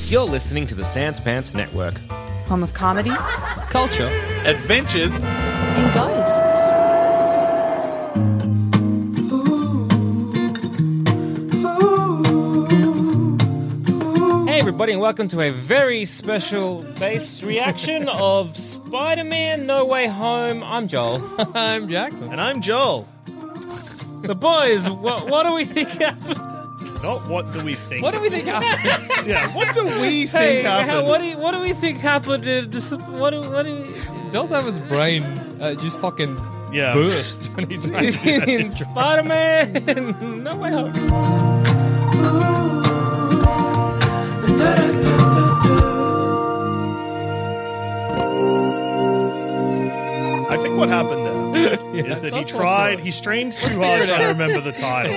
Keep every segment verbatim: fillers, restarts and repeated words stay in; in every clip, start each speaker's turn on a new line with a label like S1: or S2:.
S1: You're listening to the Sans Pants Network.
S2: Home of comedy,
S3: culture,
S4: adventures,
S2: and ghosts.
S1: Hey everybody, and welcome to a very special base reaction of Spider-Man No Way Home. I'm Joel.
S3: I'm Jackson.
S4: and I'm Joel.
S1: So boys, what, what do we think happened?
S4: Not what do we think?
S3: What do we think happened?
S4: Yeah, what do we think
S1: Hey,
S4: happened?
S1: how, what, do you, what do we think happened? Uh, just, what do, what do we...
S3: Joel Zammond's brain uh, just fucking
S4: Yeah.
S3: burst when he tried to do that
S1: in
S3: intro.
S1: Spider-Man No Way Home.
S4: I think what happened there is that he
S3: Let's
S4: tried,
S3: look
S4: he strained too hard trying to remember the title.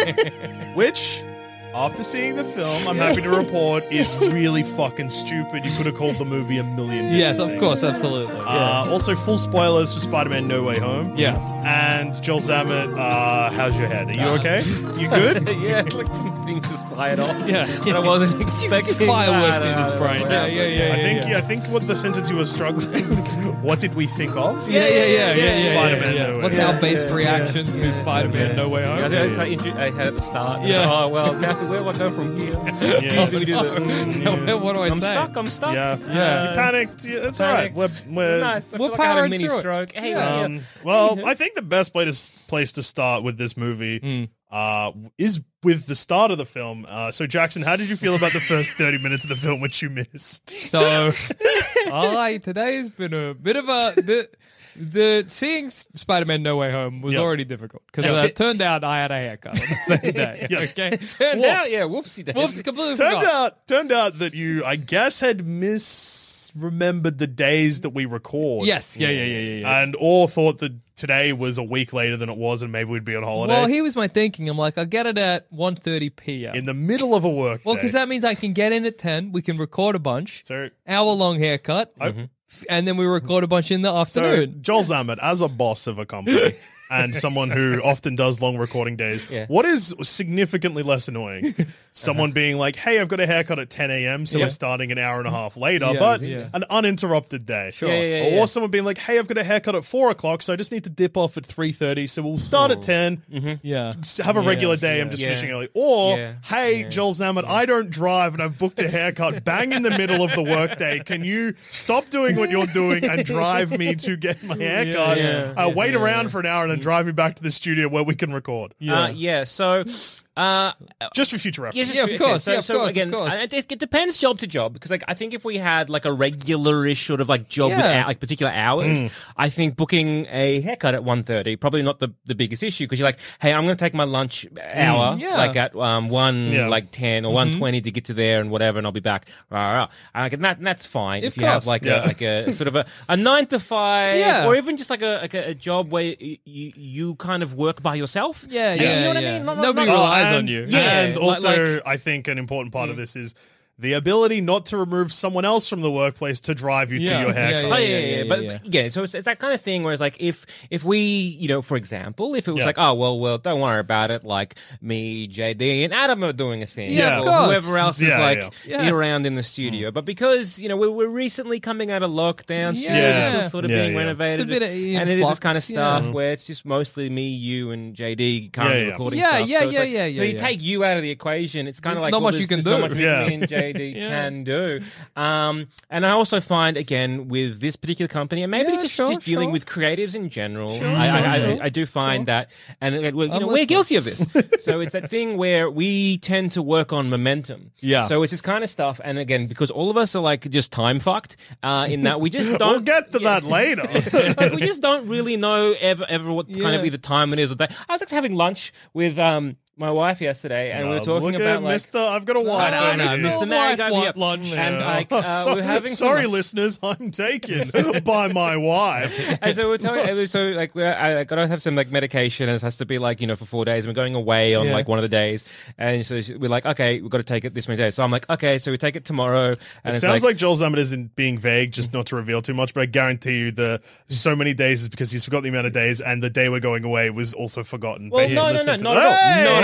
S4: Which, after seeing the film, I'm happy to report, is really fucking stupid. You could have called the movie a million different
S3: Yes, of
S4: things.
S3: course, absolutely.
S4: Uh, also, full spoilers for Spider-Man No Way Home.
S3: Yeah.
S4: And Joel Zammett, uh, how's your head? Are you okay? You good?
S1: Yeah, like some things just fired off.
S3: Yeah.
S1: And I wasn't expecting
S3: Fireworks
S1: that.
S3: in his
S1: I don't
S3: brain.
S1: know
S3: Yeah,
S1: what
S3: yeah,
S1: happened.
S3: yeah,
S4: I think
S3: yeah.
S4: I think what the sentence you were struggling. What did we think of?
S3: Yeah, yeah, yeah, yeah, yeah, yeah,
S4: Spider-Man
S3: yeah.
S4: No Way
S3: What's
S4: Home.
S3: our based
S1: Yeah,
S3: reaction
S1: yeah,
S3: to
S1: yeah,
S3: Spider-Man
S4: yeah.
S3: No Way
S1: Yeah, I
S3: Home?
S1: think that's how I intro- I had at the start.
S3: Yeah.
S1: Oh, well, now where do I go from here?
S4: Yeah.
S1: Usually we do the, mm,
S3: Yeah. What do I
S1: I'm
S3: say?
S1: stuck, I'm stuck.
S4: Yeah,
S3: Yeah.
S4: You panicked. Yeah, that's all right.
S1: Panicked.
S4: We're, we're,
S1: Nice. I
S3: We're
S1: feel like I had a
S3: powering
S1: mini
S3: through it.
S1: stroke. Hey,
S3: Yeah.
S1: yeah.
S4: Um, well, I think the best place to, place to start with this movie
S3: Mm.
S4: uh, is with the start of the film. Uh, so, Jackson, how did you feel about the first thirty minutes of the film, which you missed?
S3: So, I today's been a bit of a the the seeing S- Spider-Man No Way Home was
S4: Yeah.
S3: already difficult because
S4: Yeah.
S3: uh, it turned out I had a haircut on the same day.
S4: Yes.
S3: Okay,
S1: Turned
S3: Whoops.
S1: out, yeah, whoopsie daisy.
S3: Whoops, completely
S4: Turned
S3: forgot.
S4: out, turned out that you, I guess, had misremembered the days that we record.
S3: Yes, yeah, yeah, yeah, yeah. yeah.
S4: And or thought that today was a week later than it was, and maybe we'd be on holiday.
S3: Well, here was my thinking. I'm like, I'll get it at one thirty p.m.
S4: in the middle of a work
S3: Well,
S4: day.
S3: because that means I can get in at ten. We can record a bunch.
S4: So,
S3: Hour-long haircut.
S4: I-
S3: f- And then we record a bunch in the
S4: So,
S3: afternoon.
S4: Joel Zammett, as a boss of a company and someone who often does long recording days,
S1: Yeah.
S4: what is significantly less annoying? Someone being like, hey, I've got a haircut at ten a.m., so
S3: Yeah.
S4: we're starting an hour and a half later,
S3: Yeah,
S4: but
S3: yeah.
S4: an uninterrupted day.
S3: Sure.
S1: Yeah, yeah,
S4: Or
S1: yeah.
S4: someone being like, hey, I've got a haircut at four o'clock, so I just need to dip off at three thirty, so we'll start at ten,
S3: yeah.
S4: have a
S3: Yeah,
S4: regular day,
S3: yeah.
S4: I'm just
S1: Yeah.
S4: finishing early. Or,
S1: Yeah.
S4: hey,
S1: Yeah.
S4: Joel Zammett, I don't drive and I've booked a haircut bang in the middle of the workday. Can you stop doing what you're doing and drive me to get my haircut?
S1: Yeah.
S4: Uh, wait
S1: Yeah.
S4: around for an hour and then drive me back to the studio where we can record.
S1: Yeah. Uh, yeah, so... Uh,
S4: Just for future reference.
S1: Yes,
S3: Yeah, of
S1: okay,
S3: course,
S1: So,
S3: yeah, of
S1: so
S3: course, of
S1: again,
S3: course.
S1: I- It, it depends job to job because, like, I think if we had like a regular-ish sort of like job with
S3: Yeah.
S1: hou- like particular hours, I think booking a haircut at one thirty probably not the, the biggest issue because you're like, hey, I'm going to take my lunch hour
S3: Yeah.
S1: like at um one
S4: Yeah.
S1: like ten or one twenty to get to there and whatever, and I'll be back. Rah, rah. Uh, and that and that's fine
S3: Of
S1: if you have
S3: course.
S1: like
S4: Yeah.
S1: a like a sort of a, a nine to five
S3: Yeah.
S1: or even just like a like a, a job where you, you you kind of work by yourself.
S3: Yeah,
S1: You
S3: yeah,
S1: know what I
S3: yeah.
S1: mean? Not- not-
S3: Nobody
S1: not-
S3: relies
S4: and,
S3: on you.
S1: Yeah,
S4: And
S1: like-
S4: also,
S1: like-
S4: I think an important part of this is the ability not to remove someone else from the workplace to drive you
S3: Yeah,
S4: to your
S3: yeah,
S4: haircut.
S1: Oh yeah,
S3: yeah,
S1: yeah, yeah.
S3: yeah,
S1: But
S3: yeah.
S1: yeah, so it's, it's that kind of thing where it's like if if we, you know, for example, if it was
S4: Yeah.
S1: like, oh well, well, don't worry about it. Like me, J D, and Adam are doing a thing.
S4: Yeah,
S1: or
S4: of
S3: course.
S1: whoever else is
S4: Yeah,
S1: like
S4: yeah.
S3: Yeah.
S1: around in the studio. But because you know we're, we're recently coming out of lockdown, studios
S3: Yeah.
S1: are still sort of
S4: Yeah,
S1: being
S4: yeah.
S1: renovated,
S3: It's a bit of in
S1: and it is this
S3: flux,
S1: kind of stuff
S3: yeah.
S1: where it's just mostly me, you, and J D currently
S4: Yeah, yeah.
S1: recording
S3: Yeah,
S1: stuff.
S3: yeah,
S1: So it's
S3: yeah,
S1: like,
S3: yeah,
S1: you know,
S3: yeah,
S1: You
S3: yeah.
S1: take you out of the equation, it's kind of
S3: There's
S1: like
S3: not
S1: well,
S3: much you
S1: there's-
S3: can
S1: there's not
S3: do.
S1: much
S4: Yeah.
S1: me and J D
S3: Yeah.
S1: can do. Um, and I also find again with this particular company, and maybe
S3: Yeah,
S1: just,
S3: sure,
S1: just dealing
S3: sure.
S1: with creatives in general,
S3: Sure,
S1: I, I,
S3: sure,
S1: I,
S3: sure.
S1: I do find that, and uh, we're, you
S3: I'm
S1: know, we're
S3: listening.
S1: guilty of this. So it's that thing where we tend to work on momentum.
S3: Yeah.
S1: So it's this kind of stuff, and again, because all of us are like just time fucked, uh, in that we just don't.
S4: We'll get to
S1: yeah.
S4: that later.
S1: Like, we just don't really know ever ever what kind
S3: Yeah.
S1: of either time it is or day. I was actually having lunch with um my wife yesterday, and we were
S4: Uh,
S1: talking
S4: look
S1: about
S4: at
S1: like.
S4: Mister I've got a wife.
S1: I know, I know,
S4: over here.
S1: Mister
S3: Your
S1: Nag
S3: wife
S1: over
S3: want
S1: here.
S3: lunch.
S1: And
S4: Yeah.
S1: like, uh,
S4: So-
S1: we're having
S4: sorry,
S1: some,
S4: listeners, I'm taken by my wife.
S1: and so we're talking. So like, we're, I got to have some like medication, and it has to be like you know for four days. And we're going away on
S3: Yeah.
S1: like one of the days, and so she- we're like, okay, we've got to take it this many days. So I'm like, okay, so we take it tomorrow. And
S4: It
S1: it's
S4: sounds like, Joel Zammett isn't being vague, just not to reveal too much, but I guarantee you the so many days is because he's forgot the amount of days, and the day we're going away was also forgotten.
S1: Well,
S4: based
S1: no,
S4: on
S1: no,
S4: the
S1: no,
S4: sentence.
S1: not at all.
S4: Hey!
S1: Not at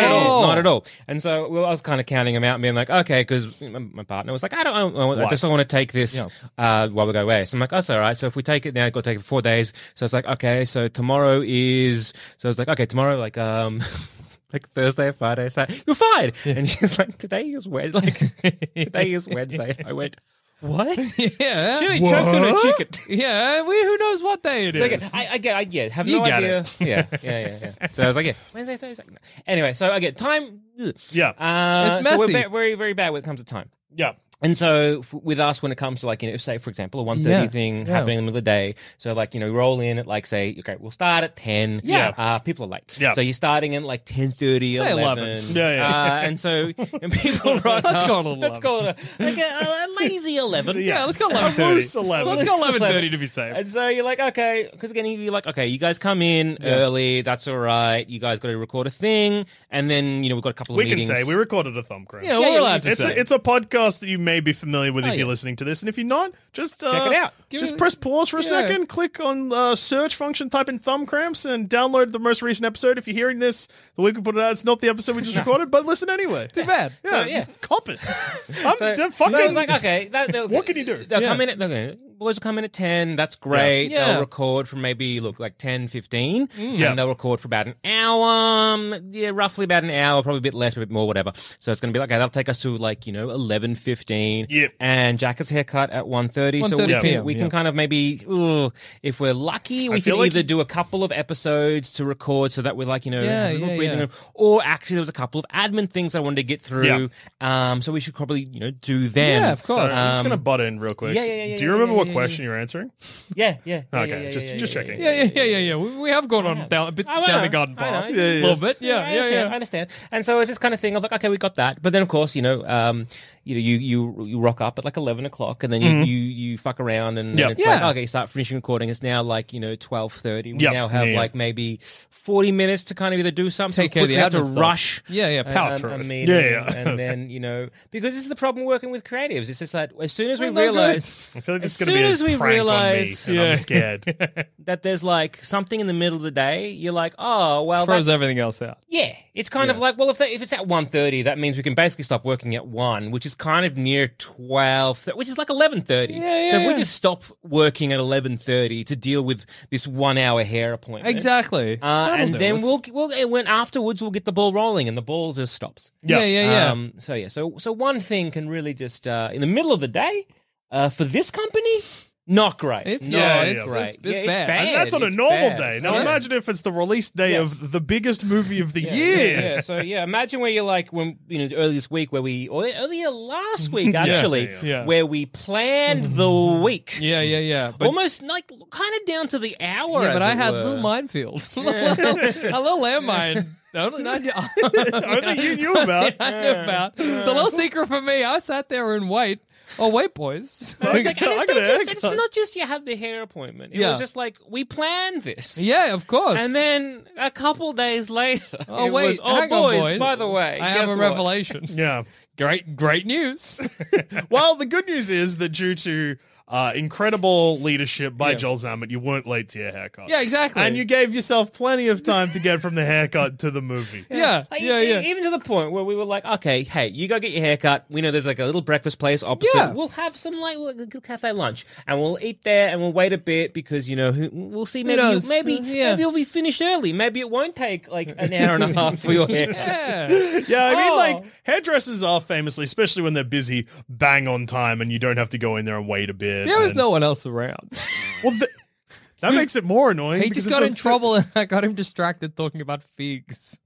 S1: at
S3: Oh.
S1: all. Not at all. And so well, I was kind of counting them out and being like, okay, because my, my partner was like, I don't, I, don't, I just don't want to take this
S3: Yeah.
S1: uh, while we go away. So I'm like, oh, that's all right. So if we take it now, got to take it for four days. So it's like, okay, so tomorrow is. So it's like, okay, tomorrow, like, um. Like Thursday or Friday, so you're fine. And she's like, today is Wednesday. Like, today is Wednesday. I went, what?
S3: Yeah.
S1: She choked on a chicken.
S3: Yeah, we, who knows what day it
S1: So
S3: is.
S1: again, I, I get, I get, have
S3: You
S1: no
S3: get
S1: idea.
S3: it.
S1: Yeah, yeah, yeah, yeah. So I was like, yeah, Wednesday, Thursday. No. Anyway, so I get time. ugh.
S4: Yeah.
S1: Uh,
S3: It's
S1: so we're
S3: messy.
S1: ba- very, very bad when it comes to time.
S4: Yeah.
S1: And so f- with us, when it comes to like, you know, say, for example, a one thirty
S3: Yeah,
S1: thing
S3: yeah.
S1: happening in the middle of the day. So like, you know, roll in at like, say, okay, we'll start at ten.
S4: Yeah.
S1: Uh, people are late.
S4: Yeah.
S1: So you're starting at like ten thirty,
S3: Say
S1: eleven.
S3: eleven.
S4: Yeah, yeah.
S1: Uh, and so and people rock
S3: Let's
S1: up.
S3: call it
S1: Let's call it a, like a, a lazy eleven.
S3: Yeah, let's go eleven
S4: A
S3: thirty.
S4: loose eleven.
S3: Let's go eleven thirty to be safe.
S1: And so you're like, okay, because again, you're like, okay, you guys come in early, that's all right. You guys got to record a thing, and then you know we've got a couple of
S4: We can
S1: meetings.
S4: say we recorded a thumb cramp.
S3: Yeah,
S1: Yeah,
S3: we're
S1: yeah,
S3: allowed to
S4: It's
S3: say.
S4: a, it's a podcast that you may be familiar with
S1: Oh,
S4: if you're
S1: yeah.
S4: listening to this, and if you're not, just uh,
S1: Check it out.
S3: Give
S4: Just
S3: it-
S4: press pause for a
S3: yeah.
S4: second, click on uh, search function, type in thumb cramps, and download the most recent episode. If you're hearing this the week we put it out, it's not the episode we just recorded, but listen anyway.
S3: Too bad.
S4: Yeah,
S1: So, yeah.
S4: cop it. I'm
S1: So,
S4: they're
S1: so
S4: fucking.
S1: I was like, okay, that, they'll-
S4: What can you do?
S1: They'll
S3: Yeah.
S1: come in at okay, boys will come in at ten. That's great.
S3: Yeah.
S1: They'll record from maybe look like ten, fifteen,
S4: Yeah.
S1: and they'll record for about an hour. Um, yeah, roughly about an hour, probably a bit less, a bit more, whatever. So it's going to be like okay, that'll take us to like you know eleven fifteen.
S4: Yep.
S1: And Jack's haircut at one thirty. So we
S3: 1:30
S1: can
S3: p m,
S1: we
S3: yeah.
S1: can kind of maybe ooh, if we're lucky, we
S4: feel
S1: can
S4: like
S1: either
S4: you-
S1: do a couple of episodes to record so that we're like you know
S3: Yeah,
S1: have a little
S3: yeah,
S1: breathing
S3: yeah.
S1: room. Or actually, there was a couple of admin things I wanted to get through.
S4: Yeah.
S1: Um, so we should probably you know do them.
S3: Yeah, of
S4: So,
S3: course.
S4: I'm just
S1: Um,
S4: going to butt in real quick.
S1: yeah, yeah, yeah,
S4: Do you
S1: yeah,
S4: remember
S1: yeah,
S4: what
S1: yeah,
S4: question you're answering?
S1: Yeah, yeah. yeah,
S4: Okay,
S1: yeah, yeah,
S4: just-
S1: yeah,
S4: just
S1: yeah,
S4: checking.
S3: Yeah, yeah, yeah, yeah, yeah. We, we have gone on down a bit
S1: I know,
S3: down the garden
S1: I
S3: path.
S1: know.
S3: A
S4: Yeah, yeah.
S3: little bit.
S1: I
S3: Yeah, yeah,
S1: understand,
S3: yeah.
S1: I understand. And so it's this kind of thing of like, okay, we got that, but then of course, you know, um, you know, you you you rock up at like eleven o'clock, and then you you, you fuck around, and,
S4: Yeah.
S1: and it's
S3: Yeah.
S1: like, okay, you start finishing recording. It's now like you know twelve thirty. We
S4: Yeah.
S1: now have
S4: Yeah, yeah.
S1: like maybe forty minutes to kind of either do something,
S3: Take care of the
S1: quickly have to
S3: admin stuff.
S1: rush.
S3: Yeah, yeah, power
S1: a-
S3: through
S1: a
S3: it.
S1: meeting,
S4: Yeah, yeah.
S1: and then you know because this is the problem working with creatives. It's just that as soon as we
S3: Well, no good.
S1: realize,
S4: I feel like
S1: as
S4: this is going to
S1: soon
S4: be a
S1: as we
S4: prank
S1: realize
S4: on me, and
S3: Yeah.
S4: I'm scared.
S1: that there's like something in the middle of the day, you're like, oh well,
S3: Throws
S1: that's,
S3: everything else out.
S1: yeah, it's kind of
S3: Yeah.
S1: like, well, if they, if it's at one thirty, that means we can basically stop working at one, which is kind of near twelve, which is like eleven thirty.
S3: Yeah,
S1: so
S3: yeah,
S1: if we
S3: yeah.
S1: just stop working at eleven thirty to deal with this one hour hair appointment,
S3: Exactly.
S1: uh,
S3: That'll
S1: and
S3: do
S1: then
S3: us.
S1: we'll we'll and when afterwards we'll get the ball rolling, and the ball just stops.
S3: Yeah,
S4: Yeah.
S3: yeah, yeah.
S1: Um, so yeah, so so one thing can really just uh, in the middle of the day uh, for this company, not great.
S3: It's-
S1: not
S3: yeah,
S1: great.
S3: it's- it's- it's
S1: Yeah,
S3: bad.
S4: And that's on a
S1: It's
S4: normal
S1: bad.
S4: day. Now
S1: Yeah.
S4: imagine if it's the release day
S1: Yeah.
S4: of the biggest movie of the
S1: Yeah,
S4: year.
S1: Yeah, yeah. So yeah, imagine where you're like when you know earlier this week where we or earlier last week actually
S4: yeah,
S3: yeah.
S1: where we planned the week.
S3: Yeah, yeah, yeah. But,
S1: Almost like kind of down to the hour.
S3: yeah,
S1: as
S3: but I
S1: it
S3: had
S1: were.
S3: little minefield. a little landmine. Only not
S4: Only you knew about.
S3: I knew about. It's a little secret for me. I sat there and wait. Oh, wait, boys.
S1: I was like, and
S4: I
S1: it's,
S4: got
S1: not
S4: a
S1: just, it's
S4: haircut.
S1: not just you had the hair appointment. It
S3: Yeah.
S1: was just like we planned this.
S3: Yeah, of course.
S1: And then a couple days later,
S3: oh,
S1: it
S3: wait.
S1: was, oh
S3: hang on,
S1: boys,
S3: boys.
S1: by the way,
S3: I have
S1: guess
S3: a
S1: what?
S3: revelation.
S4: Yeah.
S3: Great, great news.
S4: Well, the good news is that due to uh, incredible leadership by
S3: Yeah.
S4: Joel Zammett, you weren't late to your haircut.
S3: Yeah, exactly.
S4: And you gave yourself plenty of time to get from the haircut to the movie.
S3: yeah,
S1: Like,
S3: yeah,
S1: e-
S3: yeah.
S1: Even to the point where we were like, okay, hey, you go get your haircut. We know there's like a little breakfast place opposite.
S3: Yeah.
S1: We'll have some like a good cafe lunch, and we'll eat there, and we'll wait a bit because you know who, we'll see. Maybe
S3: knows?
S1: you, maybe
S3: Uh, yeah.
S1: maybe you'll be finished early. Maybe it won't take like an hour and a half for your haircut.
S3: Yeah.
S4: Yeah, I mean,
S1: Oh.
S4: like, hairdressers are famously, especially when they're busy, bang on time and you don't have to go in there and wait a bit.
S3: There was
S4: and-
S3: no one else around.
S4: Well, th- that makes it more annoying.
S3: He
S4: because
S3: just
S4: it
S3: got in
S4: does-
S3: trouble and I got him distracted talking about figs.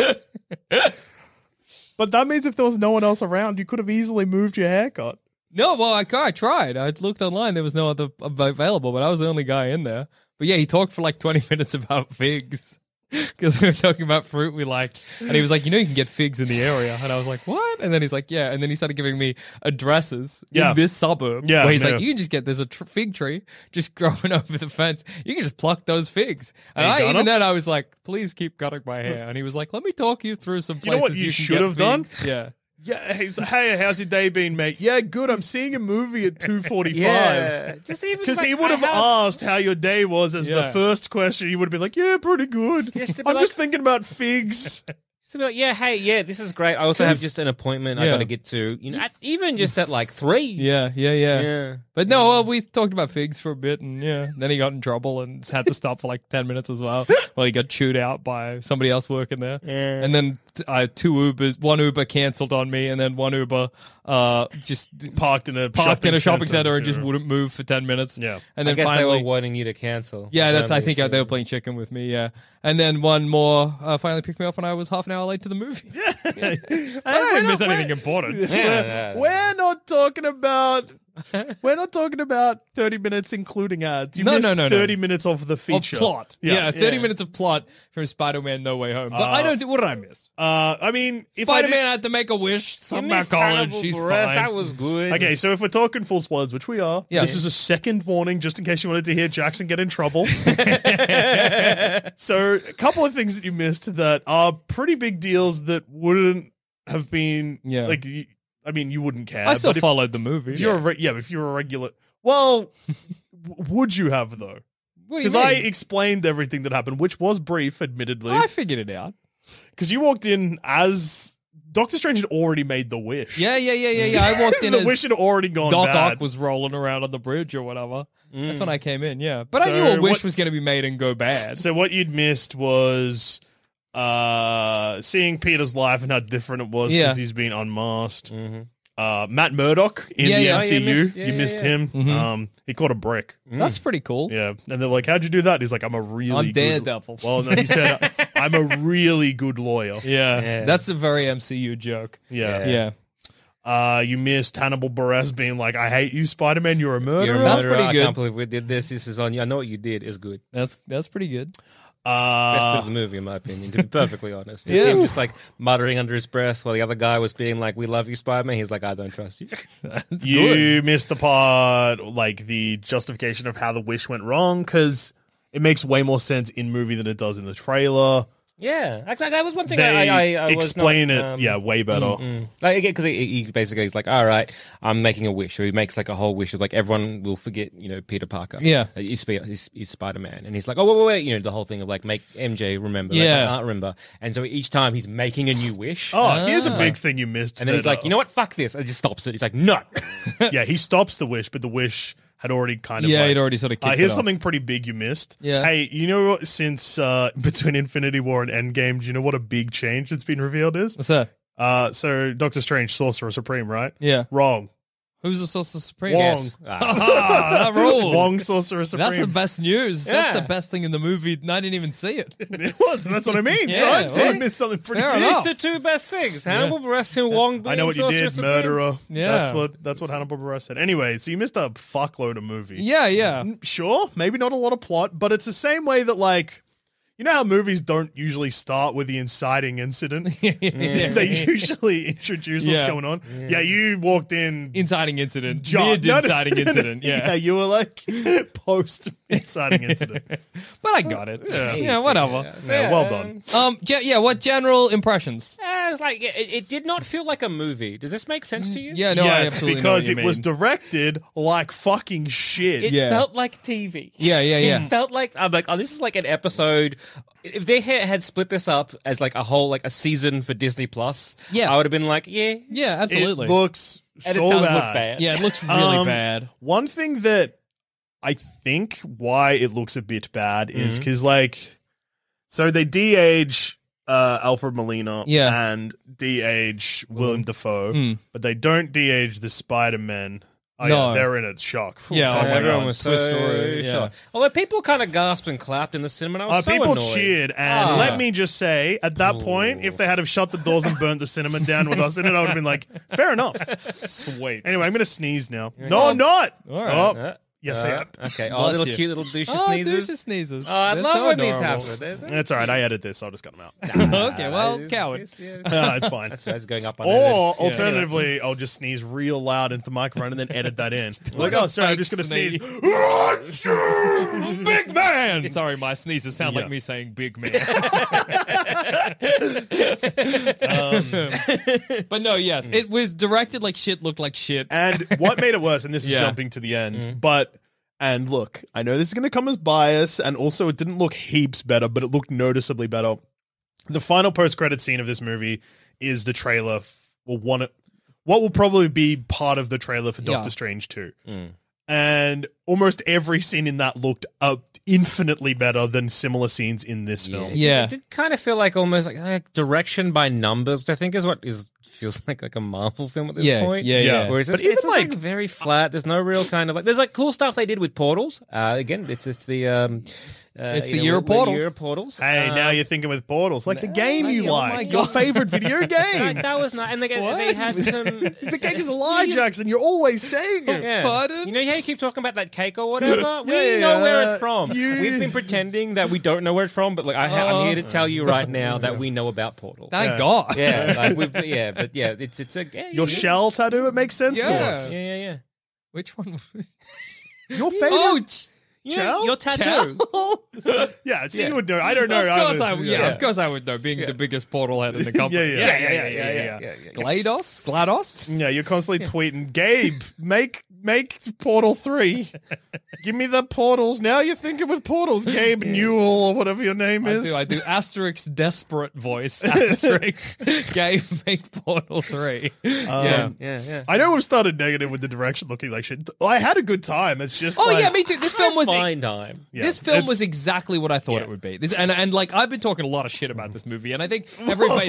S4: But that means if there was no one else around, you could have easily moved your haircut.
S3: No, well, I, I tried. I looked online. There was no other av- available, but I was the only guy in there. But yeah, he talked for like twenty minutes about figs. Because we were talking about fruit we like. And he was like, you know, you can get figs in the area. And I was like, what? And then he's like, yeah. And then he started giving me addresses
S4: Yeah.
S3: in this suburb.
S4: Yeah,
S3: Where he's
S4: yeah.
S3: like, you can just get, there's a tr- fig tree just growing over the fence. You can just pluck those figs. And
S4: And
S3: I,
S4: he got
S3: even
S4: them?
S3: then, I was like, please keep cutting my hair. And he was like, let me talk you through some
S4: You know
S3: places
S4: what you
S3: can
S4: should
S3: get
S4: have done?
S3: figs. Yeah.
S4: Yeah, hey, so, hey, how's your day been, mate? Yeah, good. I'm seeing a movie at two forty-five.
S1: Yeah, just even
S4: Because
S1: like,
S4: he would have
S1: I
S4: asked how your day was as the
S3: Yeah.
S4: first question. He would have been like, yeah, pretty good.
S1: Just to be
S4: I'm
S1: like-
S4: just thinking about figs.
S1: So be like, yeah, hey, yeah, this is great. I also have
S4: 'Cause-
S1: just an appointment I
S3: Yeah.
S1: got to get to. You know, at, even just at like three.
S3: Yeah, yeah, yeah.
S1: Yeah.
S3: But no, well, we talked about Figs for a bit, and yeah, then he got in trouble and had to stop for like ten minutes as well. Well, he got chewed out by somebody else working there,
S1: Yeah.
S3: and then uh, two Ubers, one Uber cancelled on me, and then one Uber uh, just
S4: Parked in a
S3: parked in a shopping center and
S4: yeah.
S3: just wouldn't move for ten minutes.
S4: Yeah.
S3: and
S1: I
S3: then
S1: guess
S3: finally,
S1: they were wanting you to cancel.
S3: yeah, that's. I
S1: Um,
S3: think uh,
S1: so-
S3: they were playing chicken with me. Yeah, and then one more uh, finally picked me up when I was half an hour late to the movie. Yeah,
S4: I
S3: I didn't miss anything important.
S1: Yeah, yeah.
S4: We're not talking about. We're not talking about thirty minutes including ads. You
S3: No,
S4: missed
S3: no, no, no.
S4: thirty minutes of the
S3: Of
S4: feature.
S3: plot, yeah, thirty
S4: yeah.
S3: minutes of plot from Spider-Man: No Way Home. But I don't. think What did I miss?
S4: Uh, I mean, if I
S3: Spider-Man
S4: did-
S3: had to make a wish.
S1: You
S3: Some
S1: missed
S3: college.
S1: Hannibal
S3: She's
S1: Buress,
S3: fine.
S1: That was good.
S4: Okay, so if we're talking full spoilers, which we are,
S3: Yeah.
S4: this is a second warning just in case you wanted to hear Jackson get in trouble. So, a couple of things that you missed that are pretty big deals that wouldn't have been.
S3: Yeah.
S4: Like, you- I mean, you wouldn't care.
S3: I still
S4: but if,
S3: followed the movie.
S4: if you're a re- yeah, if you're a regular, well, w- would you have though?
S3: What do you
S4: Because I
S3: mean?
S4: explained everything that happened, which was brief, admittedly.
S3: I figured it out.
S4: Because you walked in as Doctor Strange had already made the wish.
S3: Yeah, yeah, yeah, yeah, yeah. I walked in
S4: the
S3: as
S4: wish had already gone
S3: Doc
S4: bad.
S3: Ock was rolling around on the bridge or whatever. That's when I came in, yeah. But I
S4: So
S3: knew a wish
S4: what-
S3: was going to be made and go bad.
S4: So what you'd missed was uh, seeing Peter's life and how different it was because
S3: Yeah.
S4: he's been unmasked. Uh, Matt Murdock in
S3: Yeah,
S4: the
S3: yeah.
S4: M C U,
S1: Oh, you missed- yeah,
S4: you
S1: yeah,
S4: missed
S1: yeah.
S4: him. Um, he caught a brick.
S3: That's pretty cool.
S4: Yeah, and they're like, "How'd you do that?" He's like, "I'm a really
S3: I'm
S4: good-
S3: Daredevil.
S4: Well, no, he said, "I'm a really good lawyer."
S3: Yeah.
S1: Yeah.
S3: That's a very M C U joke.
S4: Yeah.
S3: Yeah.
S4: Uh, you missed Hannibal Buress being like, "I hate you, Spider-Man. You're a murderer."
S1: You're a
S3: That's
S1: murderer.
S3: pretty
S1: I
S3: good.
S1: can't believe we did this. This is on you. I know what you did. It's good.
S3: That's that's pretty good.
S1: Best bit
S4: Uh,
S1: of the movie, in my opinion, to be perfectly honest. Just
S3: Yeah.
S1: him just like muttering under his breath while the other guy was being like, "We love you, Spider-Man." He's like, "I don't trust you."
S3: That's
S4: you
S3: good.
S4: missed the part, like the justification of how the wish went wrong, because it makes way more sense in movie than it does in the trailer.
S1: Yeah, actually, that was one thing
S4: They
S1: I, I, I was
S4: explain
S1: not,
S4: it,
S1: um,
S4: yeah, way better.
S1: Mm. Like again, because he, he basically is like, "All right, I'm making a wish," or he makes like a whole wish of like everyone will forget, you know, Peter Parker.
S3: Yeah.
S1: Uh, he's, Sp- he's, he's Spider Man, and he's like, "Oh wait, wait, wait," you know, the whole thing of like make M J remember. Like,
S3: Yeah.
S1: I can't remember, and so each time he's making a new wish.
S4: Oh, here's a
S3: Ah.
S4: big thing you missed.
S1: And then he's
S4: that,
S1: like,
S4: uh,
S1: "You know what? Fuck this!" And just stops it. He's like, "No."
S4: yeah, he stops the wish, but the wish had already kind of
S3: Yeah,
S4: like,
S3: he'd already sort of
S4: Uh,
S3: kicked
S4: here's
S3: it off.
S4: something pretty big you missed.
S3: Yeah.
S4: Hey, you know what? Since uh, between Infinity War and Endgame, do you know what a big change that's been revealed is?
S3: What's that?
S4: Uh, so Doctor Strange, Sorcerer Supreme, right?
S3: Yeah.
S4: Wrong.
S3: Who's the Sorcerer Supreme?
S4: Wong.
S1: Yes. Ah.
S3: Ah, that rules.
S4: Wong, Sorcerer Supreme.
S3: That's the best news.
S1: Yeah.
S3: That's the best thing in the movie. And I didn't even see it.
S4: It was, and that's what I mean.
S3: Yeah,
S4: so I
S3: well,
S4: missed something pretty
S3: fair
S4: big.
S3: enough.
S1: These the two best things: Hannibal Buress and Wong.
S4: I know what you
S1: being
S4: did,
S1: Sorcerer Supreme.
S4: murderer.
S3: Yeah.
S4: That's what that's what Hannibal Buress said. Anyway, so you missed a fuckload of movie.
S3: Yeah, yeah.
S4: Sure, maybe not a lot of plot, but it's the same way that like you know how movies don't usually start with the inciting incident. They usually introduce what's
S3: Yeah.
S4: going on. Yeah. you walked in.
S3: Inciting incident.
S4: John-
S3: Mid
S4: no, no,
S3: inciting
S4: no, no.
S3: incident. Yeah.
S4: yeah, you were like post inciting incident.
S3: But I got it.
S4: Yeah.
S3: Yeah, whatever.
S1: Yeah, so,
S4: Yeah, well
S1: um,
S4: done.
S3: Um, ge- yeah, what general impressions?
S1: Uh, it's like it, it did not feel like a movie. Does this make sense to you?
S3: Yeah, no, I
S4: yes,
S3: absolutely know
S4: because
S3: what you
S4: it was
S3: mean.
S4: directed like fucking shit.
S1: It
S3: Yeah.
S1: felt like T V.
S3: Yeah, yeah, yeah.
S1: It felt like I'm like, oh, this is like an episode. If they had, had split this up as like a whole like a season for Disney Plus,
S3: Yeah.
S1: I would have been like, yeah,
S3: Yeah,
S4: It
S3: absolutely.
S4: looks
S1: and
S4: so
S1: it does
S4: bad.
S1: look bad.
S3: yeah, it looks really
S4: Um,
S3: bad.
S4: One thing that I think why it looks a bit bad is
S3: Mm-hmm.
S4: because, like, so they de-age uh, Alfred Molina
S3: Yeah.
S4: and de-age William Dafoe,
S3: Mm.
S4: but they don't de-age the Spider-Man. Oh,
S3: No.
S4: yeah, they're in it. Shock.
S3: Yeah,
S4: Oh,
S3: oh
S4: my
S3: my
S1: everyone
S4: God.
S1: was so
S3: Twister, yeah.
S1: shocked. Although people kind of gasped and clapped in the cinema, and I was
S4: Uh,
S1: so
S4: people
S1: annoyed.
S4: cheered, and
S1: Ah.
S4: let me just say, at that point, if they had have shut the doors and burnt the cinema down with us in it, I would have been like, fair enough.
S3: Sweet.
S4: Anyway, I'm going to sneeze now. No, I'm not.
S3: All right.
S4: Oh,
S1: Uh,
S4: yes, I am.
S1: uh, okay. Oh,
S3: Bless
S1: little
S3: you.
S1: cute little douche
S3: Oh,
S1: sneezes.
S3: douche sneezes.
S1: Oh, I
S3: They're
S1: love
S3: so
S1: when these
S3: adorable.
S1: happen. There's-
S4: It's all right. I edited this. I'll just cut them out.
S3: Okay, well,
S1: It's-
S3: coward.
S1: it's- yeah.
S4: No, it's fine.
S1: That's why it's going up on
S4: Or alternatively, I'll just sneeze real loud into the microphone and then edit that in. Like, oh, sorry, I'm just going to
S3: fake
S4: sneeze.
S3: Big man. Sorry, my sneezes sound
S4: Yeah.
S3: like me saying big man. um, but no, yes, it was directed like shit, looked like shit.
S4: And what made it worse, and this is
S3: Yeah.
S4: jumping to the end, but, and look, I know this is going to come as bias, and also it didn't look heaps better, but it looked noticeably better. the final post-credit scene of this movie is the trailer. f- Well, one, what will probably be part of the trailer for Doctor
S3: Yeah.
S4: Strange two.
S1: Mm.
S4: And almost every scene in that looked uh, infinitely better than similar scenes in this film.
S1: It
S3: Yeah.
S1: just- it did kind of feel like almost like, like direction by numbers, which I think is what is feels like like a Marvel film at this
S3: Yeah,
S1: point.
S3: yeah, yeah.
S1: Where it's
S4: But
S1: just,
S4: even
S1: it's just, like,
S4: like-
S1: very flat. There's no real kind of like. There's like cool stuff they did with portals. Uh, again, it's it's the um, uh,
S3: It's
S1: you
S3: the
S1: know,
S3: year
S1: we're-
S3: of
S1: we're
S3: portals.
S1: Year of portals.
S4: Hey,
S1: Um,
S4: now you're thinking with portals, like the game you
S3: oh my
S4: like,
S3: God.
S4: your favorite video game.
S1: that, that was not. And they, they had some.
S4: The cake is a lie, Jackson. You're always saying it.
S1: Yeah.
S3: Pardon?
S1: You know how you keep talking about that cake or whatever? We
S4: yeah,
S1: know where
S4: yeah.
S1: it's from.
S4: You-
S1: We've been pretending that we don't know where it's from, but like I ha- I'm here to tell you right now that we know about portals.
S3: Thank God.
S1: Yeah, like we've, yeah, but yeah, it's it's a yeah,
S4: Your
S1: yeah.
S4: shell tattoo, it makes sense to
S3: Yeah.
S4: us.
S1: Yeah, yeah, yeah.
S3: Which one?
S4: Your favorite.
S3: Oh, ch-
S1: Yeah,
S4: Shell?
S1: your tattoo.
S4: Yeah, so
S1: Yeah.
S4: you would know. I don't know.
S3: of course
S4: I
S3: I
S4: would-
S3: would. Yeah, of course I would know. Being the biggest portal head in the company.
S4: Yeah, yeah, yeah, yeah, yeah,
S1: yeah, yeah.
S3: GLaDOS? GLaDOS?
S4: Yeah, you're constantly tweeting, Gabe, make make Portal three. Give me the portals. Now you're thinking with portals, Gabe Newell or whatever your name
S3: I
S4: is.
S3: do. I do. Asterix desperate voice. Asterix game make Portal three. yeah.
S1: Yeah, yeah.
S4: I know we've started negative with the direction looking like shit. I had a good time. It's just
S3: Oh
S4: like,
S3: yeah, me too. This film was
S1: Fine time.
S4: Yeah,
S3: this film
S4: it's-
S3: was exactly what I thought
S1: Yeah.
S3: it would be. This and and like I've been talking a lot of shit about this movie, and I think everybody's.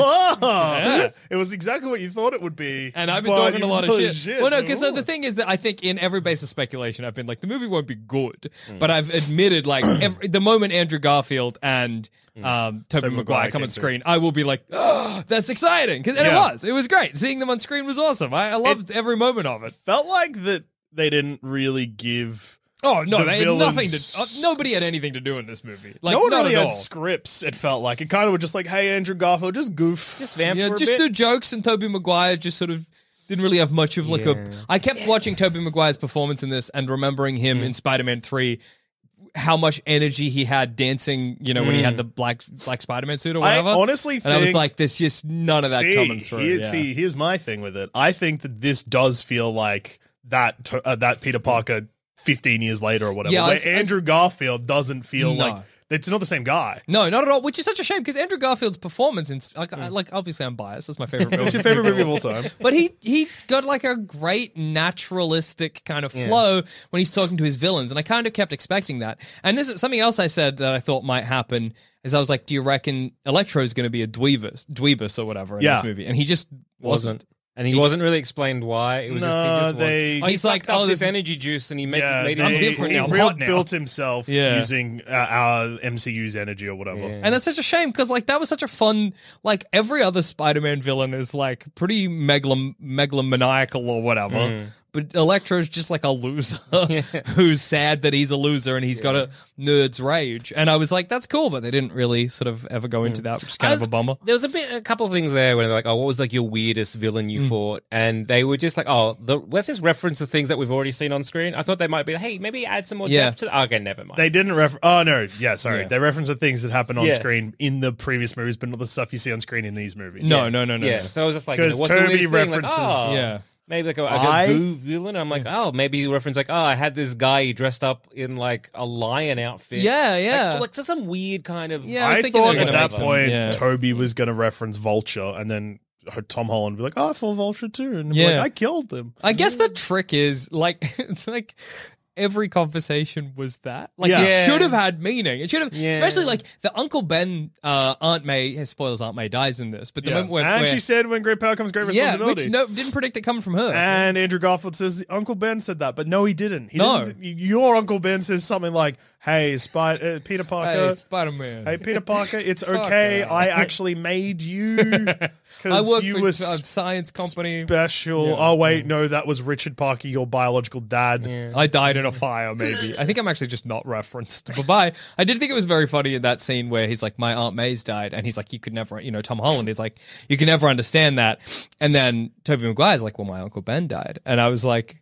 S4: Oh, it was exactly what you thought it would be.
S3: And I've been
S4: but
S3: talking a
S4: you
S3: lot of
S4: thought
S3: shit. Well, no, because
S4: Ooh.
S3: the thing is that I think in every base of speculation, I've been like, the movie won't be good. But I've admitted, like, every, the moment Andrew Garfield and um, Tobey
S4: Tobey
S3: Maguire
S4: Maguire
S3: come
S4: came
S3: on
S4: through.
S3: screen, I will be like, oh, that's exciting. 'Cause- and
S4: Yeah.
S3: it was. It was great. Seeing them on screen was awesome. I, I loved every moment of it.
S4: Felt like that they didn't really give.
S3: Oh, no,
S4: The
S3: they had nothing to.
S4: villains-
S3: Uh, nobody had anything to do in this movie. Like,
S4: no one
S3: not
S4: really
S3: at
S4: had
S3: all.
S4: scripts, it felt like. It kind of was just like, hey, Andrew Garfield, just goof.
S1: Just vamp
S3: Yeah,
S1: for a
S3: just
S1: bit.
S3: do jokes, and Tobey Maguire just sort of didn't really have much of like a. I kept watching Tobey Maguire's performance in this and remembering him in Spider-Man three, how much energy he had dancing. You know, when he had the black black Spider-Man suit or
S4: I
S3: whatever.
S4: honestly
S3: and I was
S4: think-
S3: like, there's just none of that
S4: see,
S3: coming through.
S4: here-
S3: yeah.
S4: see, here's my thing with it. I think that this does feel like that to- uh, that Peter Parker fifteen years later or whatever.
S3: Yeah, I
S4: where
S3: s- I s-
S4: Andrew Garfield doesn't feel
S3: No.
S4: like it's not the same guy.
S3: No, not at all. Which is such a shame because Andrew Garfield's performance in like, I, like obviously I'm biased. That's my favorite movie.
S4: What's your favorite movie of all time?
S3: But he he got like a great naturalistic kind of flow when he's talking to his villains, and I kind of kept expecting that. And this is something else I said that I thought might happen. Is I was like, do you reckon Electro's going to be a dweebus, dweebus or whatever in
S4: Yeah.
S3: this movie? And he just wasn't.
S1: wasn't. And he, wasn't really explained why. It was
S4: No,
S1: just he just
S4: they-
S1: was, oh, he's
S3: He's
S1: like,
S3: like,
S1: oh,
S3: oh,
S1: this
S3: this-
S1: energy juice, and he made,
S4: Yeah,
S1: made it.
S3: I'm
S4: they-
S3: different
S4: he
S3: now, I'm
S4: real-
S3: hot now.
S4: built himself
S3: Yeah.
S4: using uh, our M C U's energy or whatever.
S1: Yeah.
S3: And that's such a shame because like that was such a fun. Like every other Spider-Man villain is like pretty megalom- megalomaniacal or whatever. But Electro's just like a loser who's sad that he's a loser and he's got a nerd's rage. And I was like, that's cool, but they didn't really sort of ever go into that, which is kind
S1: I was-
S3: of a bummer.
S1: There was a bit, a couple of things there where they're like, oh, what was like your weirdest villain you fought? And they were just like, oh, the, let's just reference the things that we've already seen on screen. I thought they might be, hey, maybe add some more
S3: Yeah.
S1: depth to that. Okay, never mind.
S4: They didn't refer. Oh no, yeah, sorry.
S3: Yeah.
S4: They reference the things that happen on
S1: Yeah.
S4: screen in the previous movies, but not the stuff you see on screen in these movies.
S3: No, no, no, no.
S1: yeah,
S3: no.
S1: so I was just like, you know,
S4: 'Cause
S1: what's the
S4: Toby
S1: weirdest thing? Like,
S4: references-
S1: oh,
S3: Yeah.
S1: maybe like a, like
S4: I-
S1: a boo villain. I'm like, oh, maybe you reference like, oh, I had this guy he dressed up in like a lion outfit.
S3: Yeah, yeah.
S1: Like, like just some weird kind of.
S3: Yeah, I was
S4: I,
S3: thinking
S4: thought
S3: they were
S4: at
S3: gonna
S4: that
S3: make some-
S4: point
S3: yeah.
S4: Toby was going to reference Vulture, and then Tom Holland would be like, "Oh, I fought Vulture too," and
S3: Yeah.
S4: yeah. like, I killed them.
S3: I guess the trick is like, like every conversation was that. Like
S4: Yeah.
S3: it
S1: Yeah.
S3: should have had meaning. It should have,
S1: Yeah.
S3: especially like the Uncle Ben, uh, Aunt May. Spoilers: Aunt May dies in this. But the
S4: Yeah.
S3: moment where,
S4: and
S3: where-
S4: she said, "When great power comes great
S3: yeah,
S4: responsibility."
S3: which no didn't predict it coming from her.
S4: And Andrew Garfield says Uncle Ben said that, but no, he didn't. He
S3: No.
S4: didn't. Your Uncle Ben says something like, "Hey, Spy- uh, Peter Parker,
S3: hey, Spider Man.
S4: hey Peter Parker, it's okay. I actually made you
S3: I
S4: because
S3: work
S4: you
S3: for
S4: were
S3: a science company.
S4: special."
S3: Yeah.
S4: Oh wait, no, that was Richard Parker, your biological dad.
S3: I died in a fire, maybe. I think I'm actually just not referenced. But bye. I did think it was very funny in that scene where he's like, my Aunt May's died. And he's like, you could never, you know, Tom Holland is like, you can never understand that. And then Tobey Maguire's like, well, my Uncle Ben died. And I was like,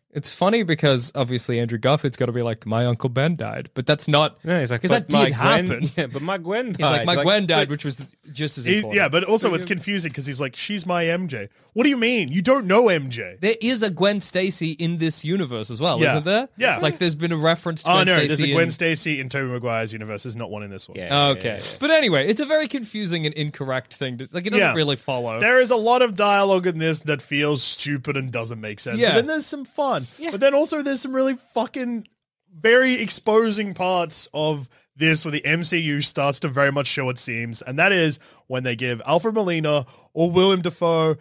S3: It's funny because obviously Andrew Garfield's got to be like, my Uncle Ben died, but that's not
S1: No, he's like,
S3: because that
S1: "But my
S3: did
S1: Gwen-
S3: happen.
S1: Yeah, but my Gwen died.
S3: He's like, my
S1: Like,
S3: Gwen died,
S1: but-
S3: which was the, just as
S4: He-
S3: important.
S4: yeah, but also it's confusing because he's like, she's my M J. What do you mean? You don't know M J.
S3: there is a Gwen Stacy in this universe as well,
S4: Yeah.
S3: isn't there?
S4: Yeah.
S3: like there's been a reference to
S4: Oh
S3: Gwen
S4: no,
S3: Stacy.
S4: there's a Gwen
S3: in-
S4: Stacy in Tobey Maguire's universe. There's not one in this one.
S1: Yeah.
S3: Okay, but anyway, it's a very confusing and incorrect thing. To, like it doesn't
S4: Yeah.
S3: really follow.
S4: There is a lot of dialogue in this that feels stupid and doesn't make sense.
S3: Yeah.
S4: But then there's some fun. But then also there's some really fucking very exposing parts of this where the M C U starts to very much show its seams. And that is when they give Alfred Molina or Willem Dafoe.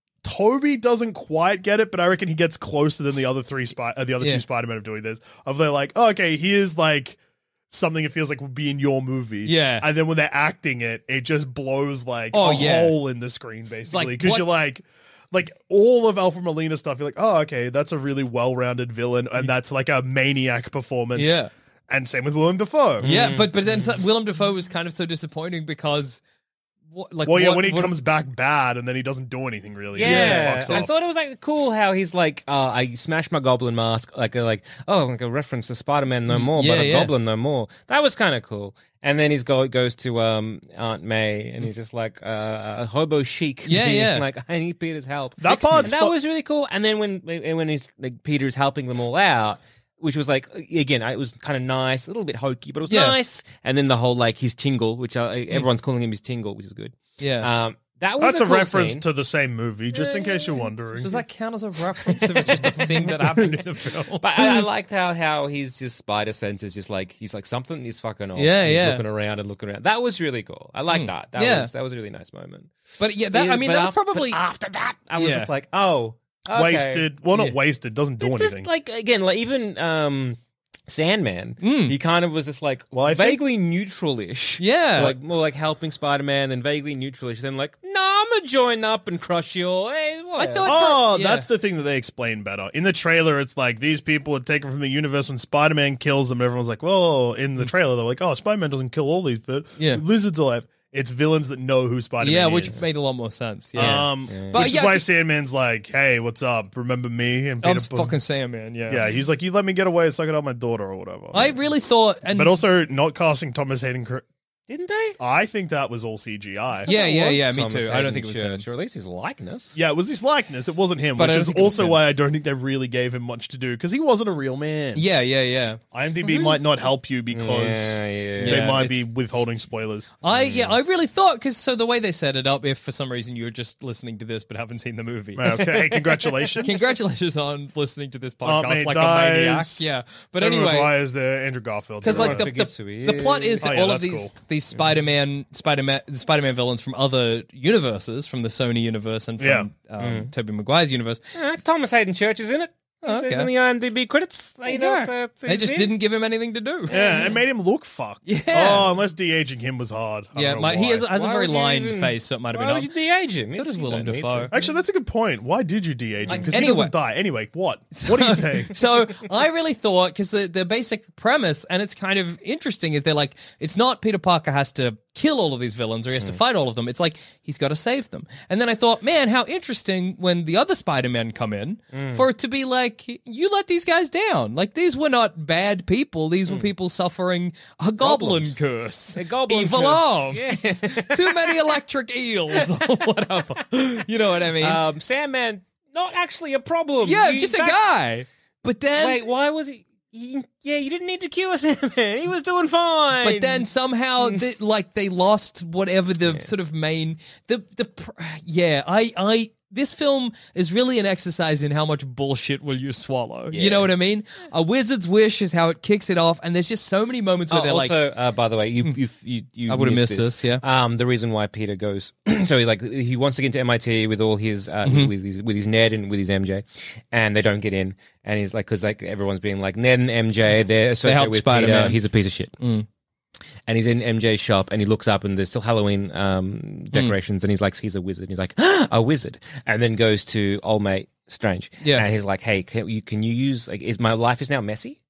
S4: Toby doesn't quite get it, but I reckon he gets closer than the other three spy- uh, the other
S3: Yeah.
S4: two Spider-Men of doing this. Of they're like, oh, okay, here's like something it feels like would be in your movie.
S3: Yeah.
S4: And then when they're acting it, it just blows like
S3: Oh,
S4: a
S3: yeah.
S4: hole in the screen, basically.
S3: Like,
S4: Because
S3: what-
S4: you're like, like all of Alfred Molina stuff, you're like, oh, okay, that's a really well-rounded villain, and that's like a maniac performance.
S3: Yeah.
S4: And same with Willem Dafoe.
S3: Yeah, but but then so, Willem Dafoe was kind of so disappointing because, what, like,
S4: Well, yeah,
S3: what-
S4: when he
S3: what-
S4: comes back bad, and then he doesn't do anything really.
S1: Yeah,
S4: He fucks
S1: I
S4: off.
S1: thought it was like cool how he's like, uh, I smashed my goblin mask, like a like, oh, like a reference to Spider Man no more,
S3: Yeah,
S1: but a
S3: yeah.
S1: goblin no more. That was kind of cool. And then he's go goes to um Aunt May, and he's just like uh, a hobo chic.
S3: Yeah,
S1: being
S3: yeah.
S1: Like I need Peter's help.
S4: That
S1: Fix me.
S4: part's
S1: that
S4: fu-
S1: was really cool. And then when when he's like Peter's helping them all out. Which was like again, it was kind of nice, a little bit hokey, but it was
S3: Yeah.
S1: nice. And then the whole like his tingle, which uh, everyone's calling him his tingle, which is good.
S3: Yeah.
S1: Um, that was
S4: That's a,
S1: cool
S4: reference
S1: scene.
S4: to the same movie, just in case you're wondering.
S3: Does that count as a reference if it's just a thing that happened in a film?
S1: But I, I liked how how he's just spider sense is just like he's like something is fucking off.
S3: Yeah,
S1: he's
S3: yeah.
S1: looking around and looking around. That was really cool. I like that. That
S3: yeah.
S1: was that was a really nice moment.
S3: But yeah, that,
S1: Yeah,
S3: I mean,
S1: but
S3: that was
S1: af-
S3: probably
S1: but after that. I was
S3: Yeah.
S1: just like, oh, okay.
S4: Wasted. Well, not
S3: Yeah.
S4: wasted. Doesn't do
S1: It just
S4: anything.
S1: like again, like even um, Sandman.
S3: Mm.
S1: He kind of was just like
S4: Well, I think-
S1: vaguely neutral-ish.
S3: Yeah.
S1: So, like more like helping Spider-Man, then vaguely neutral-ish. Then like, no, I'm gonna join up and crush you. Or, hey, what?
S3: I thought-
S4: Oh,
S3: Yeah.
S4: that's the thing that they explain better. In the trailer, it's like these people are taken from the universe when Spider-Man kills them. Everyone's like, whoa. In the trailer, they're like, oh, Spider-Man doesn't kill all these. But
S3: Yeah.
S4: Lizards alive. It's villains that know who Spider-Man
S3: yeah,
S4: is.
S3: which made a lot more sense. Yeah,
S4: Um,
S3: But
S4: which
S3: yeah,
S4: is why
S3: I-
S4: Sandman's like, hey, what's up? Remember me? And
S3: I'm
S4: Peter-
S3: fucking Sandman. Yeah,
S4: Yeah, he's like, you let me get away, suck it up my daughter or whatever.
S3: I really thought, and
S4: but also not casting Thomas Hayden. Cr-
S1: Didn't they?
S4: I think that was all C G I.
S3: Yeah,
S1: It
S3: yeah,
S1: was
S3: yeah, me
S1: Thomas
S3: too. I don't
S1: Hayden
S3: think it was
S1: Church,
S3: him.
S1: or at least his likeness.
S4: Yeah, it was his likeness. It wasn't him,
S3: But I
S4: which
S3: don't
S4: is
S3: think it was
S4: also
S3: him.
S4: why I don't think they really gave him much to do because he wasn't a real man.
S3: yeah, yeah, yeah.
S4: IMDb might not help you because
S1: Yeah, yeah.
S4: they
S3: Yeah,
S4: might be
S3: it's-
S4: withholding spoilers.
S3: I yeah, I really thought because so the way they set it up, if for some reason you were just listening to this but haven't seen the movie,
S4: Okay, hey, congratulations.
S3: congratulations on listening to this
S4: Aunt
S3: podcast
S4: May
S3: like a maniac.
S4: dies.
S3: Yeah, but
S4: Tobey
S3: anyway,
S4: Maguire's the Andrew Garfield.
S3: because like the,
S1: forgets
S3: the,
S1: who he
S3: the plot is
S1: is.
S3: that
S4: Oh, yeah,
S3: all of
S4: that's
S3: these
S4: cool.
S3: these Spider-Man Spider-Man the Spider-Man villains from other universes, from the Sony universe and from
S4: Yeah.
S3: um, Tobey Maguire's universe,
S1: Uh, Thomas Hayden Church is in it.
S3: Oh,
S1: It says
S3: okay.
S1: in the IMDb credits. You know, it's, uh, it's-
S3: they just
S1: it's
S3: didn't give him anything to do.
S4: Yeah, it made him look fucked.
S3: Yeah.
S4: Oh, unless de-aging him was hard. I
S3: Yeah,
S4: don't know
S3: my, he
S4: why.
S3: has, has a
S1: Why
S3: very
S1: would you
S3: lined
S1: even-
S3: face, so it might have
S1: Why
S3: been
S1: would
S3: off.
S1: you de-age him?
S3: So does
S1: You
S3: Willem
S1: don't need
S3: Dafoe.
S1: to.
S4: Actually, that's a good point. Why did you de-age him?
S3: Like,
S4: Because
S3: anyway.
S4: he doesn't die. Anyway, what? What are you saying?
S3: So I really thought because the the basic premise, and it's kind of interesting, is they're like it's not Peter Parker has to kill all of these villains or he has to fight all of them. It's like he's got to save them. And then I thought, man, how interesting when the other Spider-Men come in for it to be like you let these guys down. Like these were not bad people. These were people suffering a goblin
S1: Goblins.
S3: curse,
S1: A goblin
S3: evil
S1: curse.
S3: arms,
S1: Yes.
S3: too many electric eels or whatever. You know what I mean?
S1: Um, Sandman, not actually a problem.
S3: yeah,
S1: You-
S3: just a
S1: that's-
S3: guy. But then
S1: Wait, why was he? he- Yeah, you didn't need to cure Sandman. He was doing fine.
S3: But then somehow, they, like they lost whatever the sort of main the the pr- yeah. I I this film is really an exercise in how much bullshit will you swallow. You know what I mean? A Wizard's Wish is how it kicks it off, and there's just so many moments where
S1: Oh,
S3: they're like,
S1: also, uh, by the way, you you you, you
S3: I would've
S1: missed
S3: missed this, yeah.
S1: Um, the reason why Peter goes, so he like he wants to get into M I T with all his uh,
S3: Mm-hmm.
S1: with his with his Ned and with his M J, and they don't get in, and he's like, because like everyone's being like Ned and M J, they're associated
S3: helped
S1: with
S3: Spider-Man.
S1: Peter. He's a piece of shit.
S3: Mm.
S1: And he's in M J's shop, and he looks up, and there's still Halloween um, decorations, and he's like, he's a wizard. And he's like, a wizard, and then goes to old mate Strange,
S3: Yeah.
S1: and he's like, hey, can you can you use like, is my life is now messy?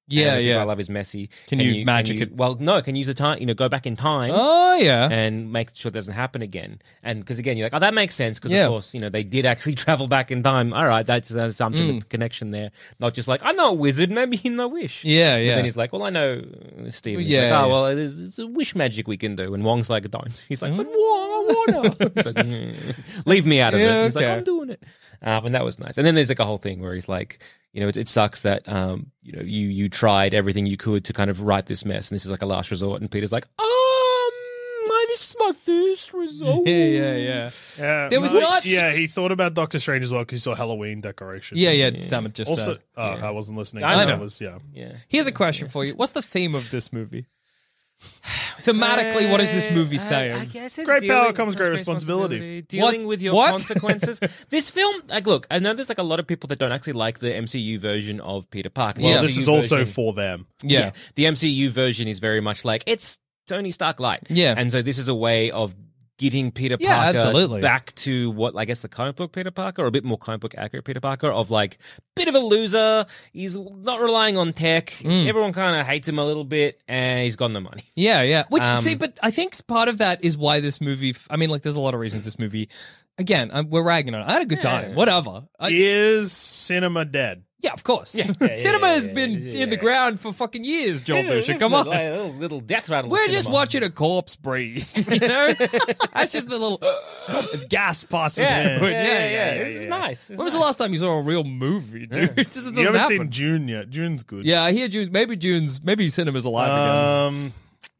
S3: Yeah,
S1: and Everything
S3: yeah.
S1: I Love is messy.
S3: Can you magic
S1: you-
S3: it?
S1: Well, no. Can use the time. You know, go back in time.
S3: Oh yeah.
S1: And make sure it doesn't happen again. And because again, you're like, oh, that makes sense. Because
S3: Yeah.
S1: of course, you know, they did actually travel back in time. All right, that's uh, something
S3: Mm.
S1: with connection there. Not just like, I'm not a wizard. Maybe he no wish.
S3: Yeah,
S1: But
S3: yeah.
S1: then he's like, well, I know uh, Steven. He's
S3: Yeah,
S1: like, oh,
S3: yeah.
S1: well, it's, it's a wish magic we can do. And Wong's like, don't. He's like, but
S3: Mm.
S1: Wong, I wanna. He's like, "Mm, leave me out of
S3: Yeah,
S1: it. He's
S3: okay.
S1: like, I'm doing it. Um, and that was nice. And then there's like a whole thing where he's like, you know, it, it sucks that um, you know, you you tried everything you could to kind of right this mess, and this is like a last resort. And Peter's like, um, my- this is my first resort.
S3: Yeah, yeah, yeah.
S4: Yeah,
S3: There was
S4: no,
S3: not-
S4: Yeah, he thought about Doctor Strange as well because he saw Halloween decorations.
S3: Yeah, yeah. Sam had just
S4: Also,
S3: said.
S4: oh, I wasn't listening.
S1: I
S4: That
S1: know.
S4: was yeah.
S1: Yeah.
S3: Here's a question for you. What's the theme of this movie? Thematically, what is this movie
S1: Uh,
S3: saying?
S1: I guess it's
S4: Great power
S1: dealing-
S4: comes great
S1: great
S4: responsibility.
S1: Dealing
S3: What?
S1: with your
S3: What?
S1: consequences. This film, like, look, I know there's like a lot of people that don't actually like the M C U version of Peter Parker. The
S4: Well,
S3: Yeah.
S4: this
S1: M C U
S4: is also
S1: version-
S4: for them.
S3: yeah.
S1: the M C U version is very much like it's Tony Stark light.
S3: Yeah.
S1: and so this is a way of getting Peter
S3: Yeah,
S1: Parker
S3: absolutely.
S1: back to what I guess the comic book Peter Parker, or a bit more comic book accurate Peter Parker, of like bit of a loser. He's not relying on tech.
S3: Mm.
S1: Everyone kind of hates him a little bit, and he's got no money.
S3: Yeah, yeah. Which,
S1: Um,
S3: see, but I think part of that is why this movie. I mean, like, there's a lot of reasons this movie. Again, I'm, we're ragging on it. I had a good time. Whatever. I,
S4: Is cinema dead?
S3: yeah, of course.
S1: yeah, yeah,
S3: Cinema has
S1: yeah,
S3: been
S1: yeah.
S3: in the ground for fucking years, Joel
S1: This
S3: Fisher.
S1: is
S3: Come
S1: a-
S3: on.
S1: like a little, little death rattle. of
S3: We're just
S1: cinema.
S3: watching a corpse breathe. You know? That's just the little. As gas passes
S1: Yeah,
S3: through
S1: yeah,
S3: it.
S1: yeah, yeah. This is nice. This is
S3: When was the
S1: nice.
S3: last time you saw a real movie, dude? This doesn't
S4: You haven't
S3: happen.
S4: seen June yet. June's good.
S3: Yeah, I hear June's. Maybe June's. Maybe cinema's alive again.
S4: Um,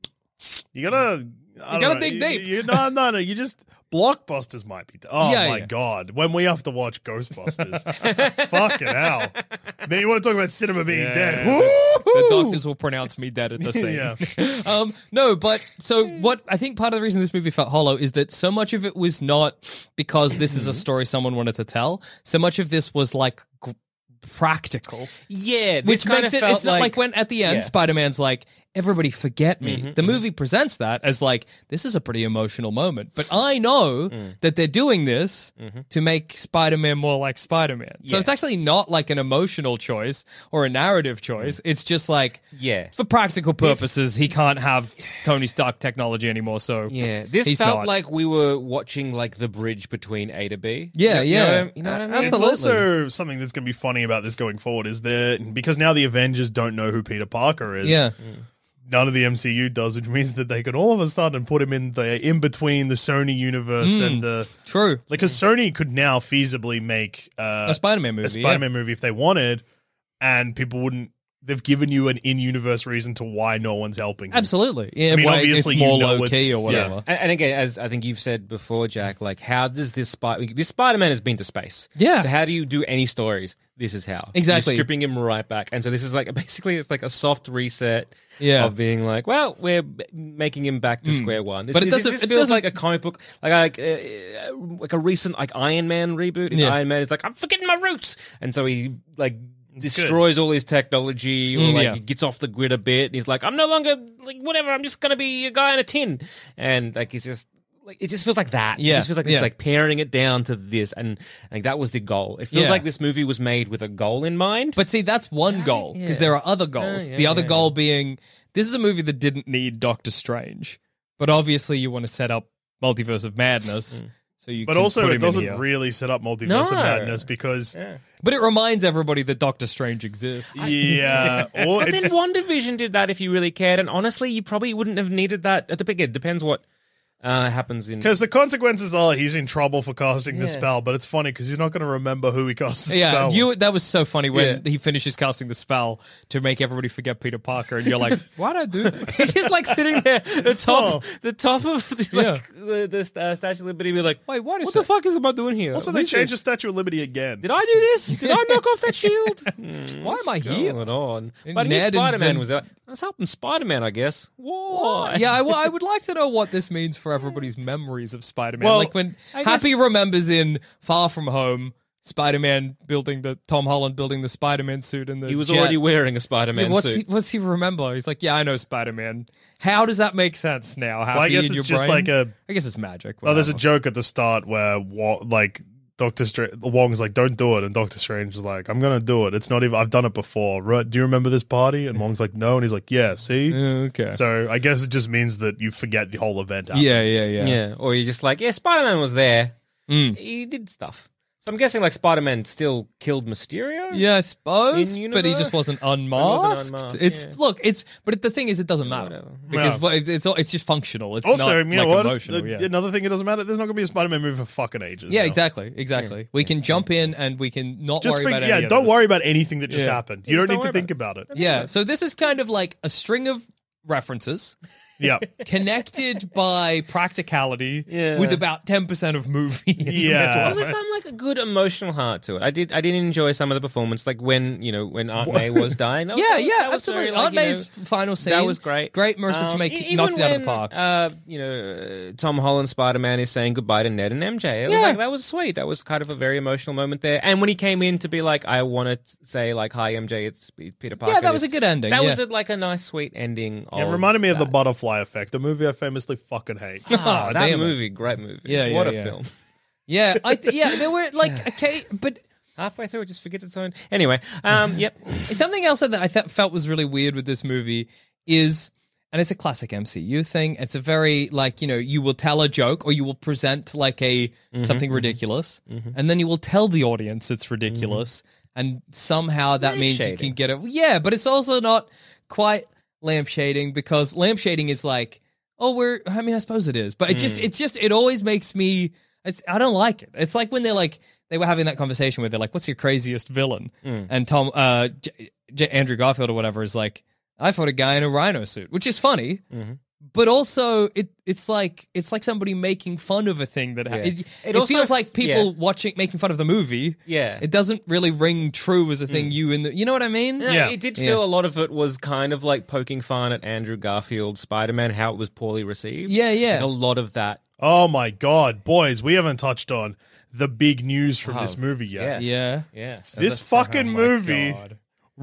S4: you gotta. I
S3: You
S4: don't
S3: gotta
S4: know.
S3: dig
S4: you,
S3: deep.
S4: You, no, no, no. You just blockbusters might be. Oh
S3: Yeah,
S4: my
S3: yeah.
S4: god! When we have to watch Ghostbusters, fucking hell! Then you want to talk about cinema being
S3: Yeah.
S4: dead?
S3: The
S4: Woo!
S3: doctors will pronounce me dead at the scene.
S4: Yeah.
S3: um, no, but so what I think part of the reason this movie felt hollow is that so much of it was not because this is a story someone wanted to tell. So much of this was like g- practical,
S1: Yeah, this
S3: which
S1: kind
S3: makes
S1: of
S3: it.
S1: felt
S3: It's not like, when at the end
S1: Yeah.
S3: Spider-Man's like, "Everybody forget me."
S1: Mhm,
S3: the movie presents that as like, this is a pretty emotional moment, but I know that they're doing this to make Spider-Man more like Spider-Man. So
S1: Yeah.
S3: it's actually not like an emotional choice or a narrative choice. It's just like,
S1: Yeah.
S3: for practical purposes, he can't have Tony Stark technology anymore. So
S1: Yeah, this
S3: he's
S1: felt
S3: not.
S1: like we were watching like the bridge between A to B.
S3: Yeah,
S1: You know-
S3: yeah.
S1: You know, what I- you know what I mean?
S4: It's
S3: Absolutely.
S4: also something that's going to be funny about this going forward is that because now the Avengers don't know who Peter Parker is.
S3: yeah,
S4: None of the M C U does, which means that they could all of a sudden put him in the in between the Sony universe
S3: Mm.
S4: and the
S3: true.
S4: like. Because Sony could now feasibly make uh,
S3: A Spider-Man movie.
S4: a Spider-Man movie if they wanted, and people wouldn't. They've given you an in-universe reason to why no one's helping.
S3: yeah.
S4: him.
S3: Absolutely. Yeah,
S4: I mean,
S3: why
S4: obviously
S3: it's more
S4: you know
S3: low key
S4: it's-
S3: or whatever.
S4: yeah.
S1: And, and again, as I think you've said before, Jack, like how does this Spider this Spider-Man has been to space?
S3: Yeah.
S1: So how do you do any stories? This is how
S3: Exactly.
S1: You're stripping him right back, and so this is like basically it's like a soft reset.
S3: Yeah.
S1: Of being like, well, we're b- making him back to square one. This,
S3: But it
S1: this-
S3: doesn't-
S1: This
S3: it
S1: feels
S3: doesn't-
S1: like a comic book, like like, uh, like a recent like Iron Man reboot. If
S3: Yeah.
S1: Iron Man is like, I'm forgetting my roots, and so he like destroys all his technology, or
S3: Mm,
S1: like
S3: yeah.
S1: he gets off the grid a bit. And he's like, I'm no longer like whatever. I'm just gonna be a guy in a tin, and like he's just. Like, it just feels like that.
S3: Yeah,
S1: It just feels like
S3: yeah.
S1: it's like paring it down to this, and like that was the goal. It feels
S3: Yeah.
S1: like this movie was made with a goal in mind.
S3: But see, that's one goal because
S1: yeah.
S3: there are other goals.
S1: Uh, yeah,
S3: the other
S1: yeah,
S3: goal being this is a movie that didn't need Doctor Strange, but obviously you want to set up Multiverse of Madness, so you.
S4: But
S3: can
S4: also,
S3: put
S4: it
S3: him in
S4: doesn't
S3: here.
S4: really set up multiverse
S1: No.
S4: of madness because
S1: yeah.
S3: But it reminds everybody that Doctor Strange exists.
S4: yeah, or
S1: But then
S4: it's,
S1: WandaVision did that if you really cared, and honestly, you probably wouldn't have needed that at the beginning. It depends what uh, happens in.
S4: because the consequences are he's in trouble for casting the
S1: Yeah.
S4: spell, but it's funny because he's not going to remember who he cast the
S3: Yeah,
S4: spell.
S3: you. That was so funny when
S1: Yeah.
S3: he finishes casting the spell to make everybody forget Peter Parker, and you're like, "Why'd I do that?"
S1: He's just like sitting there, the top,
S4: Oh.
S1: the top of the, like the, the uh, Statue of Liberty, be like,
S3: Wait, what is
S1: what the
S3: it?
S1: fuck is am I doing here?
S4: also,
S1: What
S4: they
S1: is
S4: changed the
S1: this?
S4: Statue of Liberty again.
S1: Did I do this? Did I knock off that shield? Hmm,
S3: Why am I here?
S1: Going on,
S3: And
S1: but I knew
S3: Ned and
S1: Spider Man
S3: Zen-
S1: was there. I was helping Spider Man, I guess. Why?
S3: Yeah, I, w- I would like to know what this means for everybody's memories of Spider-Man.
S4: Well,
S3: like when
S1: I
S3: Happy
S1: guess-
S3: remembers in Far From Home, Spider-Man building the Tom Holland building the Spider-Man suit and the
S1: He was
S3: jet.
S1: already wearing a
S3: Yeah,
S1: Spider Man
S3: what's
S1: suit.
S3: he, what's he remember? He's like, yeah, I know Spider-Man. How does that make sense now? Happy
S4: Well, I guess
S3: in
S4: it's
S3: your
S4: just
S3: brain?
S4: like a.
S3: I guess it's magic.
S4: Oh, there's a
S3: whatever.
S4: joke at the start where what like Doctor Strange, Wong's like, don't do it. And Doctor Strange is like, I'm going to do it. It's not even, I've done it before. Right? Do you remember this party? And Wong's like, no. And he's like, yeah, see?
S3: Okay.
S4: So I guess it just means that you forget the whole event happened.
S3: Yeah, yeah, yeah.
S1: Yeah, or you're just like, yeah, Spider-Man was there.
S3: Mm.
S1: He did stuff. So I'm guessing like Spider-Man still killed Mysterio?
S3: Yeah, I suppose,
S1: In
S3: but he
S1: universe?
S3: just wasn't unmasked.
S1: wasn't unmasked,
S3: It's
S1: yeah.
S3: look, it's but the thing is, it doesn't matter
S1: Whatever.
S3: because
S4: Yeah.
S3: well, it's it's, all- it's just functional. It's
S4: Also,
S3: not
S4: you know
S3: like
S4: what?
S3: emotional.
S4: The-
S3: yeah.
S4: Another thing, it doesn't matter. There's not going to be a Spider-Man movie for fucking ages.
S3: Yeah,
S4: now.
S3: exactly, exactly. We can jump in and we can not
S4: Just
S3: worry
S4: think,
S3: about
S4: yeah,
S3: any of
S4: don't
S3: this.
S4: worry about anything that just
S3: Yeah.
S4: happened. You
S1: Yeah,
S4: don't
S1: just
S4: need
S1: don't
S4: to
S1: worry
S4: think
S1: about
S4: about it.
S3: Yeah, so this is kind of like a string of references
S4: Yeah.
S3: connected by practicality
S1: Yeah.
S3: with about ten percent of movie. in the
S4: Yeah.
S3: middle
S1: There
S3: of
S1: was
S3: it.
S1: some like a good emotional heart to it. I did. I did enjoy some of the performance, like when you know when Aunt May was dying. That was-
S3: Yeah,
S1: that was-
S3: yeah,
S1: that was
S3: absolutely.
S1: very, like,
S3: Aunt
S1: you know,
S3: May's final scene.
S1: that was great.
S3: Great Marissa
S1: Um,
S3: Tomei
S1: e-
S3: ki- knocks it out of the
S1: when,
S3: park.
S1: Uh, you know, uh, Tom Holland Spider-Man is saying goodbye to Ned and M J. It was
S3: Yeah.
S1: like that was sweet. That was kind of a very emotional moment there. And when he came in to be like, I want to say like, hi M J, it's Peter Parker.
S3: Yeah, that was a good ending.
S1: That
S3: yeah.
S1: was a, like a nice sweet ending.
S4: It
S1: of
S4: reminded me of the
S1: that.
S4: Butterfly Effect, a movie I famously fucking hate.
S1: Ah,
S3: Oh,
S1: that
S3: damn it.
S1: movie, great movie.
S3: Yeah, yeah,
S1: what a
S3: yeah.
S1: film.
S3: Yeah, I th- yeah, there were like okay, but
S1: Halfway through, it just forgets its own. Anyway, um, yep.
S3: something else that I th- felt was really weird with this movie is, and it's a classic M C U thing. It's a very like you know you will tell a joke or you will present like a
S1: Mm-hmm,
S3: something ridiculous, and then you will tell the audience it's ridiculous, and somehow that means you
S1: Lampshading.
S3: can get it. Yeah, but it's also not quite lampshading because lampshading is like, oh, we're. I mean, I suppose it is, but it just it's just it always makes me. It's I don't like it. It's like when they're like they were having that conversation where they're like, "What's your craziest villain?" And Tom, uh, J- J- Andrew Garfield or whatever is like, "I fought a guy in a rhino suit," which is funny, but also it it's like it's like somebody making fun of a thing that ha-
S1: Yeah.
S3: it,
S1: It
S3: it
S1: also
S3: feels
S1: f-
S3: like people
S1: yeah.
S3: watching making fun of the movie.
S1: Yeah.
S3: It doesn't really ring true as a thing you in the you know what I mean?
S1: Yeah,
S4: Yeah.
S1: it did
S3: Yeah.
S1: feel a lot of it was kind of like poking fun at Andrew Garfield Spider-Man, how it was poorly received.
S3: Yeah, yeah.
S1: Like a lot of that.
S4: Oh my God, boys, we haven't touched on the big news from this
S1: Oh,
S4: movie yet.
S1: Yes.
S3: Yeah.
S1: Yes.
S4: This
S3: Oh
S4: fucking
S3: my
S4: movie
S3: God.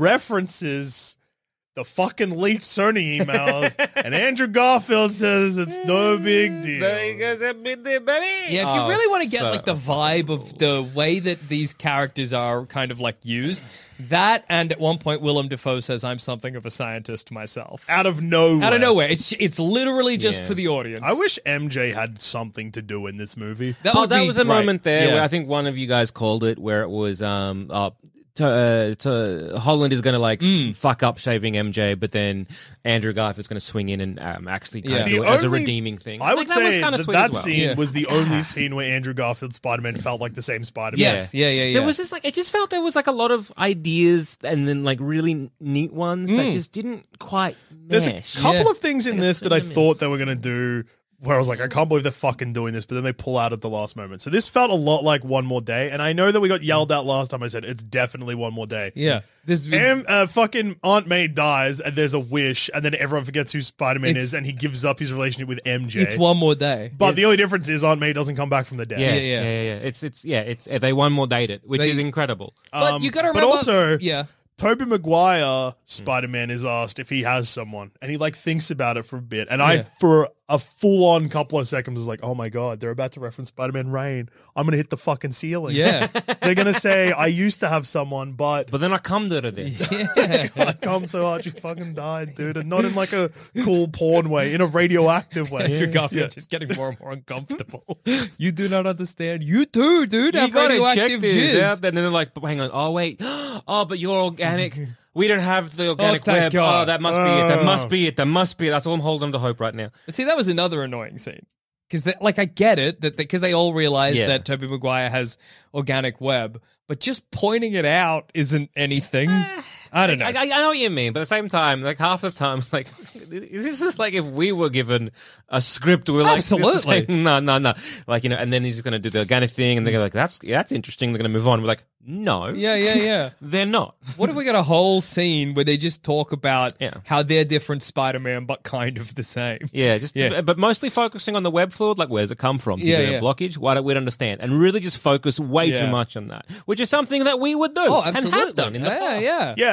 S4: references the fucking leaked Sony emails, and Andrew Garfield says it's no big deal.
S1: There you go, baby.
S3: Yeah, if you
S1: Oh,
S3: really want to get
S1: so
S3: like the vibe of the way that these characters are kind of like used, that and at one point Willem Dafoe says, "I'm something of a scientist myself."
S4: Out of nowhere.
S3: Out of nowhere, it's it's literally just
S1: Yeah.
S3: for the audience.
S4: I wish M J had something to do in this movie.
S3: that
S1: Oh,
S3: would
S1: that
S3: be
S1: was a
S3: great.
S1: moment there
S3: Yeah.
S1: where I think one of you guys called it, where it was um, uh, to, uh, to Holland is going to like
S3: Mm.
S1: fuck up saving M J, but then Andrew Garfield's going to swing in and um, actually kind
S3: Yeah.
S1: of
S3: The
S1: do it as a
S4: only-
S1: redeeming thing.
S4: I would
S1: Like, that was
S4: say
S1: kinda
S4: that
S1: sweet
S4: that
S1: as well.
S4: scene
S3: Yeah.
S4: was the only scene where Andrew Garfield's Spider-Man felt like the same Spider-Man.
S3: Yes, yeah, yeah, yeah.
S1: There was just like it just felt there was like a lot of ideas and then like really neat ones that just didn't quite
S4: There's
S1: mesh.
S4: a couple
S3: Yeah.
S4: of things in
S1: Like a
S4: this that I
S1: cinemas.
S4: thought they were going to do where I was like, I can't believe they're fucking doing this, but then they pull out at the last moment. So this felt a lot like One More Day, and I know that we got yelled at last time I said it's definitely One More Day.
S3: yeah. This
S4: And uh, fucking Aunt May dies, and there's a wish, and then everyone forgets who Spider-Man
S3: It's-
S4: is, and he gives up his relationship with M J.
S3: it's one more day.
S4: but the only difference is Aunt May doesn't come back from the dead.
S1: yeah,
S3: Yeah,
S1: yeah,
S3: yeah.
S1: yeah, yeah. It's it's yeah, it's they one more date it, which
S3: They-
S1: is incredible.
S3: but
S4: Um,
S3: you got to
S4: but
S3: remember.
S4: also-
S3: yeah.
S4: Tobey Maguire Spider-Man is asked if he has someone, and he like thinks about it for a bit. And I,
S3: Yeah.
S4: for a full-on couple of seconds, was like, "Oh my god, they're about to reference Spider-Man Rain. I'm gonna hit the fucking ceiling."
S3: Yeah.
S4: they're gonna say, "I used to have someone, but."
S1: But then I come to it then.
S3: yeah.
S4: I come so hard, you fucking died, dude, and not in like a cool porn way, in a radioactive way.
S3: Andrew Garfield
S4: Yeah.
S3: just getting more and more uncomfortable. You do not understand. You too, dude.
S1: You
S3: Have
S1: gotta
S3: radioactive
S1: check this
S3: jizz.
S1: out. And then they're like, but hang on. Oh wait. Oh, but you're organic. We don't have the organic
S3: thank
S1: web.
S3: God.
S1: Oh, that must be it. That
S4: Oh.
S1: must be it. That must be it. That's all I'm holding to hope right now.
S3: But see, that was another annoying scene. Because, like, I get it that because they all realize
S1: Yeah.
S3: that Tobey Maguire has organic web, but just pointing it out isn't anything. I don't know.
S1: I, I, I know what you mean, but at the same time, like half the time, it's like, is this just like if we were given a script, we're like, this is
S3: Absolutely.
S1: like, no, no, no, like you know, and then he's just going to do the organic thing, and they're like, that's yeah, that's interesting. They're going to move on. We're like, no,
S3: yeah, yeah, yeah.
S1: they're not.
S3: What if we got a whole scene where they just talk about
S1: Yeah.
S3: how they're different Spider-Man, but kind of the same?
S1: Yeah, just
S3: Yeah.
S1: but mostly focusing on the web fluid, like where's it come from? Did
S3: Yeah,
S1: you get
S3: yeah.
S1: a blockage? Why don't we don't understand? And really just focus way
S3: Yeah.
S1: too much on that, which is something that we would do
S3: Oh,
S1: and
S3: absolutely.
S1: have done in the
S3: yeah,
S1: past.
S3: yeah.
S4: Yeah.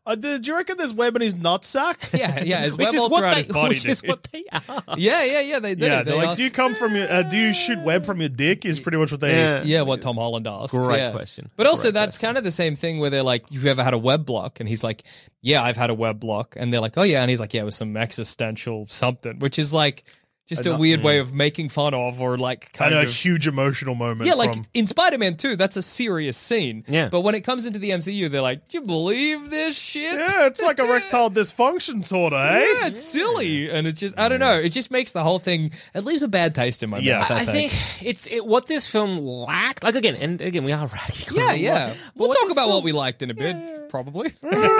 S4: Uh, do you reckon there's web in his nutsack?
S3: Yeah, yeah. His
S1: Which
S3: web
S1: is
S3: all
S1: what
S3: throughout
S1: they,
S3: his body.
S1: which is
S3: dude.
S1: what they are.
S3: Yeah, yeah, yeah. They do.
S4: Yeah,
S3: they
S4: they're like,
S3: ask-
S4: do you come from your? Uh, do you shoot web from your dick? Is pretty much what they.
S1: Yeah.
S3: Yeah, what Tom Holland asks.
S1: Great
S3: yeah.
S1: question.
S3: But also,
S1: Great
S3: that's kind of the same thing where they're like, "You've ever had a web block?" And he's like, "Yeah, I've had a web block." And they're like, "Oh yeah," and he's like, "Yeah, it was some existential something," which is like just a weird way of making fun of, or like kind
S4: Kind of a
S3: of.
S4: huge emotional moment.
S3: Yeah, like
S4: from,
S3: in Spider-Man two, that's a serious scene.
S1: Yeah.
S3: But when it comes into the M C U, they're like, "Do you believe this shit?"
S4: yeah, it's like erectile dysfunction sort of, eh?
S3: Yeah, it's silly, and it's just I don't know. It just makes the whole thing. It leaves a bad taste in my
S4: Yeah.
S3: mouth. I,
S1: I think it's it, what this film lacked. Like again, and again, we are ragging. on
S3: Yeah,
S1: it a
S3: yeah.
S1: lot, but
S3: We'll
S1: what
S3: talk
S1: this
S3: about what
S1: film-
S3: we liked in a bit, probably.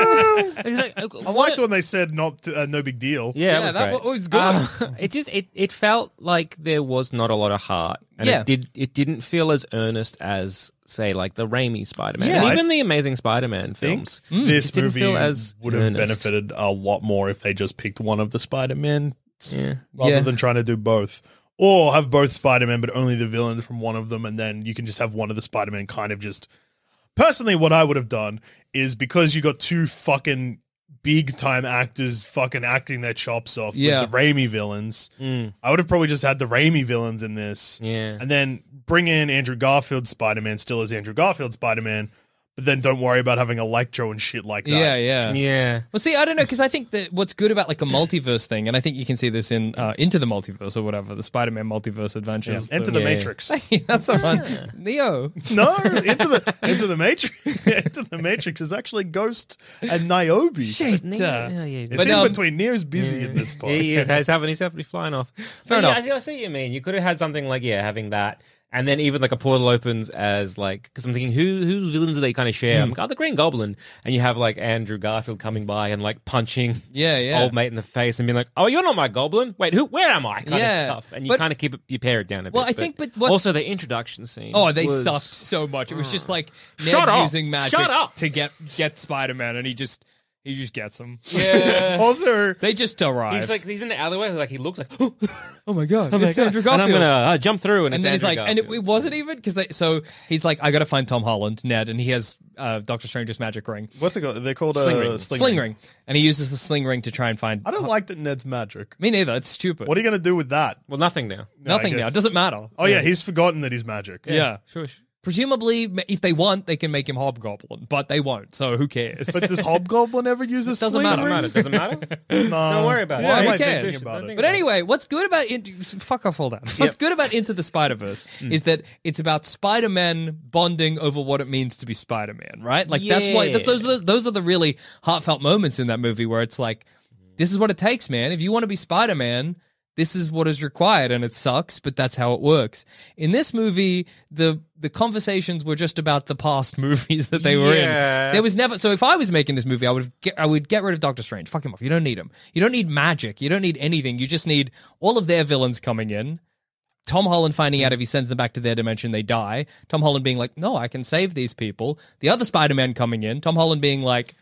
S1: It's like, uh,
S4: I liked when they said not to, uh, no big deal.
S1: Yeah,
S3: Yeah,
S1: it
S3: that
S1: was, great.
S3: was good.
S1: Uh, it just it, it felt like there was not a lot of heart, and
S3: Yeah.
S1: it did it didn't feel as earnest as say like the Raimi Spider-Man,
S3: Yeah.
S1: and
S4: I
S1: even the Amazing Spider-Man
S4: think
S1: films.
S4: this
S1: It didn't
S4: movie
S1: feel as
S4: would have
S1: earnest.
S4: benefited a lot more if they just picked one of the Spider-Men
S1: Yeah.
S4: rather
S3: Yeah.
S4: than trying to do both. Or have both Spider-Man, but only the villain from one of them, and then you can just have one of the Spider-Man kind of just... Personally, what I would have done is because you got two fucking big-time actors fucking acting their chops off
S3: Yeah.
S4: with the Raimi villains,
S1: Mm.
S4: I would have probably just had the Raimi villains in this.
S1: Yeah.
S4: And then bring in Andrew Garfield's Spider-Man still as Andrew Garfield's Spider-Man, but then don't worry about having Electro and shit like that.
S3: Yeah, yeah.
S1: Yeah.
S3: Well, see, I don't know, because I think that what's good about like a multiverse thing, and I think you can see this in uh, Into the Multiverse or whatever, the Spider-Man Multiverse
S4: Yeah.
S3: Adventures.
S4: Enter the
S1: Yeah.
S4: Matrix.
S3: That's the one. Neo.
S4: No, into the into the Matrix. Into the Matrix is actually Ghost and Niobe.
S3: Shit.
S1: Yeah,
S3: uh,
S1: yeah, yeah.
S4: It's
S3: But,
S4: in
S3: um,
S4: between. Neo's busy in this part.
S1: He is he's having he's definitely flying off.
S3: Fair
S1: But yeah,
S3: enough.
S1: I, see- I see what you mean. You could have had something like yeah, having that, and then even like a portal opens as like because I'm thinking who whose villains do they kind of share? I'm like, oh, the Green Goblin, and you have like Andrew Garfield coming by and like punching
S3: Yeah, yeah.
S1: old mate in the face and being like, oh, you're not my Goblin. Wait, who? Where am I? Kind
S3: Yeah,
S1: of stuff, and you
S3: but-
S1: kind of keep it, you pare it down a bit.
S3: Well, I think, but what's-
S1: also the introduction scene.
S3: Oh, they
S1: was-
S3: sucked so much. It was just like Ned
S1: Shut up.
S3: using magic
S1: Shut up.
S3: to get get Spider-Man, and he just he just gets him.
S1: Yeah.
S4: Also,
S3: They just arrive.
S1: He's like he's in the alleyway. Like he looks like,
S3: oh my god,
S1: oh my
S3: it's
S1: God.
S3: Andrew
S1: and
S3: Garfield.
S1: I'm gonna uh, jump through, and,
S3: And
S1: it's
S3: then he's
S1: Andrew
S3: like, and it,
S1: Garfield.
S3: it wasn't even because they. So he's like, I got to find Tom Holland, Ned, and he has uh, Doctor Strange's magic ring,
S4: what's it called? They're called
S1: Sling
S4: uh,
S1: ring.
S4: sling,
S3: sling ring, and he uses the sling ring to try and find.
S4: I don't like that Ned's magic.
S3: Me neither. It's stupid.
S4: What are you going to do with that?
S1: well, nothing now.
S3: Nothing
S4: I
S3: now.
S4: guess.
S3: It doesn't matter.
S4: Oh yeah, he's forgotten that he's magic.
S3: Yeah.
S1: Sure. sure.
S3: Presumably, if they want, they can make him Hobgoblin, but they won't. So who cares?
S4: But does Hobgoblin ever use a
S3: Doesn't
S4: sling
S3: matter.
S4: ring?
S1: Doesn't matter. Doesn't matter.
S4: No.
S1: Don't worry about it.
S4: Why am
S3: Who
S4: I
S3: cares?
S4: thinking about
S1: Don't
S4: it?
S1: think
S3: But anyway, what's good about it? Fuck off all that. What's good about Into the Spider Verse is that it's about Spider Man bonding over what it means to be Spider Man, right? Like that's why
S1: Yeah.
S3: that's, those are the, those are the really heartfelt moments in that movie where it's like, this is what it takes, man. If you want to be Spider Man, this is what is required, and it sucks, but that's how it works. In this movie, the the conversations were just about the past movies that they were
S1: Yeah.
S3: in. There was never. So if I was making this movie, I would get I would get rid of Doctor Strange. Fuck him off. You don't need him. You don't need magic. You don't need anything. You just need all of their villains coming in. Tom Holland finding out if he sends them back to their dimension, they die. Tom Holland being like, no, I can save these people. The other Spider-Man coming in. Tom Holland being like,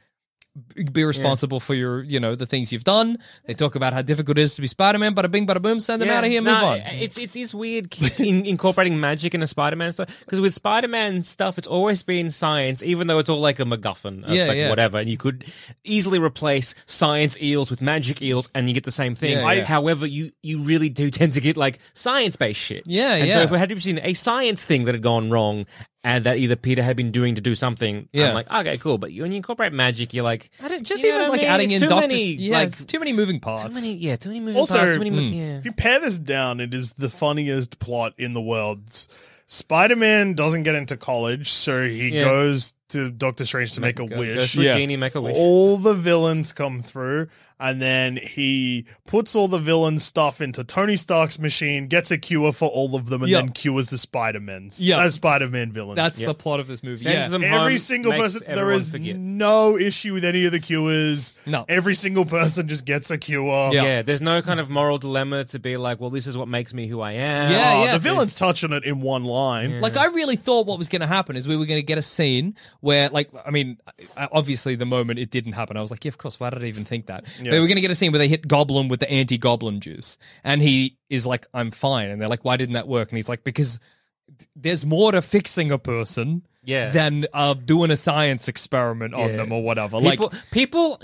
S3: be responsible for your, you know, the things you've done. They talk about how difficult it is to be Spider-Man. Bada bing, bada boom, send them
S1: Yeah,
S3: out of here,
S1: no,
S3: move on.
S1: It's it's it's weird in, incorporating magic in a Spider-Man stuff because with Spider-Man stuff, it's always been science, even though it's all like a MacGuffin, of
S3: Yeah,
S1: like
S3: yeah.
S1: whatever, and you could easily replace science eels with magic eels, and you get the same thing.
S3: Yeah, yeah.
S1: However, you you really do tend to get like science-based shit.
S3: Yeah,
S1: and
S3: yeah.
S1: so if we had seen a science thing that had gone wrong. And that either Peter had been doing to do something,
S3: Yeah.
S1: I'm like, okay, cool. But when you incorporate magic, you're like,
S3: I don't, just
S1: you know
S3: even
S1: what I
S3: like
S1: mean?
S3: adding
S1: It's
S3: in
S1: too
S3: doctors.
S1: many,
S3: yeah,
S1: like,
S3: it's too many moving parts.
S1: too many, yeah, too many moving
S4: Also,
S1: parts, too many, mo-
S3: mm.
S1: yeah.
S4: If you pare this down, it is the funniest plot in the world. S- Spider-Man doesn't get into college, so he
S1: Yeah.
S4: goes to Doctor Strange to make, a
S1: Go-
S4: wish.
S1: Goes to a
S3: Yeah.
S1: genie, make a wish.
S4: All the villains come through, and then he puts all the villain stuff into Tony Stark's machine, gets a cure for all of them, and
S3: Yep.
S4: then cures the Spider-Mans.
S3: Yep.
S4: uh, Spider-Man villains.
S3: That's
S1: Yep.
S3: the plot of this movie.
S1: Sends
S3: Yeah.
S1: them
S4: Every
S1: home,
S4: single
S1: makes
S4: person, there
S1: everyone
S4: is
S1: forget.
S4: no issue with any of the cures.
S3: No.
S4: Every single person just gets a cure.
S3: Yeah.
S1: Yeah, there's no kind of moral dilemma to be like, well, this is what makes me who I am.
S3: Yeah,
S4: Oh,
S3: yeah.
S4: the villains touch on it in one line.
S3: Like I really thought what was going to happen is we were going to get a scene where, like, I mean, I- obviously the moment it didn't happen, I was like, yeah, of course. Why did I even think that?
S4: Yeah.
S3: They were going to get a scene where they hit Goblin with the anti-Goblin juice, and he is like, "I'm fine," and they're like, "Why didn't that work?" And he's like, "Because th- there's more to fixing a person."
S1: Yeah.
S3: than uh, doing a science experiment on
S1: Yeah.
S3: them or whatever. Like,
S1: People, people,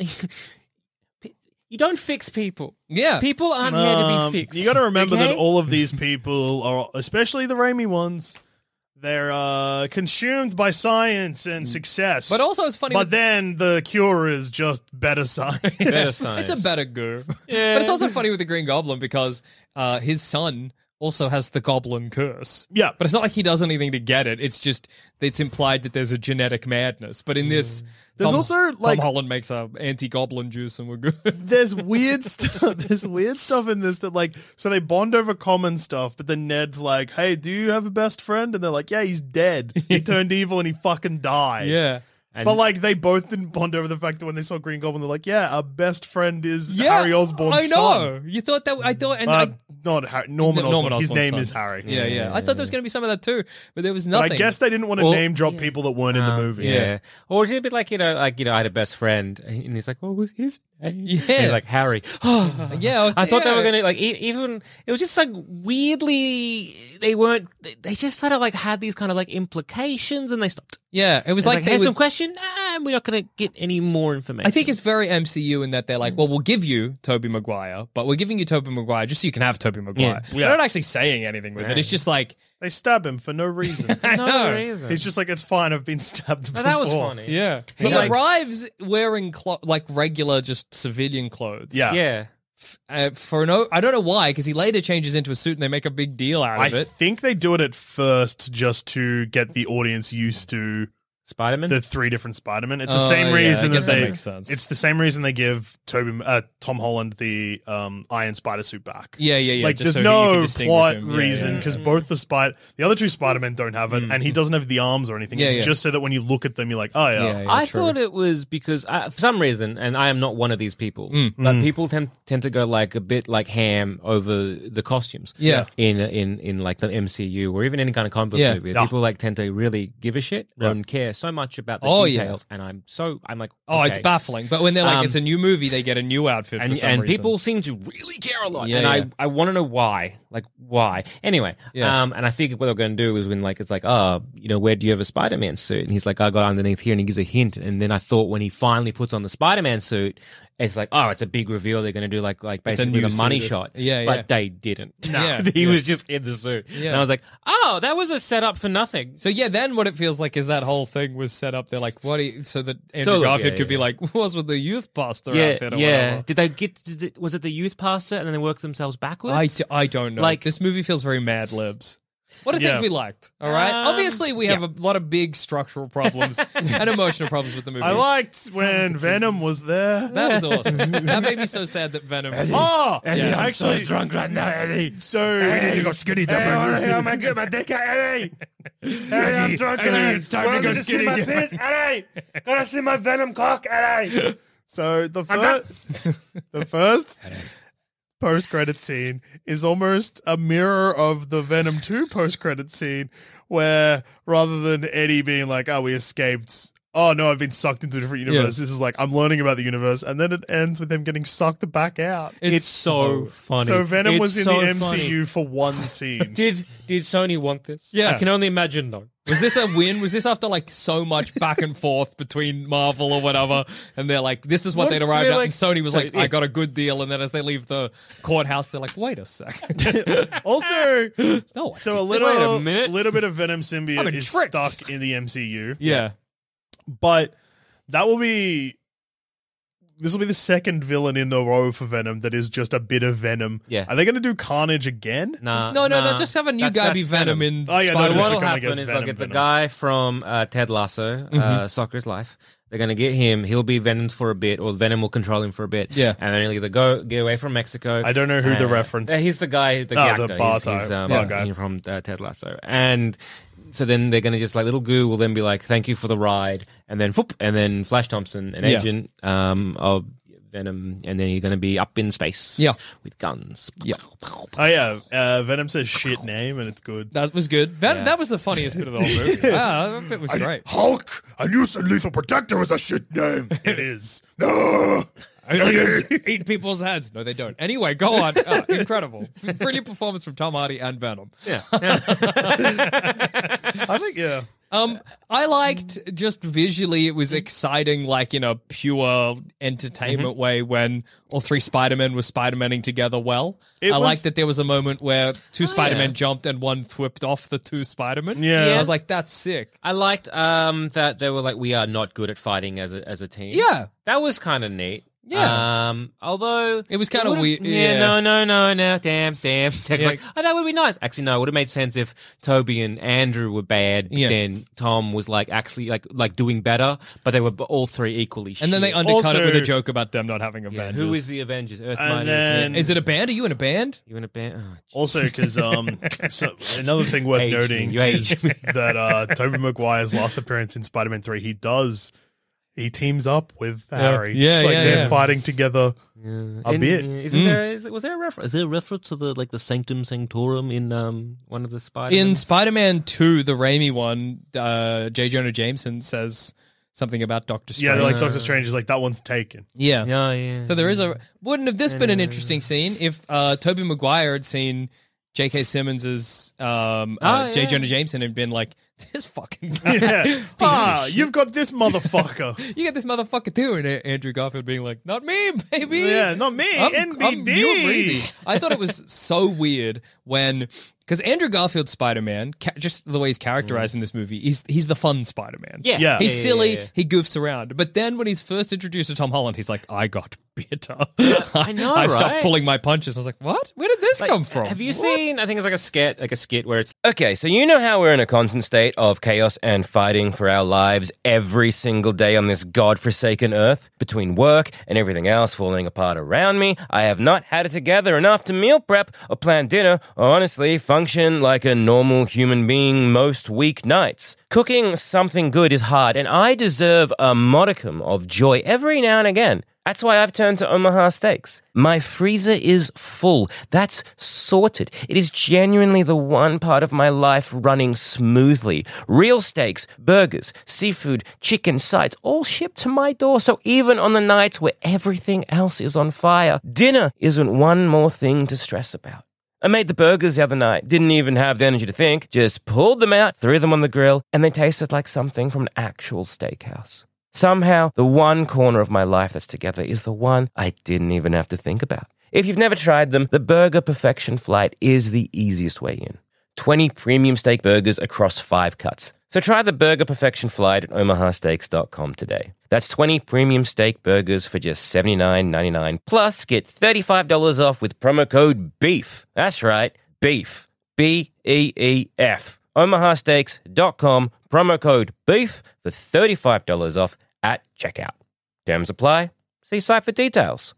S1: you don't fix people.
S3: yeah,
S1: People aren't here to
S4: Um,
S1: be fixed.
S4: You got to remember
S1: okay?
S4: that all of these people are, especially the Raimi ones, they're uh, consumed by science and success.
S3: But also it's funny
S4: But
S3: with-
S4: then the cure is just better science.
S1: Better
S3: it's
S1: science.
S3: a better go.
S1: Yeah.
S3: But it's also funny with the Green Goblin because uh, his son also has the Goblin curse.
S4: Yeah.
S3: But it's not like he does anything to get it. It's just it's implied that there's a genetic madness. But in this,
S4: There's
S3: Tom-
S4: also, like-
S3: Tom Holland makes a anti-Goblin juice and we're good.
S4: There's weird stuff. There's weird stuff in this that like so they bond over common stuff, but then Ned's like, "Hey, do you have a best friend?" And they're like, "Yeah, he's dead. He turned evil and he fucking died."
S3: yeah.
S1: And-
S4: But like they both didn't bond over the fact that when they saw Green Goblin, they're like, "Yeah, our best friend is
S3: Yeah,
S4: Harry Osborn's
S3: I know.
S4: son."
S3: You thought that I thought and
S4: Uh,
S3: I,
S4: not Harry, Norman,
S3: No,
S4: Osborn.
S3: Norman
S4: His
S3: Osborn's
S4: name
S3: son.
S4: is Harry.
S3: yeah, yeah, I thought there was going to be some of that too, but there was
S4: But
S3: nothing.
S4: I guess they didn't want to
S1: Well,
S4: name drop people that weren't in the
S1: Um,
S4: movie.
S1: Yeah. Or it's a bit like, you know, like, you know, I had a best friend and he's like, what was his name?
S3: Yeah.
S1: And he's like, Harry.
S3: yeah,
S1: I thought they
S3: yeah.
S1: were going to, like, e- even, it was just like weirdly, they weren't, they just sort of like had these kind of like implications and they stopped.
S3: Yeah, it was
S1: It's
S3: like,
S1: like,
S3: they
S1: here's
S3: would,
S1: some question. Nah, we're not going to get any more information.
S3: I think it's very M C U in that they're like, well, we'll give you Tobey Maguire, but we're giving you Tobey Maguire just so you can have Tobey Maguire.
S1: Yeah.
S3: They're not actually saying anything with it. It's just like,
S4: They stab him for no reason.
S3: I
S1: no
S3: know.
S1: reason.
S4: He's just like, "It's fine. I've been stabbed."
S1: But that was
S4: before."
S1: funny.
S3: yeah. He
S1: But like-
S3: arrives wearing clo- like regular, just civilian clothes.
S4: Yeah.
S1: Yeah.
S3: Uh, for no, I don't know why, because he later changes into a suit and they make a big deal out
S4: I
S3: of it.
S4: think they do it at first just to get the audience used to
S1: Spider-Man?
S4: the three different Spider-Man. It's the
S3: Oh,
S4: same
S3: yeah,
S4: reason
S3: I guess
S4: that
S3: that
S4: they.
S3: makes sense.
S4: It's the same reason they give Toby, uh, Tom Holland the um, Iron Spider suit back.
S3: Yeah, yeah, yeah.
S4: like,
S3: just
S4: there's
S3: so you
S4: no
S3: can distinguish
S4: plot
S3: him. Yeah,
S4: reason
S3: yeah.
S4: because both the Spider, the other two Spider-Men don't have it, and he doesn't have the arms or anything.
S3: Yeah,
S4: it's
S3: yeah.
S4: just so that when you look at them, you're like, oh yeah,
S3: Yeah, yeah.
S1: I
S3: true.
S1: thought it was because, I, for some reason, and I am not one of these people,
S3: Mm.
S1: but people tend tend to go like a bit like ham over the costumes.
S3: Yeah.
S1: In in in like the M C U or even any kind of comic book
S3: Yeah.
S1: movie,
S4: Yeah.
S1: people like tend to really give a shit and care so much about the
S3: Oh, yeah.
S1: details, and I'm so I'm like,
S3: Oh, it's
S1: okay.
S3: baffling. But when they're like,
S1: Um,
S3: it's a new movie, they get a new outfit
S1: and
S3: for some
S1: and
S3: reason.
S1: people seem to really care a lot,
S3: Yeah,
S1: and
S3: yeah.
S1: I I want to know why, like why. Anyway,
S3: Yeah.
S1: um, and I figured what they're going to do is when like it's like, oh, you know, where do you have a Spider-Man suit? And he's like, I got underneath here, and he gives a hint, and then I thought when he finally puts on the Spider-Man suit, it's like, oh, it's a big reveal. They're going to do like like
S3: It's a
S1: basically
S3: new
S1: the money
S3: suit.
S1: shot,
S3: Yeah,
S1: but
S3: yeah.
S1: they didn't.
S3: Yeah,
S1: he
S3: yeah.
S1: was just in the suit,
S3: Yeah.
S1: and I was like, oh, that was a setup for nothing.
S3: So yeah, then what it feels like is that whole thing was set up. They're like, what? Do you, so that Andrew
S1: So, look,
S3: Garfield
S1: yeah,
S3: could be
S1: yeah.
S3: like, was with the youth pastor
S1: Yeah,
S3: outfit or
S1: yeah.
S3: whatever.
S1: Did they get? Did it, was it the youth pastor, and then they work themselves backwards?
S3: I, d- I don't know.
S1: Like-
S3: Like this movie feels very Mad Libs. What are
S4: Yeah.
S3: things we liked? All right.
S1: Um,
S3: Obviously, we have a lot of big structural problems and emotional problems with the movie.
S4: I liked when Venom was there.
S3: that was awesome. That made me so sad that Venom.
S4: Oh,
S3: Yeah.
S4: actually,
S1: drunk right now, Eddie.
S4: so
S1: Hey, I want to hear my good, my dick, Eddie. Eddie, I'm drunk, Eddie. Time to go skinny my piss, Eddie. Gotta see my venom cock, Eddie.
S4: So the first, the first post-credit scene is almost a mirror of the Venom two post-credit scene, where rather than Eddie being like, "Oh, we escaped," oh no, I've been sucked into a different universe.
S3: Yeah.
S4: This is like I'm learning about the universe, and then it ends with him getting sucked back out.
S1: It's so funny.
S4: So Venom
S1: It's
S4: was in
S1: so
S4: the M C U
S1: funny.
S4: for one scene.
S1: Did did Sony want this?
S3: Yeah.
S1: I can only imagine. No.
S3: Was this a win? Was this after like so much back and forth between Marvel or whatever? And they're like, this is what,
S1: What?
S3: they'd arrived
S1: They're
S3: at.
S1: like-
S3: and Sony was
S1: so-
S3: like, I got a good deal. And then as they leave the courthouse, they're like, wait a second.
S4: Also,
S3: No. I
S4: so a
S3: didn't.
S4: little,
S1: Wait a minute.
S4: little bit of Venom
S3: I've
S4: symbiote
S3: been
S4: is
S3: tricked.
S4: stuck in the M C U.
S3: Yeah.
S4: But that will be this will be the second villain in a row for Venom that is just a bit of Venom.
S1: Yeah.
S4: Are they going to do Carnage again?
S1: Nah,
S3: No, no,
S1: nah.
S3: they'll just have a new
S1: That's-
S3: guy be
S1: that's
S3: Venom, in
S4: Oh, yeah,
S3: Spider-Man.
S4: they'll just
S1: What'll
S4: become, I
S1: happen
S4: guess,
S1: is
S4: Venom,
S1: they'll get the
S4: Venom.
S1: guy from uh, Ted Lasso,
S3: Mm-hmm.
S1: uh, Soccer's Life. They're going to get him. He'll be Venom for a bit, or Venom will control him for a bit.
S3: Yeah.
S1: and then he'll either go get away from Mexico.
S4: I don't know who the
S1: Uh,
S4: reference-
S1: uh, He's the guy, the,
S4: Oh,
S1: actor.
S4: the
S1: He's-
S4: Barto.
S1: he's, um,
S4: Yeah. guy.
S1: he's from uh, Ted Lasso, and so then they're going to just like little goo will then be like, "Thank you for the ride," and then whoop, and then Flash Thompson, an
S3: Yeah.
S1: agent um, of Venom, and then you're going to be up in space,
S3: Yeah.
S1: with guns.
S3: Yeah.
S4: Oh yeah, uh, Venom says shit name and it's good.
S3: That was good. That,
S1: Yeah.
S3: that was the funniest bit of the whole movie. Wow, that bit was great.
S4: Hulk, I knew Lethal Protector was a shit name. It is. No.
S3: Aliens eat people's heads. No, they don't. Anyway, go on. Oh, incredible. Brilliant performance from Tom Hardy and Venom.
S1: Yeah,
S4: I think yeah.
S3: Um, I liked just visually, it was exciting, like in a pure entertainment
S1: Mm-hmm.
S3: way when all three Spider-Men were Spider-Maning together well.
S4: It
S3: I
S4: was-
S3: liked that there was a moment where two Spider-Men
S1: yeah.
S3: jumped and one whipped off the two Spider-Men.
S4: Yeah.
S3: I was like, that's sick.
S1: I liked um, that they were like, we are not good at fighting as a, as a team.
S3: Yeah.
S1: That was kind of neat.
S3: Yeah.
S1: Um, although
S3: It was kinda
S1: would've-
S3: weird-
S1: Yeah,
S3: yeah.
S1: No. No. No. No. Damn. Damn. Tech's
S3: Yeah.
S1: like, oh, that would be nice. Actually, no. It would have made sense if Toby and Andrew were bad.
S3: Yeah.
S1: Then Tom was like actually like like doing better, but they were b- all three equally.
S3: And then they
S1: shit.
S3: undercut it
S4: Also-
S3: with a joke about them not having
S1: Yeah,
S3: Avengers.
S1: who is the Avengers? Earth
S4: And
S1: Miners.
S4: then-
S3: Is it a band? Are you in a band?
S1: You in a band? Oh,
S4: Also, because um, so another thing worth
S1: Age me.
S4: noting
S1: You age
S4: is that uh, Tobey Maguire's last appearance in Spider-Man three, he does he teams up with Harry.
S3: Yeah,
S4: like
S3: yeah,
S4: they're
S3: yeah.
S4: fighting together a
S1: And,
S4: bit.
S1: yeah, Isn't there? Is, was there a reference? Is there a reference to the like the Sanctum Sanctorum in um one of the Spider?
S3: In Spider-Man two, the Raimi one, uh, J. Jonah Jameson says something about Doctor
S4: Yeah,
S3: Strange.
S4: they're like Doctor Strange is like that one's taken.
S3: yeah.
S1: Yeah, yeah.
S3: So there is a. Wouldn't have this been an interesting scene if uh, Tobey Maguire had seen J K. Simmons's um, uh,
S1: Oh,
S3: J.
S1: yeah.
S3: Jonah Jameson and been like, this fucking guy.
S4: Yeah. ah, you've got this motherfucker.
S3: You get this motherfucker too, and A- Andrew Garfield being like, "Not me, baby."
S4: Yeah, not me,
S3: I'm,
S4: N B D.
S3: I'm new and breezy. I thought it was so weird when because Andrew Garfield's Spider-Man, ca- just the way he's characterized in this movie, he's he's the fun Spider-Man.
S1: Yeah.
S4: Yeah.
S3: he's
S1: Yeah, yeah,
S3: silly.
S1: yeah, yeah.
S3: He goofs around. But then when he's first introduced to Tom Holland, he's like, "I got bitter.
S1: I know,
S3: I stopped
S1: right?
S3: pulling my punches." I was like, "What? Where did this
S1: Like,
S3: come from?"
S1: Have you
S3: What?
S1: seen? I think it's like a skit, like a skit where it's
S5: Okay, so you know how we're in a constant state of chaos and fighting for our lives every single day on this godforsaken earth? Between work and everything else falling apart around me, I have not had it together enough to meal prep or plan dinner or honestly function like a normal human being most weeknights. Cooking something good is hard, and I deserve a modicum of joy every now and again. That's why I've turned to Omaha Steaks. My freezer is full. That's sorted. It is genuinely the one part of my life running smoothly. Real steaks, burgers, seafood, chicken, sides, all shipped to my door. So even on the nights where everything else is on fire, dinner isn't one more thing to stress about. I made the burgers the other night. Didn't even have the energy to think. Just pulled them out, threw them on the grill, and they tasted like something from an actual steakhouse. Somehow, the one corner of my life that's together is the one I didn't even have to think about. If you've never tried them, the Burger Perfection Flight is the easiest way in. twenty premium steak burgers across five cuts. So try the Burger Perfection Flight at omaha steaks dot com today. That's twenty premium steak burgers for just seventy-nine ninety-nine. Plus, get thirty-five dollars off with promo code BEEF. That's right, BEEF. B E E F. omaha steaks dot com, promo code BEEF for thirty-five dollars off at checkout. Terms apply. See site for details.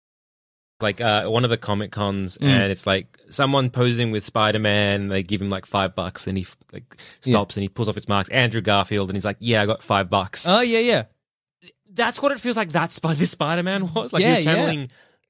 S1: like uh, one of the Comic Cons,
S3: Mm.
S1: and it's like someone posing with Spider Man. They give him like five bucks, and he like stops and he pulls off his mask. Andrew Garfield, and he's like, "Yeah, I got five bucks."
S3: Oh, yeah, yeah.
S1: That's what it feels like. That's Sp- this Spider Man was like.
S3: Yeah,
S1: he was
S3: yeah.
S1: channeling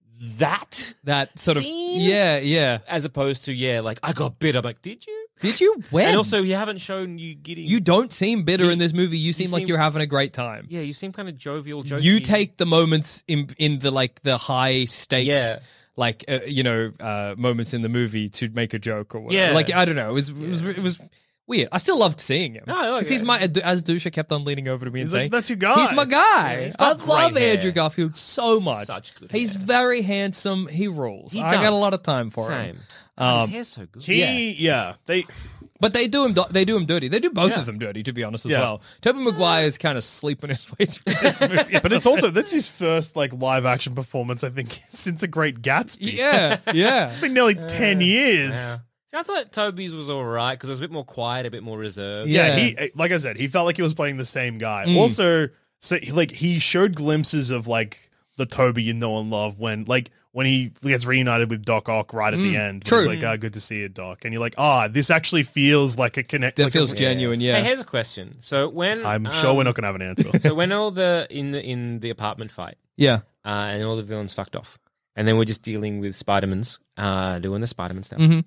S1: that
S3: That sort
S1: Scene?
S3: of. Yeah, yeah.
S1: as opposed to yeah, like I got bit. I'm like, did you?
S3: Did you? When?
S1: And also, you haven't shown you getting.
S3: you don't seem bitter
S1: You-
S3: in this movie. You seem like
S1: seem-
S3: you're having a great time.
S1: yeah, you seem kind of jovial. Jokey.
S3: You take the moments in in the like the high stakes,
S1: Yeah.
S3: like uh, you know, uh, moments in the movie to make a joke or whatever.
S1: Yeah.
S3: Like I don't know, it was it was it was weird. I still loved seeing him.
S1: No, I like
S3: because he's
S1: it.
S3: my as Dusha kept on leaning over to me and
S4: He's like,
S3: saying,
S4: "That's your guy."
S3: He's my guy.
S1: Yeah, he's
S3: I
S1: got
S3: love
S1: great hair.
S3: Andrew Garfield so much.
S1: Such good
S3: He's
S1: hair.
S3: very handsome. He rules.
S1: He
S3: I got a
S1: does.
S3: lot of time for
S1: Same.
S3: him.
S1: God,
S3: Um,
S1: his hair's so good.
S4: He, yeah. they.
S3: But they do him. They do him dirty. They do both
S4: Yeah.
S3: of them dirty, to be honest, as
S4: Yeah.
S3: well. Tobey Maguire is kind of sleeping his way through this movie.
S4: But it's also that's his first like live action performance, I think, since A Great Gatsby.
S3: yeah, yeah.
S4: It's been nearly ten years.
S1: Yeah. See, I thought Toby's was all right because it was a bit more quiet, a bit more reserved.
S4: Yeah,
S3: Yeah.
S4: he like I said, he felt like he was playing the same guy.
S3: Mm.
S4: Also, so he, like he showed glimpses of like the Toby you know and love when like when he gets reunited with Doc Ock right at the end.
S3: true.
S4: He's like, ah, good to see you, Doc. And you're like, ah, this actually feels like a connect.
S3: That
S4: like
S3: feels
S4: a,
S3: genuine, yeah.
S1: Hey, here's a question. So when
S4: I'm
S1: um,
S4: sure we're not gonna have an answer.
S1: So when all the in the in the apartment fight,
S3: yeah.
S1: uh, and all the villains fucked off, and then we're just dealing with Spider-Mans, uh, doing the Spider-Man stuff,
S3: Mhm.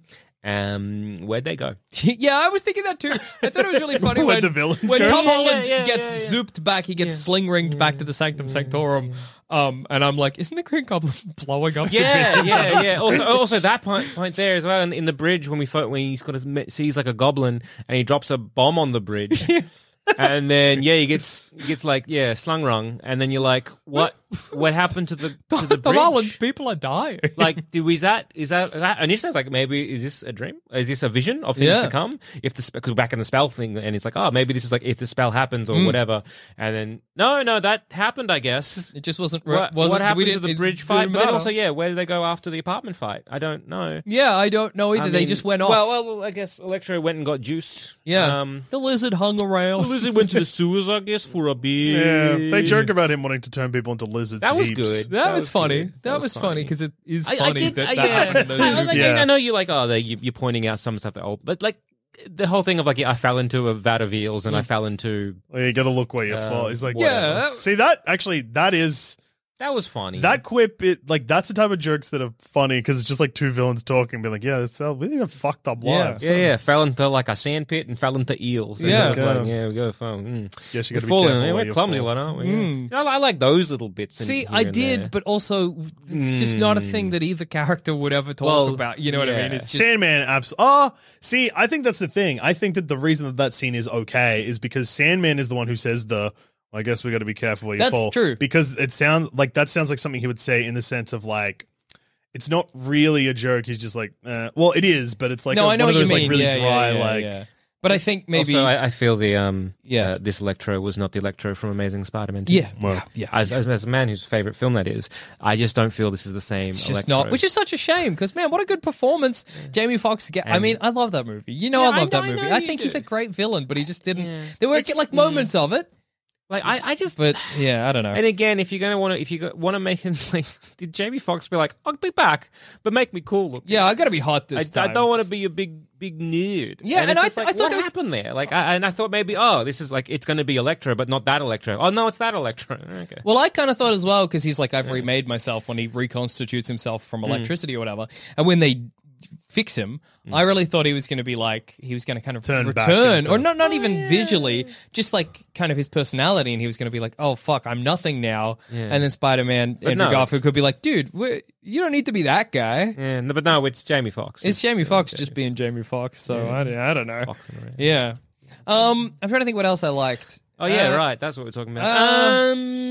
S1: Um, where'd they go?
S3: Yeah, I was thinking that too. I thought it was really funny
S4: Where'd
S3: when
S4: the villains
S3: when
S4: go?
S3: Tom
S1: Yeah,
S3: Holland
S1: yeah, yeah,
S3: gets
S1: yeah, yeah.
S3: zooped back, he gets sling ringed back to the Sanctum Sanctorum. Um, and I'm like, isn't the Green Goblin blowing up?
S1: Yeah,
S3: civilians?
S1: yeah, yeah. Also, also that point, point there as well in, in the bridge when we fo- when he's got his, sees like a goblin and he drops a bomb on the bridge, and then yeah, he gets he gets like yeah slung rung, and then you're like, what what happened to the to the
S3: Tom
S1: bridge?
S3: Holland, people are dying.
S1: Like, do is that is that? that initially, I was like, maybe is this a dream? Is this a vision of things
S3: Yeah.
S1: to come? If the because we're back in the spell thing, and it's like, oh, maybe this is like if the spell happens or whatever. And then no, no, that happened, I guess.
S3: It just wasn't.
S1: What,
S3: wasn't
S1: what happened
S3: we
S1: to
S3: didn't-
S1: the
S3: it
S1: bridge
S3: didn't
S1: fight? But then
S3: matter.
S1: also, yeah, where did they go after the apartment fight? I don't know.
S3: Yeah, I don't know either.
S1: I
S3: they
S1: mean,
S3: just went off.
S1: Well, well, I guess Electro went and got juiced.
S3: yeah,
S1: Um,
S3: the lizard hung around.
S1: the lizard went to the sewers, I guess, for a bit.
S4: Yeah, they joke about him wanting to turn people into lizards.
S1: That was
S4: heaps.
S1: good.
S3: That, was, funny.
S1: good.
S3: That, was funny because it is
S1: I,
S3: funny
S1: I did,
S3: that
S1: I,
S3: that
S1: yeah.
S3: happened in those
S1: I,
S3: movies.
S1: like,
S4: Yeah.
S1: I know you like, oh, they, you, you're pointing out some stuff that old, but like the whole thing of like, yeah, I fell into a vat of eels and I fell into
S4: Well, you got to look where you
S1: Uh,
S4: fall. He's like,
S3: Yeah,
S1: whatever.
S3: that-
S4: See that actually, that is
S1: that was funny.
S4: that quip. It like that's the type of jokes that are funny because it's just like two villains talking, being like, yeah, it's uh, we have fucked up
S3: Yeah.
S4: lives.
S1: yeah, yeah, fell into like a sand pit and fell into eels. And
S3: Yeah.
S1: I was
S4: Yeah.
S1: like, yeah, we go phone. Mm.
S4: Guess you
S1: We're
S4: got to be
S1: falling.
S4: careful
S1: Yeah,
S4: where
S1: we're
S4: you
S1: clumsy,
S4: fall.
S1: like, aren't we?
S3: Mm.
S1: I, I like those little bits. in
S3: See,
S1: here
S3: I
S1: and
S3: did,
S1: there.
S3: but also it's just not a thing that either character would ever talk
S1: Well,
S3: about. You know what I
S1: yeah.
S3: mean? It's just
S4: Sandman, abs- oh, see, I think that's the thing. I think that the reason that that scene is okay is because Sandman is the one who says the, well, I guess we got to be careful where you
S3: That's
S4: fall.
S3: true.
S4: Because it sounds like that sounds like something he would say in the sense of like, it's not really a joke. He's just like, uh, well, it is, but it's like
S3: no,
S4: a,
S3: I know
S4: one
S3: what
S4: of those
S3: you mean.
S4: like really
S3: yeah,
S4: dry,
S3: yeah, yeah,
S4: like.
S3: yeah. But I think maybe
S1: Also, I, I feel the um
S3: Yeah.
S1: uh, this Electro was not the Electro from Amazing Spider-Man. two.
S3: yeah,
S4: Well,
S3: yeah, yeah.
S1: As, as as a man whose favorite film that is, I just don't feel this is the same.
S3: It's just
S1: Electro.
S3: not, which is such a shame because man, what a good performance Jamie Foxx get. I
S1: And-
S3: mean, I love that movie. You know,
S1: Yeah,
S3: I love
S1: I
S3: that
S1: know- I
S3: movie.
S1: know
S3: I
S1: you
S3: think
S1: do.
S3: he's a great villain, but he just didn't.
S1: Yeah.
S3: There were
S1: It's-
S3: like moments of it,
S1: like I, I just.
S3: but yeah, I don't know.
S1: And again, if you're gonna want to, if you want to make it like, did Jamie Foxx be like, I'll be back, but make me cool look?
S3: yeah, I got to be hot
S1: I,
S3: this
S1: I
S3: time.
S1: don't want to be a big, big nerd.
S3: Yeah, and
S1: it's
S3: I
S1: just
S3: th-
S1: like,
S3: I thought
S1: what
S3: there was-
S1: happened there? Like, I, and I thought maybe, oh, this is like it's going to be Electro, but not that Electro. Oh no, it's that Electro. Okay.
S3: Well, I kind of thought as well because he's like, I've remade myself when he reconstitutes himself from
S1: Mm.
S3: electricity or whatever, and when they fix him, I really thought he was going to be like he was going to kind of
S4: Turn back
S3: return,
S4: into-
S3: or not, not even visually, just like kind of his personality, and he was going to be like, oh fuck, I'm nothing now,
S1: Yeah.
S3: and then Spider-Man Andrew
S1: no,
S3: Garfield
S1: it's-
S3: could be like, dude, we're, you don't need to be that guy.
S1: Yeah, no, but no, it's Jamie Foxx.
S3: It's Jamie
S1: uh,
S3: Foxx just being Jamie Foxx, so I, don't- I don't know.
S1: Foxing around.
S3: Yeah, um, I'm trying to think what else I liked.
S1: Oh yeah,
S3: Uh,
S1: right. That's what we're talking about.
S3: uh,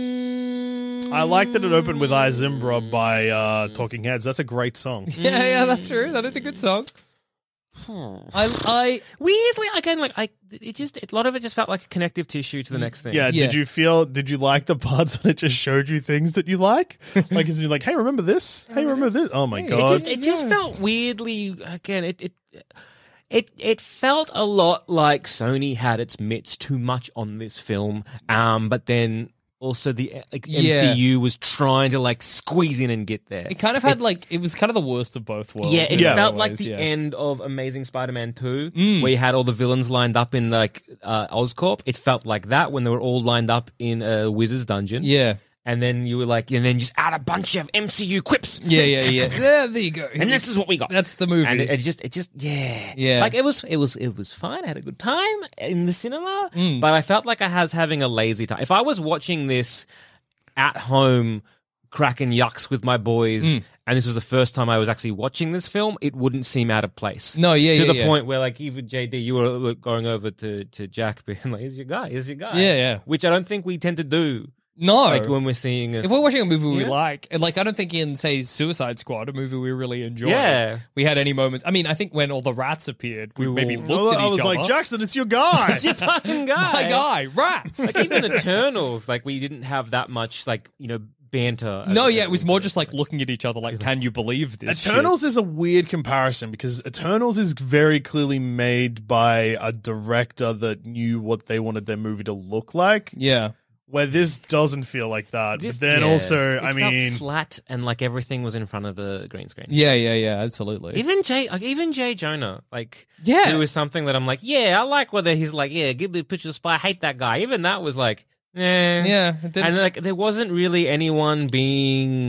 S1: um,
S4: I like that it opened with I Zimbra by uh, Talking Heads. That's a great song.
S3: Yeah, yeah, that's true. That is a good song. I, I,
S1: weirdly again, like I, it just a lot of it just felt like a connective tissue to the next thing.
S4: Yeah,
S3: Yeah.
S4: did you feel, did you like the parts when it just showed you things that you like? Like, is you like, hey, remember this? Hey, remember this? Oh my
S1: It
S4: God.
S1: just it just felt weirdly again. It it it it felt a lot like Sony had its mitts too much on this film, um, but then also the like,
S3: Yeah.
S1: M C U was trying to like squeeze in and get there.
S3: it kind of had like it was kind of the worst of both worlds.
S1: Yeah, it
S4: Yeah.
S1: felt
S3: in
S1: like
S3: ways,
S1: the
S3: yeah.
S1: end of Amazing Spider-Man two,
S3: Mm.
S1: where you had all the villains lined up in like uh, Oscorp. It felt like that when they were all lined up in a wizard's dungeon.
S3: Yeah,
S1: And then you were like, and then just add a bunch of M C U quips.
S3: yeah, yeah, yeah. Yeah, there you go.
S1: And this is what we got.
S3: That's the movie.
S1: And it, it just, it just, yeah,
S3: Yeah.
S1: Like it was, it was, it was fine. I had a good time in the cinema,
S3: Mm.
S1: but I felt like I was having a lazy time. If I was watching this at home, cracking yucks with my boys,
S3: Mm.
S1: and this was the first time I was actually watching this film, it wouldn't seem out of place.
S3: No, yeah,
S1: to
S3: yeah,
S1: the
S3: yeah.
S1: point where, like, even J D, you were going over to to Jack, being like, "Here's your guy, here's your guy."
S3: Yeah, yeah.
S1: Which I don't think we tend to do,
S3: no,
S1: like when we're seeing. A,
S3: if we're watching a movie we
S1: Yeah.
S3: like, and, like I don't think in say Suicide Squad, a movie we really enjoyed,
S1: Yeah.
S3: we had any moments. I mean, I think when all the rats appeared, we,
S1: We
S3: maybe
S1: all-
S3: looked
S4: Well,
S3: at
S4: I
S3: each
S4: was
S3: other.
S4: like, Jackson, it's your guy.
S1: your fucking guy,
S3: my guy, rats.
S1: Like even Eternals, like we didn't have that much, like you know, banter.
S3: no,
S1: as-
S3: yeah,
S1: as
S3: it was
S1: we
S3: more
S1: did.
S3: just like looking at each other, like, can you believe this?
S4: Eternals is a weird comparison because Eternals is very clearly made by a director that knew what they wanted their movie to look like.
S3: shit? Yeah,
S4: Where this doesn't feel like that.
S1: This-
S4: but then
S1: yeah.
S4: also,
S1: It
S4: I
S1: felt
S4: mean,
S1: flat and like everything was in front of the green screen.
S3: yeah, yeah, yeah, absolutely.
S1: Even Jay, like even Jay Jonah, like
S3: Yeah.
S1: who was something that I'm like, yeah, I like whether he's like, yeah, give me a picture of Spy, I hate that guy. Even that was like, eh.
S3: yeah, it didn't-
S1: And like there wasn't really anyone being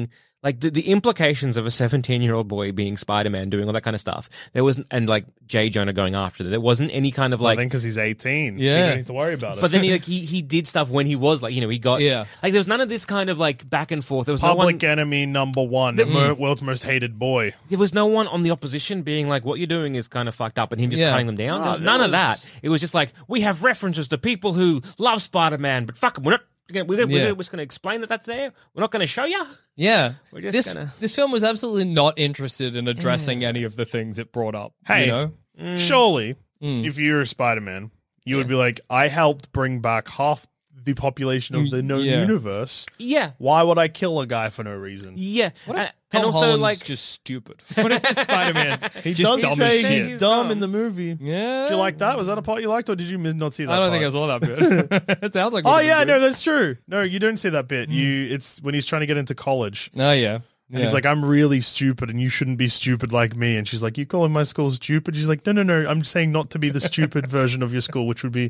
S1: like the, the implications of a seventeen-year-old boy being Spider-Man, doing all that kind of stuff. There wasn't, and like J. Jonah going after them. There wasn't any kind of like.
S4: I think because he's eighteen.
S3: Yeah.
S4: So you don't need to worry about it.
S1: But then he, like, he he did stuff when he was like, you know, he got
S3: Yeah.
S1: like there was none of this kind of like back and forth. There was
S4: Public
S1: no one.
S4: enemy number one, the mo- world's most hated boy.
S1: There was no one on the opposition being like, "What you're doing is kind of fucked up," and him just
S3: Yeah.
S1: cutting them down.
S4: No,
S1: There was
S4: there
S1: none of
S4: was-
S1: that. It was just like we have references to people who love Spider-Man, but fuck 'em, we're not. We're, gonna,
S3: Yeah.
S1: we're just going to explain that that's there. We're not going to show you.
S3: Yeah.
S1: We're just
S3: This
S1: gonna-
S3: this film was absolutely not interested in addressing any of the things it brought up.
S4: Hey,
S3: you know?
S1: Mm.
S4: surely, if you're a Spider-Man, you would be like, I helped bring back half the population of the known
S3: Yeah.
S4: universe.
S1: Yeah,
S4: Why would I kill a guy for no reason?
S1: yeah.
S3: What if
S1: and,
S3: Tom
S1: and also
S3: Holland's
S1: like
S3: just stupid? What if Spider-Man's
S4: He
S3: just
S4: does
S3: dumb
S4: say
S3: as shit?
S4: he's
S1: He's
S4: dumb
S1: dumb.
S4: in the movie.
S3: Yeah.
S4: Did you like that? Was that a part you liked, or did you mis- not see that?
S3: I don't
S4: part?
S3: think I saw that bit. It sounds like.
S4: Oh
S3: it
S4: yeah,
S3: was
S4: no,
S3: good.
S4: that's true. No, you don't see that bit. You, it's when he's trying to get into college,
S3: Oh yeah.
S4: and
S3: Yeah.
S4: he's like, "I'm really stupid, and you shouldn't be stupid like me." And she's like, "You calling my school stupid?" She's like, "No, no, no. I'm saying not to be the stupid version of your school, which would be,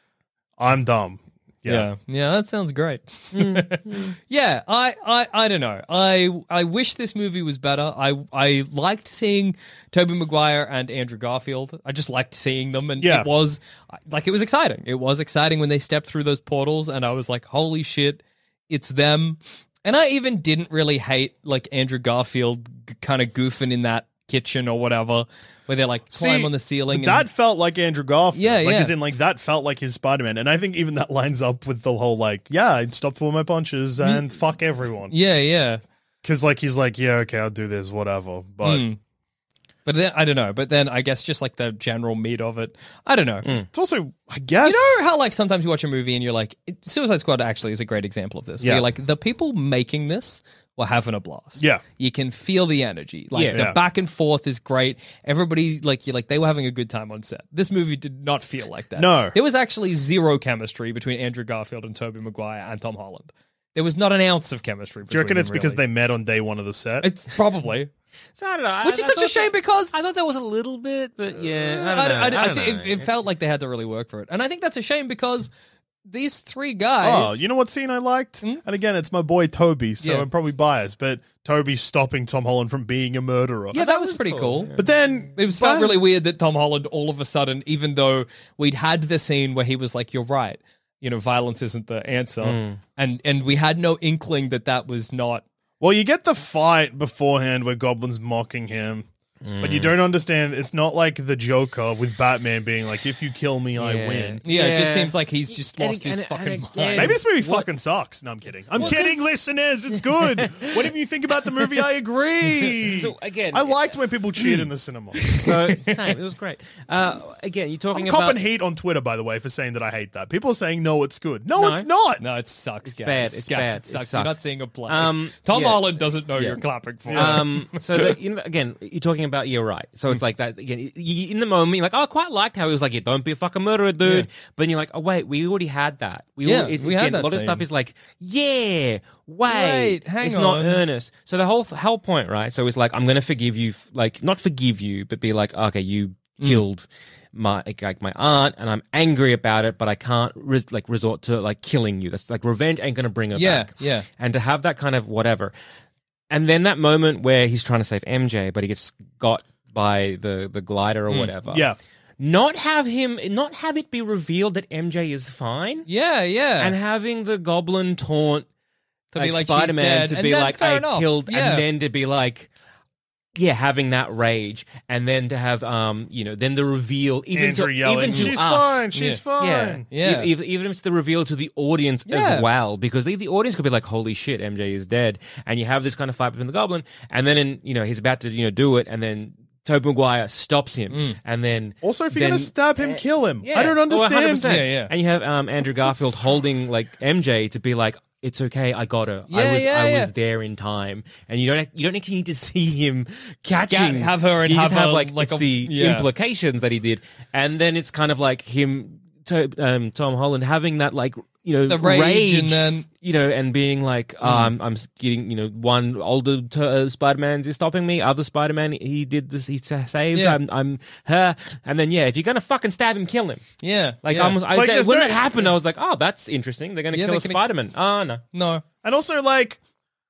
S4: I'm dumb."
S3: Yeah.
S4: Yeah.
S3: yeah, that sounds great. yeah, I, I, I don't know. I, I wish this movie was better. I, I liked seeing Tobey Maguire and Andrew Garfield. I just liked seeing them, and
S4: Yeah.
S3: it was like it was exciting. It was exciting when they stepped through those portals, and I was like, "Holy shit, it's them!" And I even didn't really hate like Andrew Garfield g- kind of goofing in that kitchen or whatever, where they're like climb
S4: See,
S3: on the ceiling.
S4: That
S3: and,
S4: felt like Andrew Garfield.
S3: Yeah,
S4: like
S3: yeah.
S4: as in like that felt like his Spider-Man. And I think even that lines up with the whole like, yeah, I stopped all my punches and fuck everyone.
S3: yeah, yeah.
S4: Because like he's like, yeah, okay, I'll do this, whatever. But
S3: Mm. But then, I don't know. But then I guess just like the general meat of it, I don't know.
S4: it's also, I guess,
S3: You know how like sometimes you watch a movie and you're like, Suicide Squad actually is a great example of this. Where
S4: Yeah.
S3: You're like, the people making this were having a blast.
S4: Yeah.
S3: You can feel the energy. Like
S1: Yeah.
S3: the
S4: Yeah.
S3: back and forth is great. Everybody like you're like they were having a good time on set. This movie did not feel like that.
S4: No.
S3: There was actually zero chemistry between Andrew Garfield and Tobey Maguire and Tom Holland. There was not an ounce of chemistry.
S4: do you reckon
S3: between
S4: it's
S3: them,
S4: because
S3: really.
S4: they met on day one of the set?
S3: It's probably.
S1: So I don't know.
S3: Which
S1: I,
S3: is
S1: I
S3: such a
S1: thought
S3: shame
S1: that-
S3: because
S1: I thought there was a little bit, but yeah, I
S3: I,
S1: don't know.
S3: I, I,
S1: don't
S3: think
S1: know.
S3: it, it felt like they had to really work for it, and I think that's a shame because these three guys.
S4: Oh, you know what scene I liked? And again, it's my boy Toby, so
S3: Yeah.
S4: I'm probably biased, but Toby stopping Tom Holland from being a murderer.
S3: yeah, that was pretty cool.
S4: But then
S3: It was felt really weird that Tom Holland, all of a sudden, even though we'd had the scene where he was like, "You're right, you know, violence isn't the answer," and and we had no inkling that that was not.
S4: Well, you get the fight beforehand where Goblin's mocking him, but you don't understand. It's not like the Joker with Batman being like, "If you kill me, I
S1: Yeah.
S4: win."
S3: Yeah, it just
S1: Yeah.
S3: seems like he's just
S1: And
S3: lost
S1: ag-
S3: his
S1: and-
S3: fucking
S1: and
S3: mind.
S1: again-
S4: Maybe this movie
S1: What-
S4: fucking sucks. No, I'm kidding. I'm
S1: Well,
S4: kidding,
S1: 'cause-
S4: listeners. It's good. Whatever you think about the movie, I agree.
S1: So, again-
S4: I liked when people cheered in the cinema.
S1: So same. It was great. Uh, again, you're talking
S4: I'm
S1: about
S4: copping heat on Twitter, by the way, for saying that I hate that. People are saying, no, it's good. No,
S1: No.
S4: it's not.
S3: No, it sucks, guys.
S1: bad, it's
S3: Guys,
S1: bad,
S3: It
S1: it
S3: sucks. You're
S1: sucks.
S3: not seeing a play.
S1: Um,
S3: Tom
S1: yeah.
S3: Holland doesn't know you're clapping for him.
S1: Um, so that, you know, again, you're talking about you're right. So it's like that again. y- y- In the moment, you're like, oh, I quite liked how he was like, yeah, don't be a fucking murderer, dude.
S3: Yeah.
S1: But then you're like, oh wait, we already had that. We
S3: Yeah,
S1: already,
S3: we had
S1: again,
S3: that
S1: a lot of
S3: scene.
S1: stuff is like, yeah, wait,
S3: Wait, hang
S1: it's
S3: on.
S1: not earnest. So the whole whole point, right? So it's like, I'm gonna forgive you, like not forgive you, but be like, okay, you
S3: Mm.
S1: killed my like my aunt, and I'm angry about it, but I can't res- like resort to like killing you. That's like revenge ain't gonna bring her
S3: Yeah,
S1: back.
S3: yeah.
S1: And to have that kind of whatever. And then that moment where he's trying to save M J, but he gets got by the, the glider or whatever.
S4: Yeah.
S1: Not have him, not have it be revealed that M J is fine,
S3: yeah, yeah.
S1: and having the Goblin taunt
S3: To
S1: like,
S3: be like, she's
S1: Spider-Man
S3: dead.
S1: to
S3: And
S1: be
S3: then
S1: like,
S3: fair
S1: I
S3: enough.
S1: killed,
S3: Yeah.
S1: and then to be like, yeah, having that rage, and then to have, um, you know, then the reveal, even
S4: Andrew
S1: to
S4: yelling,
S1: even to
S4: she's
S1: us,
S4: fine, she's
S3: Yeah.
S4: fine.
S1: yeah,
S3: Yeah.
S1: E- Even, even if it's the reveal to the audience
S3: Yeah.
S1: as well, because the, the audience could be like, "Holy shit, M J is dead," and you have this kind of fight between the Goblin, and then in, you know he's about to you know do it, and then Tobey Maguire stops him,
S3: Mm.
S1: and then
S4: Also, if you're
S1: then-
S4: going to stab him, kill him.
S1: Yeah.
S4: I don't
S1: Oh,
S4: understand.
S1: one hundred percent.
S3: Yeah, yeah.
S1: And you have um, Andrew Garfield holding like M J to be like, "It's okay, I got her.
S3: Yeah,
S1: I was,
S3: yeah,
S1: I
S3: yeah.
S1: was there in time." And you don't, you don't actually need to see him catching,
S3: Ga- have her and
S1: you just
S3: have
S1: have
S3: a-
S1: like,
S3: like
S1: it's
S3: a-
S1: the
S3: yeah.
S1: implications that he did, and then it's kind of like him, to, um, Tom Holland having that like you know
S3: The rage and then-
S1: you know, and being like, oh, I'm, I'm getting, you know, one older t- uh, Spider-Man is stopping me, other Spider-Man, he did this, he sa- saved,
S3: Yeah.
S1: I'm, I'm her, and then yeah, if you're gonna fucking stab him, kill him.
S3: yeah.
S1: Like,
S3: yeah.
S1: almost, I,
S4: Like,
S1: that-
S4: there's
S1: when
S4: no-
S1: it happened, I was like, oh, that's interesting. They're gonna
S3: Yeah,
S1: kill
S3: they're
S1: a
S3: gonna-
S1: Spider-Man. Oh no,
S3: No.
S4: And also, like,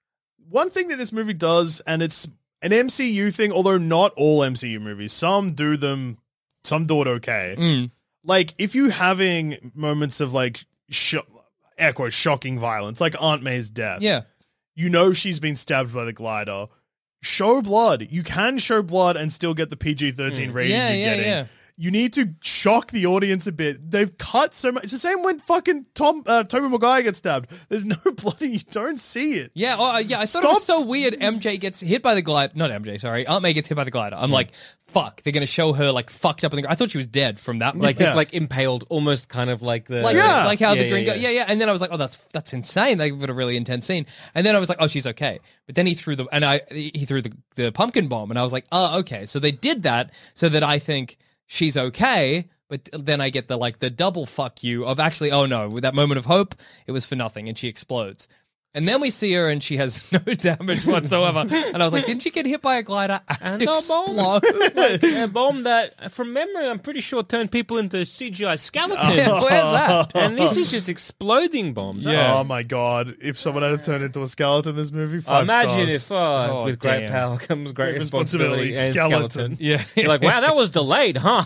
S4: one thing that this movie does, and it's an M C U thing, although not all M C U movies. Some do them, some do it okay.
S3: Mm.
S4: Like, if you having moments of, like, sh- air quotes, shocking violence, like Aunt May's death.
S3: Yeah.
S4: You know she's been stabbed by the glider. Show blood. You can show blood and still get the P G thirteen rating
S3: Yeah,
S4: you're
S3: yeah,
S4: getting.
S3: yeah.
S4: You need to shock the audience a bit. They've cut so much. It's the same when fucking Tom, uh, Tobey Maguire gets stabbed. There's no blood and you don't see it.
S3: Yeah, oh, uh, yeah. I thought it was
S4: Stop.
S3: so weird. M J gets hit by the glider. Not M J, sorry. Aunt May gets hit by the glider. I'm like, fuck. They're gonna show her like fucked up. In the, I thought she was dead from that.
S1: Like
S4: Yeah.
S1: just like impaled, almost kind of like the
S3: Like,
S4: Yeah.
S3: like how
S1: Yeah,
S3: the green
S1: yeah,
S3: guy,
S1: yeah.
S3: yeah, yeah. And then I was like, oh, that's that's insane. They put a really intense scene. And then I was like, oh, she's okay. But then he threw the and I he threw the the pumpkin bomb, and I was like, oh, okay. So they did that so that I think she's okay. But then I get the like the double fuck you of actually, oh no, with that moment of hope, it was for nothing, and she explodes. And then we see her and she has no damage whatsoever. And I was like, didn't she get hit by a glider and,
S1: And a bomb.
S3: explode?
S1: like a bomb that, from memory, I'm pretty sure turned people into C G I skeletons.
S3: Yeah, where's that?
S1: And this is just exploding bombs.
S3: Yeah.
S4: Oh my god! If someone had to turn into a skeleton in this movie, five
S1: Imagine
S4: stars.
S1: if uh,
S3: Oh,
S1: with great
S3: damn.
S1: power comes great
S4: Great
S1: responsibility,
S4: responsibility,
S1: and
S4: skeleton.
S1: skeleton.
S3: Yeah.
S1: You're like, wow, that was delayed, huh?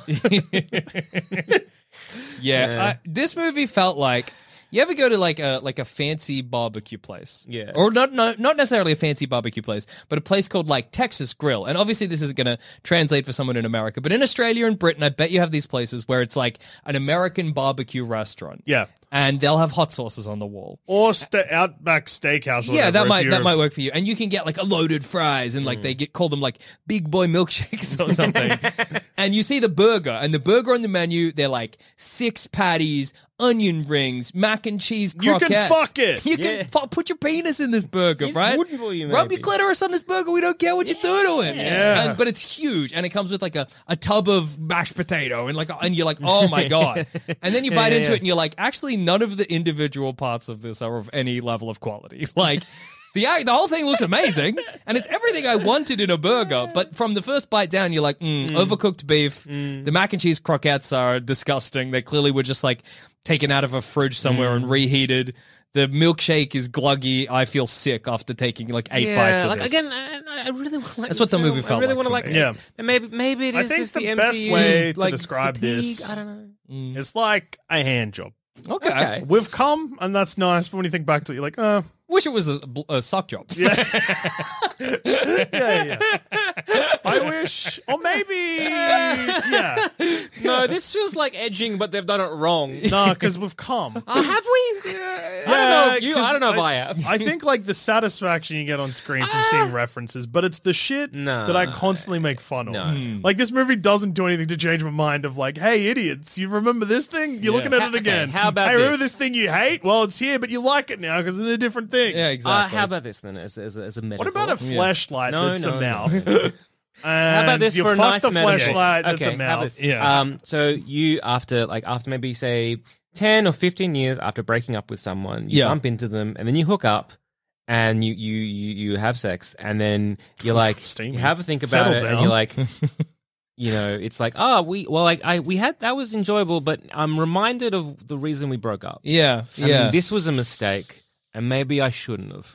S3: Yeah,
S1: Yeah.
S3: I, this movie felt like you ever go to like a like a fancy barbecue place,
S1: Yeah.
S3: or not no, not necessarily a fancy barbecue place, but a place called like Texas Grill. And obviously, this isn't going to translate for someone in America, but in Australia and Britain, I bet you have these places where it's like an American barbecue restaurant,
S4: Yeah.
S3: and they'll have hot sauces on the wall.
S4: Or sta Outback Steakhouse. Or
S3: Yeah,
S4: whatever,
S3: that
S4: if
S3: might
S4: you're-
S3: that might work for you, and you can get like a loaded fries, and like they get call them like big boy milkshakes or something. And you see the burger, and the burger on the menu, they're like six patties, onion rings, mac and cheese
S4: You
S3: croquettes.
S4: can fuck it.
S3: You
S1: Yeah.
S3: can fu- put your penis in this burger,
S1: It's
S3: right?
S1: wooden for you,
S3: Rub
S1: maybe.
S3: your clitoris on this burger. We don't care what you do to it.
S4: Yeah.
S3: And, but it's huge, and it comes with like a, a tub of mashed potato, and like and you're like, oh my god. And then you bite
S1: yeah,
S3: into
S1: yeah.
S3: it, and you're like, actually, none of the individual parts of this are of any level of quality. Like. The, the whole thing looks amazing, and it's everything I wanted in a burger. But from the first bite down, you're like, mm, overcooked beef. The mac and cheese croquettes are disgusting. They clearly were just like taken out of a fridge somewhere and reheated. The milkshake is gluggy. I feel sick after taking like eight
S1: yeah,
S3: bites of
S1: like
S3: this.
S1: again, I, I really want to like
S3: That's
S1: this
S3: what the
S1: film.
S3: movie felt
S1: I really
S3: like
S1: want to
S3: for
S1: like,
S3: me.
S4: Yeah.
S1: And maybe maybe it
S4: I
S1: is
S4: think
S1: just
S4: the
S1: the,
S4: best
S1: M C U,
S4: way to
S1: like,
S4: describe
S1: fatigue.
S4: this-
S1: I don't know.
S4: It's like a hand job.
S3: okay.
S1: Okay.
S4: We've come, and that's nice. But when you think back to it, you're like, uh,
S3: Wish it was a, bl- a sock job.
S4: yeah, yeah, yeah. I wish, or maybe, yeah.
S1: No, this feels like edging, but they've done it wrong.
S4: No, because we've come.
S1: Uh, have we? I don't know if you. I don't know if I have.
S4: I think like the satisfaction you get on screen from seeing references, but it's the shit
S1: No.
S4: that I constantly make fun of.
S1: No.
S4: Like this movie doesn't do anything to change my mind of like, hey idiots, you remember this thing? You're looking at
S1: Ha-
S4: it
S1: okay,
S4: again.
S1: how about
S4: hey, remember
S1: this?
S4: this thing you hate? Well, it's here, but you like it now because it's a different thing.
S3: Yeah,
S1: Uh,
S3: exactly.
S1: how about this then, as, as, a- as a metaphor?
S4: What about a flashlight
S1: No,
S4: that's
S1: no,
S4: a
S1: no.
S4: mouth?
S1: How about this
S4: you
S1: for a
S4: fuck
S1: nice
S4: the
S1: metaphor?
S4: flashlight that's
S1: okay,
S4: a
S1: how about
S4: mouth.
S1: this?
S3: Yeah.
S1: Um. So you after like after maybe say ten or fifteen years after breaking up with someone, you
S3: Yeah.
S1: bump into them and then you hook up. And you, you, you, you have sex, and then you're like,
S4: Steamy.
S1: you have a think about
S4: Settle
S1: it,
S4: down.
S1: and you're like, you know, it's like, oh, we, well, like, I, we had that was enjoyable, but I'm reminded of the reason we broke up.
S3: Yeah,
S1: I mean,
S3: yeah.
S1: this was a mistake, and maybe I shouldn't have.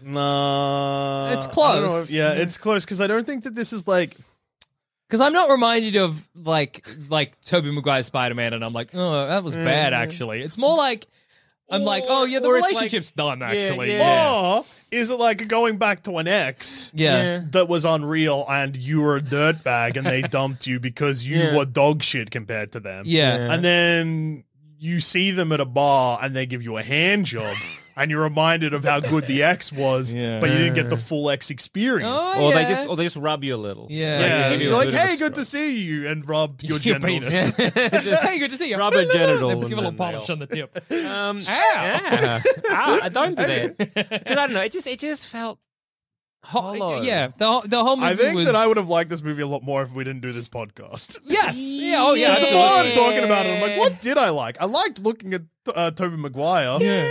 S4: No,
S3: It's
S4: I don't know.
S3: close.
S4: Yeah, it's close because I don't think that this is like.
S3: Because I'm not reminded of like like Tobey Maguire's Spider-Man, and I'm like, oh, that was bad. Actually, it's more like I'm like, oh yeah, the
S1: Or it's like-
S3: relationship's done. Actually,
S1: yeah.
S4: Or is it like going back to an ex
S3: Yeah.
S1: Yeah.
S4: that was unreal and you were a dirtbag and they dumped you because you
S1: Yeah.
S4: were dog shit compared to them?
S3: Yeah.
S4: And then you see them at a bar and they give you a hand job and you're reminded of how good the ex was,
S3: Yeah.
S4: but you didn't get the full ex experience.
S3: Oh,
S1: Or
S3: yeah.
S1: they just, or they just rub you a little.
S3: Yeah.
S1: Like,
S4: Yeah,
S1: they give you
S4: you're
S1: a
S4: like,
S1: bit of a
S4: hey, good to
S1: stroke.
S4: see you, and rub your,
S3: Your
S4: genitals.
S3: penis. Hey, good to see you.
S1: Rub a genital
S3: Give
S1: and
S3: a little
S1: then
S3: polish
S1: they'll-
S3: on the tip.
S1: Um,
S3: Ow.
S1: yeah. Ow, I don't do that because I don't know. It just, it just felt hollow.
S3: Yeah, the whole, the whole movie
S4: I think
S3: was...
S4: that I would have liked this movie a lot more if we didn't do this podcast.
S3: Yes. Yeah. Oh yeah.
S4: That's
S3: absolutely.
S4: why I'm talking about it. I'm like, what did I like? I liked looking at uh, Tobey Maguire.
S3: Yeah.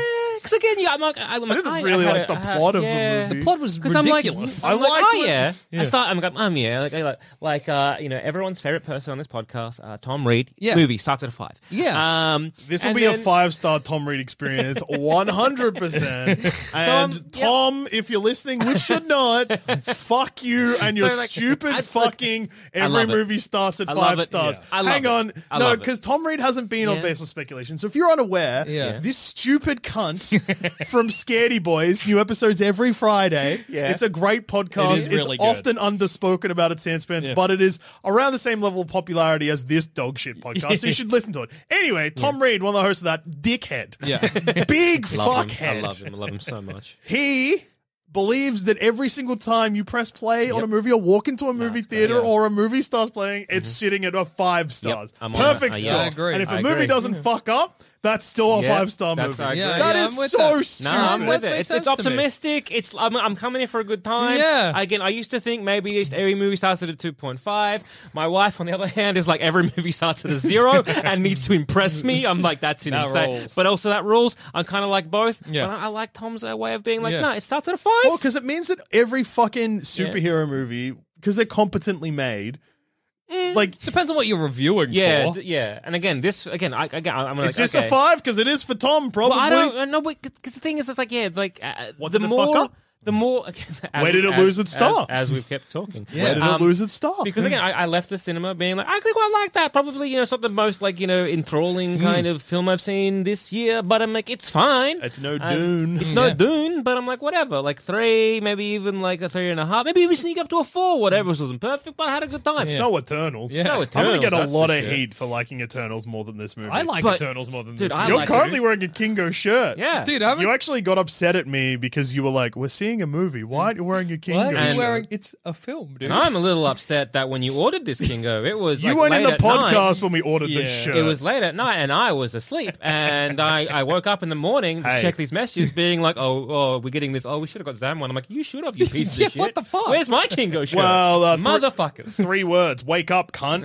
S1: because again, yeah, I'm like, I'm like,
S4: didn't really
S1: had
S4: like
S1: a-
S4: the
S1: I had-
S4: plot of the
S1: yeah.
S4: movie.
S3: The plot was
S1: 'Cause I'm like,
S3: ridiculous.
S4: I
S1: I'm like,
S4: liked
S1: oh
S4: it.
S1: yeah.
S3: Yeah.
S1: I start. I'm like, um, yeah, like, like, like, uh, you know, everyone's favorite person on this podcast, uh, Tom Reed.
S3: Yeah.
S1: Movie starts at a five.
S3: Yeah.
S1: Um,
S4: This will
S1: and
S4: be a
S1: then-
S4: five-star Tom Reed experience, one hundred percent. And
S1: um, yeah.
S4: Tom, if you're listening, which should not, fuck you and your
S1: So, like,
S4: stupid
S1: I-
S4: fucking
S1: I
S4: every
S1: love it.
S4: movie starts at
S1: I love
S4: five
S1: it.
S4: stars.
S1: Yeah. I love
S4: Hang
S1: it.
S4: on.
S1: I
S4: No,
S1: love it.
S4: because Tom Reed hasn't been on
S1: Yeah.
S4: Baseless Speculation. So if you're unaware,
S3: Yeah.
S4: this stupid cunt from Scaredy Boys, new episodes every Friday.
S1: Yeah.
S4: It's a great podcast.
S3: It is really
S4: it's
S3: good.
S4: often underspoken about its Sandspans,
S3: Yeah.
S4: but it is around the same level of popularity as this dog shit podcast. So you should listen to it. Anyway, Tom Reed, one of the hosts of that, dickhead.
S3: Yeah.
S4: Big
S1: Love him.
S4: fuckhead.
S1: I love him. I love him so much.
S4: He believes that every single time you press play on a movie or walk into a movie
S1: it's great,
S4: theater
S1: yeah. Mm-hmm.
S4: or a movie starts playing, it's sitting at a five stars.
S1: I'm on
S4: Perfect
S1: that. I-
S4: score.
S1: yeah,
S3: I agree.
S4: And if
S1: I
S4: a movie
S1: agree.
S4: doesn't fuck up, that's still a
S1: Yeah,
S4: five star
S1: that's-
S4: movie.
S1: I
S3: Yeah,
S1: agree.
S4: That
S3: yeah,
S4: is
S3: I'm with
S4: so
S3: that.
S4: stupid.
S1: No, I'm with
S3: That
S1: it.
S3: makes
S1: It's,
S3: sense
S1: it's
S3: to me.
S1: optimistic. It's I'm, I'm coming in for a good time.
S3: Yeah.
S1: Again, I used to think maybe just every movie starts at a two point five. My wife, on the other hand, is like every movie starts at a zero and needs to impress me. I'm like, that's
S3: That
S1: insane.
S3: rules.
S1: But also that rules. I'm kind of like both.
S3: Yeah.
S1: But I, I like Tom's uh, way of being like,
S3: Yeah.
S1: no, it starts at a five.
S4: Well, because it means that every fucking superhero movie, because they're competently made, like,
S3: Depends on what you're reviewing
S1: yeah,
S3: for.
S1: d- yeah. And again, this again, I again, I'm like,
S4: is this
S1: okay.
S4: a five? Because it is for Tom, probably.
S1: Well, I don't know, because the thing is, it's like, yeah, like uh,
S4: What
S1: the
S4: did it
S1: more,
S4: fuck up?
S1: the more. as-
S4: Where did it
S1: as-
S4: lose its star?
S1: As, as we've kept talking,
S4: Where did
S1: Um,
S4: it lose its star?
S1: Because again, I, I left the cinema being like, I actually quite like that. Probably, you know, it's not the most like you know enthralling kind of film I've seen this year, but I'm like, it's fine.
S4: It's no
S1: Uh,
S4: Dune.
S1: It's no
S3: Yeah.
S1: Dune, but I'm like, whatever. Like three, maybe even like a three and a half. Maybe even sneak up to a four. Whatever. It wasn't perfect, but I had a good time.
S4: It's no Eternals.
S3: Yeah.
S1: No
S4: I'm
S1: Eternals,
S4: gonna get a
S1: that's
S4: lot
S1: for
S4: of
S1: sure.
S4: heat for liking Eternals more than this movie.
S3: I like
S1: But-
S3: Eternals more than
S1: Dude,
S3: this.
S1: I
S3: movie.
S4: You're
S1: like
S4: currently
S1: it.
S4: wearing a Kingo shirt.
S1: Yeah.
S3: Dude, I'm
S4: You actually got upset at me because you were like, "We're seeing a movie. Why aren't you wearing a Kingo
S3: What?
S4: shirt?"
S3: You're
S1: And-
S3: wearing, it's a film, dude.
S1: And I'm a little upset that when you ordered this Kingo, it was
S4: You
S1: like
S4: weren't in
S1: late
S4: the
S1: at night.
S4: podcast when we ordered
S3: Yeah.
S4: this shirt.
S1: It was late at night and I was asleep. And I, I woke up in the morning to
S4: Hey.
S1: check these messages being like, oh, oh, we're getting this. Oh, we should have got Zam one. I'm like, you should have, you piece
S3: Yeah,
S1: of shit.
S3: what the fuck?
S1: Where's my Kingo shirt?
S4: Well, uh, thr-
S1: Motherfuckers.
S4: three words. Wake up, cunt.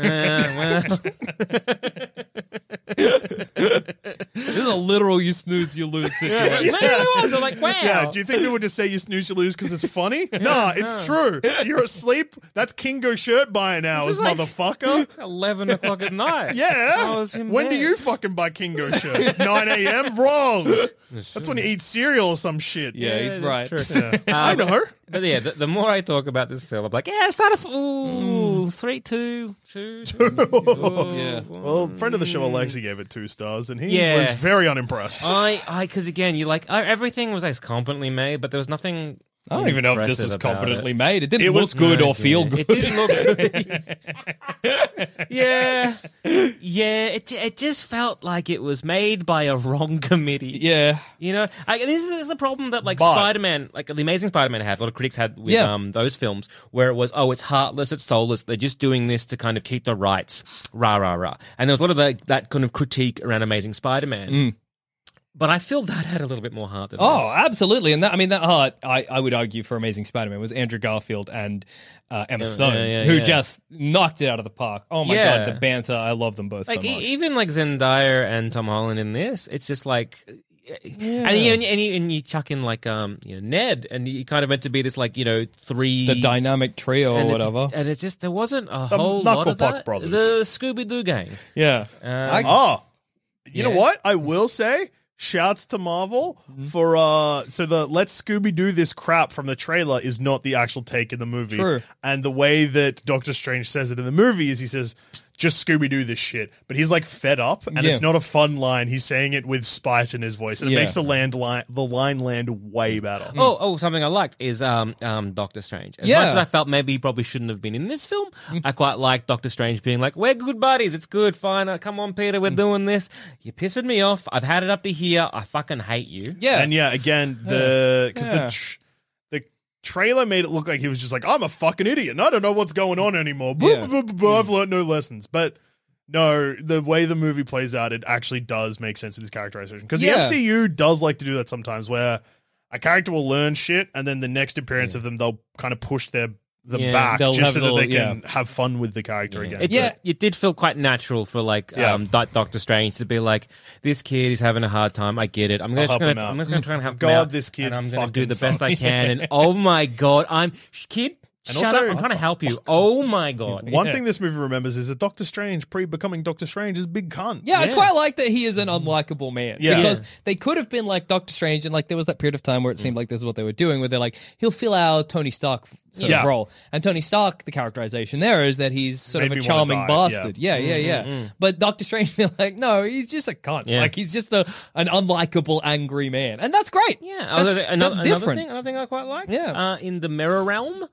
S3: This is a literal you snooze, you lose situation.
S1: It literally was. I'm like, wow.
S4: Yeah, do you think people would just say you snooze, you lose because it's funny? Nah, it's true. You're asleep. That's Kingo shirt buying hours,
S1: is like-
S4: motherfucker.
S1: eleven o'clock at night. I
S4: Yeah.
S1: was in
S4: When do
S1: bed.
S4: you fucking buy Kingo shirts? nine a.m.? Wrong. That's when you eat cereal or some shit.
S3: Yeah, he's
S1: that's
S3: right.
S1: true.
S4: I
S1: Um,
S4: know.
S1: But yeah, the, the more I talk about this film, I'm like, yeah, start off, ooh, three, two, two. Ooh.
S3: Yeah.
S4: Well, friend of the show, Alexa, gave it two stars, and he
S1: Yeah.
S4: was very unimpressed.
S1: I, I, because again, you like uh, everything was like competently made, but there was nothing.
S3: I don't even know if this
S1: impressive
S3: was
S1: about
S3: competently
S1: it.
S3: made. It didn't
S4: It
S3: look
S4: was-
S3: good
S1: No,
S3: or feel
S1: yeah.
S3: good.
S1: It didn't look. yeah, yeah. It it just felt like it was made by a wrong committee.
S3: yeah.
S1: You know, I, this is the problem that like
S4: But-
S1: Spider-Man, like the Amazing Spider-Man had, a lot of critics had with
S3: Yeah.
S1: um those films, where it was, oh, it's heartless, it's soulless, they're just doing this to kind of keep the rights, rah rah rah. And there was a lot of that, that kind of critique around Amazing Spider-Man. But I feel that had a little bit more heart than
S3: Oh,
S1: this.
S3: absolutely. And that, I mean, that heart, I, I would argue for Amazing Spider-Man was Andrew Garfield and uh, Emma Stone,
S1: yeah, yeah,
S3: who
S1: yeah.
S3: just knocked it out of the park. Oh my
S1: Yeah.
S3: God, the banter. I love them both
S1: Like
S3: so
S1: e-
S3: much.
S1: even like Zendaya and Tom Holland in this, it's just like, and, you, and, you, and, you, and you chuck in like um you know Ned, and you kind of meant to be this like you know three
S3: the dynamic trio
S1: and
S3: or
S1: it's-
S3: whatever.
S1: and it's just there wasn't a whole
S4: Knuckle
S1: lot of
S4: Puck
S1: that.
S4: Brothers.
S1: The Scooby Doo gang.
S3: Yeah.
S1: Um,
S4: Oh, you know
S1: Yeah.
S4: what? I will say, shouts to Marvel
S3: Mm-hmm.
S4: for uh. So the "Let's Scooby Doo this crap" from the trailer is not the actual take in the movie.
S3: True.
S4: And the way that Doctor Strange says it in the movie is he says, "Just Scooby Doo this shit," but he's like fed up, and
S3: Yeah.
S4: it's not a fun line. He's saying it with spite in his voice, and it
S3: Yeah.
S4: makes the land line the line land way better.
S1: Oh, oh, something I liked is um, um, Doctor Strange. As
S3: Yeah.
S1: much as I felt maybe he probably shouldn't have been in this film, I quite liked Doctor Strange being like, "We're good buddies. It's good. Fine. Uh, come on, Peter. We're doing this. You're pissing me off. I've had it up to here. I fucking hate you."
S3: Yeah.
S4: And yeah, again, the because
S3: Yeah.
S4: the tr- the trailer made it look like he was just like, "I'm a fucking idiot, and I don't know what's going on anymore. Blah,
S3: Yeah.
S4: blah, blah, blah, I've learned no lessons." But no, the way the movie plays out, it actually does make sense with his characterization. Because
S3: Yeah.
S4: the M C U does like to do that sometimes, where a character will learn shit, and then the next appearance of them, they'll kind of push their them
S1: Yeah,
S4: back
S3: they'll
S4: just
S3: have
S4: so that
S3: little-
S4: they can have fun with the character again.
S1: It,
S3: Yeah.
S1: it did feel quite natural for like
S4: Yeah.
S1: um, Doc- Doctor Strange to be like, this kid is having a hard time. I get it. I'm
S4: I'll
S1: gonna,
S4: help
S1: gonna
S4: him out.
S1: I'm just gonna try and help
S4: God,
S1: him out.
S4: this kid
S1: and I'm gonna do
S4: fucking
S1: the best I
S4: sucks.
S1: can. And oh my god, I'm kid.
S4: And
S1: shut
S4: also-
S1: up! I'm trying to help you. Oh my god.
S4: One
S3: Yeah.
S4: thing this movie remembers is that Doctor Strange, pre becoming Doctor Strange, is a big cunt.
S3: Yeah, I
S1: Yeah.
S3: quite like that he is an unlikable man.
S4: Yeah.
S3: Because they could have been like Doctor Strange, and like there was that period of time where it seemed like this is what they were doing, where they're like, he'll fill our Tony Stark sort
S4: Yeah.
S3: of role. And Tony Stark, the characterization there is that he's sort
S4: Made
S3: of a
S4: me wanna
S3: charming
S4: die,
S3: bastard. Yeah, yeah, yeah. But Doctor Strange, they're like, no, he's just a cunt.
S1: Yeah.
S3: Like he's just a an unlikable, angry man. And that's great.
S1: Yeah,
S3: that's,
S1: another,
S3: that's
S1: another, another
S3: different.
S1: thing, another thing I quite liked.
S3: Yeah.
S1: uh, in the mirror realm.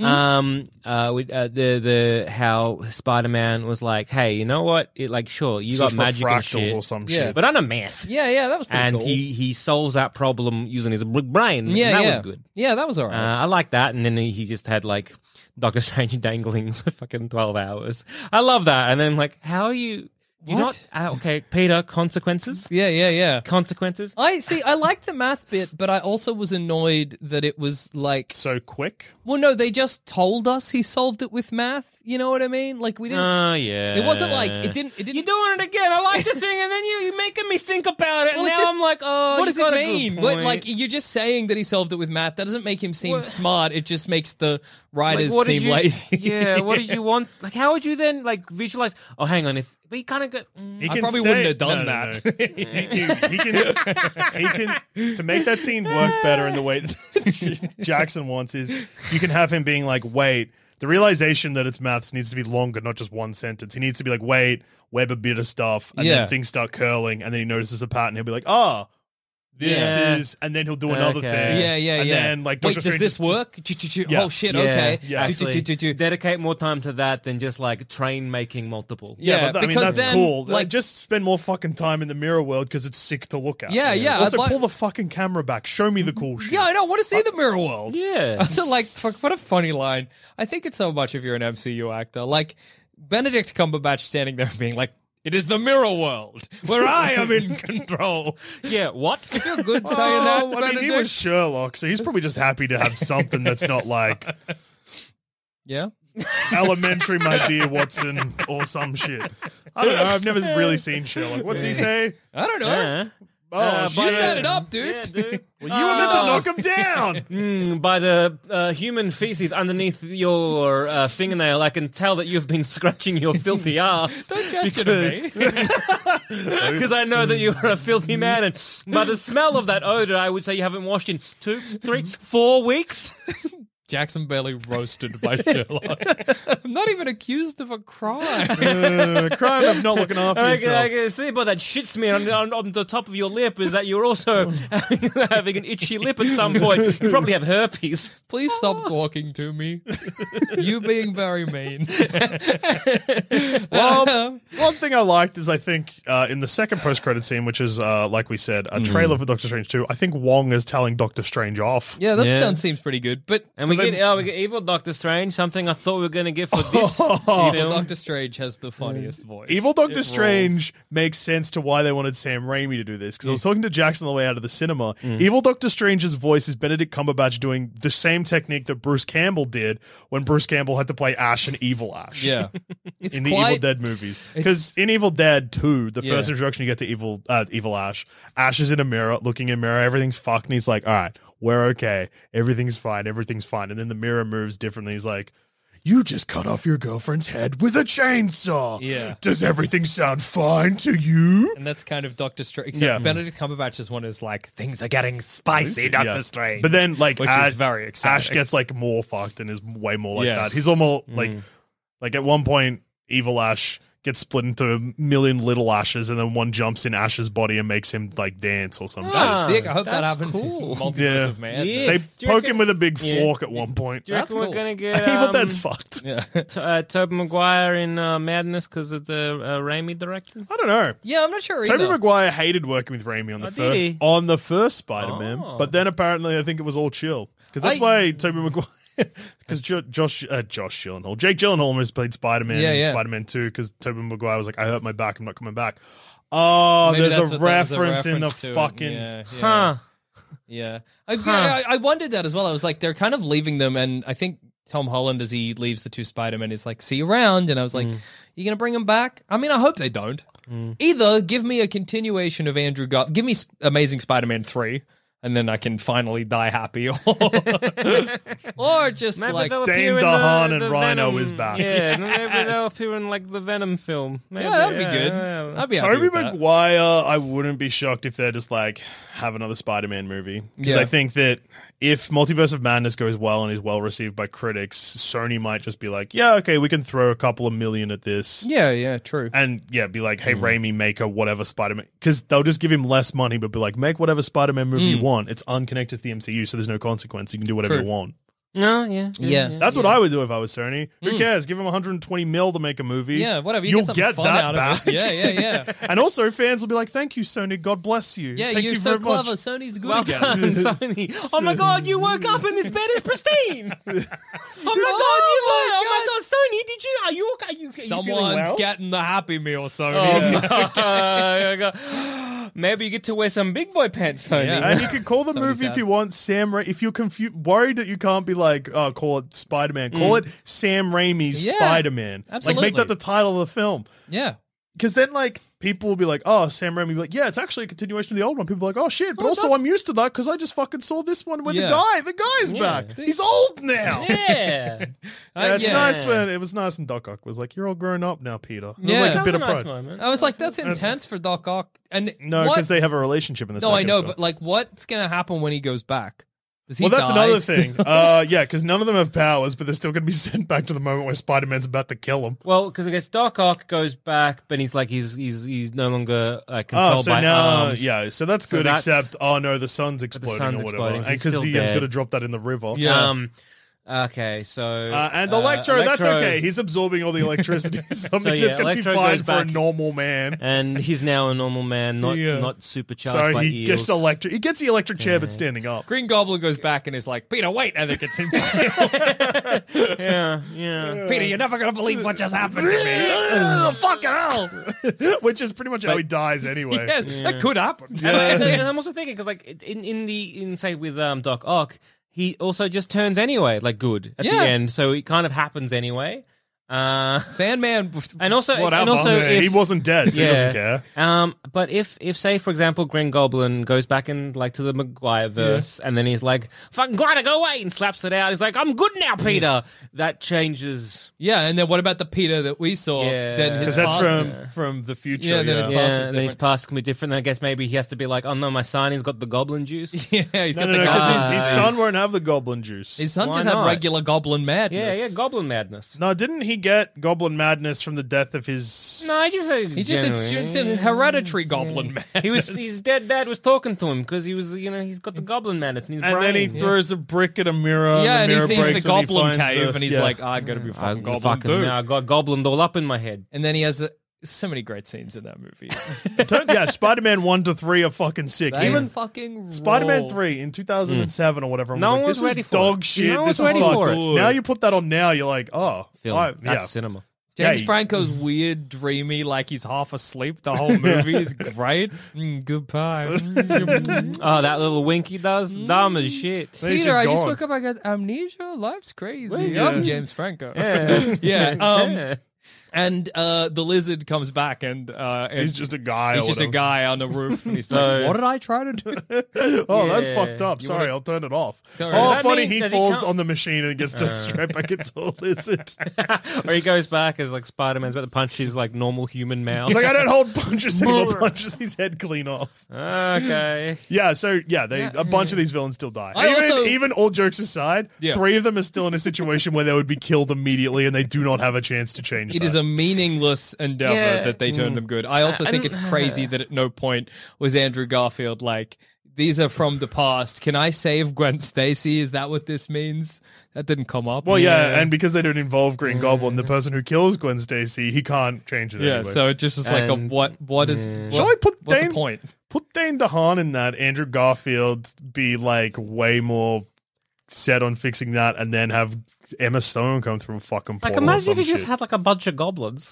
S1: Um, uh, with, uh, the the how Spider Man was like, hey, you know what? It like, sure, you
S4: Search
S1: got
S4: for
S1: magic and
S4: fractals
S1: shit,
S4: or some
S3: Yeah.
S4: shit.
S1: but I'm a math.
S3: Yeah, yeah, that was pretty
S1: And
S3: cool.
S1: he he solves that problem using his big brain.
S3: yeah,
S1: and that
S3: yeah.
S1: was good.
S3: Yeah, that was all right.
S1: Uh, I like that, and then he, he just had like Doctor Strange dangling for fucking twelve hours. I love that. And then like, how are you? You're
S3: What?
S1: not uh, okay, Peter. Consequences.
S3: yeah, yeah, yeah.
S1: Consequences.
S3: I see. I liked the math bit, but I also was annoyed that it was like,
S4: So quick.
S3: well, no, they just told us he solved it with math. You know what I mean? Like we didn't.
S1: Oh yeah.
S3: it wasn't like it didn't. It didn't.
S1: You're doing it again. I like the thing, and then you you making me think about it.
S3: Well,
S1: and
S3: it's
S1: now
S3: just-
S1: I'm like, oh,
S3: what
S1: you
S3: does
S1: got
S3: it
S1: a good
S3: mean? What,
S1: point.
S3: like you're just saying that he solved it with math. That doesn't make him seem
S1: What-
S3: smart. It just makes the
S1: Like,
S3: writers
S1: what did
S3: seem
S1: you-
S3: lazy.
S1: Yeah. What did you want? Like, how would you then like visualize? Oh, hang on. If we kind of got. mm,
S4: He
S3: I
S4: can
S3: probably
S4: say-
S3: wouldn't have done
S4: no, no,
S3: that.
S4: no. he, he- he can, he can to make that scene work better in the way that Jackson wants is you can have him being like, wait, the realization that it's maths needs to be longer, not just one sentence. He needs to be like, wait, web a bit of stuff, and
S3: Yeah.
S4: then things start curling, and then he notices a pattern. He'll be like, oh, this
S1: Yeah.
S4: is, and then he'll do another
S1: Okay.
S4: thing.
S3: Yeah, yeah,
S4: and
S3: yeah.
S4: then like,
S3: Wait,
S4: Doctor
S3: does
S4: Strange
S3: this
S4: just-
S3: work? Ch- ch- ch-
S4: Yeah.
S3: Oh shit!
S1: Yeah,
S3: Okay.
S4: yeah.
S3: Ch- ch-
S1: Actually,
S3: ch- ch- ch-
S1: dedicate more time to that than just like train making multiple.
S4: Yeah,
S3: Yeah,
S4: but th- I mean
S3: because
S4: that's
S3: then,
S4: cool.
S3: like-
S4: Like, just spend more fucking time in the mirror world because it's sick to look at.
S3: Yeah, yeah,
S4: Also,
S3: I'd like-
S4: pull the fucking camera back. Show me the cool shit.
S3: Yeah, I don't want to see the mirror world.
S1: Yeah.
S3: Also, like, fuck, what a funny line. I think it's so much if you're an M C U actor. Like, Benedict Cumberbatch standing there being like, it is the mirror world where I am in control.
S1: Yeah. What?
S3: I feel good saying
S4: Oh,
S3: that,
S4: I mean, he
S3: Benedict.
S4: was Sherlock, so he's probably just happy to have something that's not like
S3: Yeah.
S4: elementary, my dear Watson, or some shit. I don't know. I've never really seen Sherlock. What's he say?
S3: I don't know.
S1: Uh,
S4: Oh,
S1: Uh,
S4: shit.
S3: You
S1: by
S3: set
S1: the-
S3: it up, dude.
S1: Yeah, dude.
S4: Well, you were meant to knock him down.
S1: Mm, by the uh, human feces underneath your uh, fingernail, I can tell that you've been scratching your filthy ass.
S3: Don't gesture to me.
S1: Because I know that you're a filthy man, and by the smell of that odor, I would say you haven't washed in two, three, four weeks.
S3: Jackson Bailey roasted by Sherlock. I'm not even accused of a crime.
S4: Uh, crime of not looking after
S1: I can,
S4: yourself.
S1: I can see by that shit smear on, on, on the top of your lip is that you're also having, having an itchy lip at some point. You probably have herpes.
S3: Please stop talking to me. You being very mean.
S4: Well, one thing I liked is I think uh, in the second post-credit scene, which is uh, like we said, a trailer for Doctor Strange two. I think Wong is telling Doctor Strange off.
S3: Yeah, that
S1: Yeah.
S3: sounds seems pretty good. But
S1: And
S4: So
S1: we
S4: then-
S1: get oh, we get evil Doctor Strange, something I thought we were going to get for this
S3: Evil
S1: film.
S3: Doctor Strange has the funniest voice.
S4: Evil Doctor
S3: It
S4: Strange makes sense to why they wanted Sam Raimi to do this. Because I was talking to Jackson on the way out of the cinema.
S3: Mm.
S4: Evil Doctor Strange's voice is Benedict Cumberbatch doing the same technique that Bruce Campbell did when Bruce Campbell had to play Ash and Evil Ash.
S3: rolls. Yeah. It's
S4: in the
S3: quite,
S4: Evil Dead movies.
S3: it's-
S4: Because in Evil Dead two, the
S3: Yeah.
S4: first introduction you get to Evil uh, Evil Ash, Ash is in a mirror, looking in a mirror, everything's fucked, and he's like, all right, we're okay. Everything's fine. Everything's fine. And then the mirror moves differently. He's like, you just cut off your girlfriend's head with a chainsaw.
S3: Yeah.
S4: Does everything sound fine to you?
S3: And that's kind of Doctor Strange. Except
S4: Yeah.
S3: Benedict Cumberbatch's one is like, things are getting spicy, Doctor
S4: Yeah.
S3: Strange.
S4: But then, like,
S3: Which
S4: Ash,
S3: is very exciting.
S4: Ash gets like more fucked and is way more like
S3: Yeah.
S4: that. He's almost like, like at one point, Evil Ash gets split into a million little Ashes, and then one jumps in Ash's body and makes him like dance or some
S3: That's
S1: Ah,
S3: sick. I hope that
S1: that's
S3: happens
S1: cool.
S3: in Multiverse
S4: Yeah.
S3: of Madness.
S1: Yeah.
S4: They
S1: Yes. Do you
S4: poke
S1: reckon-
S4: him with a big
S1: Yeah.
S4: fork at one point.
S1: Do you
S3: That's
S1: reckon
S3: cool.
S1: we're going to get
S4: Evil
S1: um,
S4: Dead's fucked.
S3: Yeah.
S1: t- uh, Tobey Maguire in uh, Madness because of the uh, Raimi directed?
S4: I don't know.
S3: Yeah, I'm not sure either.
S4: Toby Maguire hated working with Raimi on the
S1: Oh, did
S4: first
S1: he?
S4: on the first Spider-Man,
S1: Oh.
S4: but then apparently I think it was all chill because that's
S3: I-
S4: why Toby Maguire. Because jo- Josh uh, Josh Gyllenhaal, Jake Gyllenhaal has played Spider-Man
S3: Yeah,
S4: in
S3: yeah.
S4: Spider-Man two because Toby Maguire was like, I hurt my back, I'm not coming back. Oh,
S3: Maybe
S4: there's
S3: that's
S4: a
S3: what that was a
S4: reference, in the
S3: reference to it.
S4: fucking.
S3: Yeah, yeah.
S1: Huh.
S3: Yeah, I, yeah, I, I wondered that as well. I was like, they're kind of leaving them, and I think Tom Holland, as he leaves the two Spider-Men, is like, see you around. And I was like,
S1: Mm.
S3: you going to bring him back? I mean, I hope they don't.
S1: Mm.
S3: Either give me a continuation of Andrew Gar- give me S- Amazing Spider-Man three, and then I can finally die happy. Or, or just
S1: Maybe
S3: like,
S1: they'll
S4: Dane
S1: appear in
S4: DeHaan
S1: the,
S4: and
S1: the
S4: Rhino
S1: Venom.
S4: is back.
S1: Yeah, maybe they'll appear in like the Venom film. Maybe,
S3: yeah, that'd be
S1: yeah,
S3: good.
S1: yeah.
S3: I'd be happy
S4: Tobey
S3: with that.
S4: Maguire, I wouldn't be shocked if they're just like have another Spider-Man movie, because
S3: Yeah.
S4: I think that if Multiverse of Madness goes well and is well received by critics, Sony might just be like, yeah, okay, we can throw a couple of million at this.
S3: Yeah, yeah, true.
S4: And yeah, be like,
S3: Mm.
S4: hey, Raimi, make a whatever Spider-Man, because they'll just give him less money, but be like, make whatever Spider-Man movie you want. It's unconnected to the M C U, so there's no consequence. You can do whatever
S3: True.
S4: you want.
S1: No, yeah,
S3: Yeah.
S4: That's what I would do if I was Sony. Who cares? Give him one hundred twenty mil to make a movie.
S3: Yeah, whatever. You
S4: You'll
S3: get something
S4: get
S3: fun
S4: that
S3: out
S4: back.
S3: of it. Yeah, yeah, yeah.
S4: And also, fans will be like, thank you, Sony. God bless you.
S3: Yeah,
S4: Thank
S3: you're
S4: you
S3: so
S4: very
S3: clever.
S4: much.
S3: Sony's good
S1: Well
S3: again.
S1: done, Sony. Oh my god, you woke up and this bed is pristine. Oh my god, you
S3: Oh
S1: like,
S3: my
S1: oh my god, Sony, did you? Are you okay? Are you, are you feeling
S3: Someone's
S1: well?
S3: getting the Happy Meal, Sony.
S1: Oh my god. Maybe you get to wear some big boy pants, Sony.
S3: Yeah.
S4: And you can call the
S3: Somebody's
S4: movie if
S3: out.
S4: you want Sam. Ra- if you're confused, worried that you can't be like, oh, call it Spider-Man. Call it Sam Raimi's
S3: Yeah,
S4: Spider-Man. Like,
S3: absolutely.
S4: make that the title of the film.
S3: Yeah.
S4: Because then, like, people will be like, oh, Sam Raimi. Be like, yeah, it's actually a continuation of the old one. People are like, oh shit. But
S3: Oh,
S4: also,
S3: that's-
S4: I'm used to that because I just fucking saw this one with
S3: Yeah.
S4: the guy. The guy's
S1: Yeah.
S4: back. He's old now.
S1: Yeah.
S4: Yeah, it's
S3: yeah.
S4: nice when it was nice when Doc Ock was like, "You're all grown up now, Peter." It was
S3: Yeah.
S4: like a
S1: That
S4: bit
S1: was
S4: of
S1: a nice
S4: pride.
S1: moment.
S3: I was like, that's intense for Doc Ock. And
S4: No,
S3: what-
S4: because they have a relationship in the
S3: No,
S4: second
S3: I know,
S4: film.
S3: but like, what's gonna happen when he goes back? Does he
S4: Well, that's
S3: die?
S4: another thing. Uh, yeah, because none of them have powers, but they're still going to be sent back to the moment where Spider-Man's about to kill them.
S1: Well, because I guess Doc Ock goes back, but he's like he's he's he's no longer uh,
S4: Oh,
S1: controlled
S4: so
S1: by
S4: now,
S1: arms.
S4: yeah, so that's
S1: So
S4: good.
S1: that's-
S4: except, oh no, the sun's exploding
S1: sun's
S4: or whatever,
S1: exploding, he's
S4: because
S1: still
S4: Ian's
S1: dead.
S4: going to drop that in the river.
S3: Yeah.
S1: Um. Okay, so
S4: Uh, and
S1: uh,
S4: Electro, that's
S1: Electro-
S4: okay. He's absorbing all the electricity. Something
S1: So, yeah,
S4: that's going to be
S1: Electro
S4: fine
S1: goes
S4: for a
S1: back-
S4: normal man.
S1: and he's now a normal man, not
S4: Yeah.
S1: not supercharged
S4: So
S1: by
S4: he
S1: eels.
S4: gets electric. He gets the electric chair, but standing up.
S3: Green Goblin goes back and is like, Peter, wait, and then gets him.
S1: yeah, yeah.
S3: Peter, you're never gonna believe what just happened to me. oh, fucking hell!
S4: Which is pretty much how
S3: But-
S4: he dies anyway.
S3: Yeah, that could happen.
S1: And, I- and I'm also thinking because, like, in in the in say with um, Doc Ock, he also just turns anyway, like good at
S3: Yeah.
S1: the end, so it kind of happens anyway. Uh,
S3: Sandman.
S1: and also,
S3: Whatever.
S1: and also,
S4: Yeah,
S1: if,
S4: he wasn't dead, so he doesn't care.
S1: Um, but if, if say for example, Green Goblin goes back and like to the Maguire verse, and then he's like, "Fucking glider, go away," and slaps it out. He's like, "I'm good now, Peter." That changes.
S3: Yeah, and then what about the Peter that we saw?
S1: Yeah.
S3: Then his
S4: Because that's
S3: past
S4: from,
S3: is-
S4: from the future.
S3: Yeah, then
S4: yeah.
S3: his past
S1: Yeah,
S3: is
S1: and then his
S3: different.
S1: past can be different. I guess maybe he has to be like, "Oh no, my son, he's got the Goblin juice."
S3: yeah, he's
S4: No,
S3: got
S4: no,
S3: the
S4: no, because
S3: goblin.
S4: his, his son won't have the goblin juice.
S3: His son
S1: Why
S3: just had
S1: not?
S3: regular goblin madness.
S1: Yeah, yeah, Goblin madness.
S4: No, didn't he get goblin madness from the death of his...
S1: No, I just
S3: He just it's, it's an hereditary goblin madness.
S1: He was his dead dad was talking to him because he was, you know, he's got the Goblin madness in his
S4: And
S1: brain.
S4: then he throws a brick at a mirror.
S3: yeah, and
S4: the
S3: he
S4: mirror
S3: sees the
S4: breaks and he
S3: goblin
S4: finds
S3: cave,
S4: the-
S3: and he's
S4: yeah.
S3: like, "I gotta be
S1: I,
S3: fucking goblin
S1: fucking,
S3: too."
S1: now I got Goblined all up in my head.
S3: And then he has a, so many great scenes in that movie.
S4: Don't- yeah, Spider-Man one to three are fucking sick.
S3: They
S4: Even
S3: fucking
S4: Spider-Man
S3: roll.
S4: three in two thousand seven or whatever. I
S1: No
S4: was like,
S1: one was
S4: this
S1: ready
S4: is
S1: for
S4: dog
S1: it.
S4: shit.
S1: No one
S4: this
S1: was
S4: is
S1: ready
S4: fuck-
S1: for it.
S4: Now you put that on now, you're like, oh,
S1: Film.
S4: I-
S1: That's
S4: yeah.
S1: cinema.
S3: James
S4: Yeah,
S3: Franco's weird, dreamy, like he's half asleep. The whole movie is great. Mm, goodbye. Mm.
S1: Oh, that little wink he does, dumb as shit.
S4: Then he's
S3: Peter,
S4: just
S3: I just
S4: gone.
S3: woke up. I got amnesia. Life's crazy.
S4: Yeah.
S3: I'm James Franco.
S1: Yeah.
S3: yeah. Um,
S1: Yeah.
S3: and uh, the lizard comes back, and, uh, and
S4: He's just a guy.
S3: he's
S4: or
S3: just a
S4: whatever.
S3: guy on the roof, and he's
S1: So-
S3: like, "What did I try to do?"
S4: Oh, that's
S1: Yeah.
S4: fucked up.
S1: You
S4: Sorry,
S1: wanna-
S4: I'll turn it off.
S3: Sorry.
S4: Oh,
S1: Does that
S4: funny,
S1: mean-
S4: he
S1: does he
S4: falls
S1: count-
S4: on the machine and gets turned straight back into a lizard.
S1: Or he goes back as like Spider Man's about to punch his like normal human mouth.
S4: He's like, I don't hold punches anymore. Punches his head clean off.
S1: Okay.
S4: Yeah, so yeah, they a bunch of these villains still die.
S3: I
S4: even,
S3: also-
S4: even all jokes aside,
S3: Yeah.
S4: three of them are still in a situation where they would be killed immediately, and they do not have a chance to change.
S3: It
S4: that.
S3: is a meaningless endeavor
S1: Yeah.
S3: that they turned them good. I also
S1: I-
S3: think
S1: I
S3: it's
S1: don't-
S3: crazy that at no point was Andrew Garfield like, "These are from the past. Can I save Gwen Stacy? Is that what this means?" That didn't come up.
S4: Well, yeah, and because they don't involve Green Goblin, the person who kills Gwen Stacy, he can't change it.
S3: yeah.
S4: anyway.
S3: So it just is like a
S1: And-
S3: what? What is? What,
S4: Shall I put
S3: what's
S4: Dane-
S3: the point?
S4: put Dane DeHaan in that, Andrew Garfield be like way more set on fixing that, and then have Emma Stone come through a fucking
S1: Like
S4: portal or
S1: imagine if
S4: some
S1: you just
S4: shit.
S1: had like a bunch of goblins.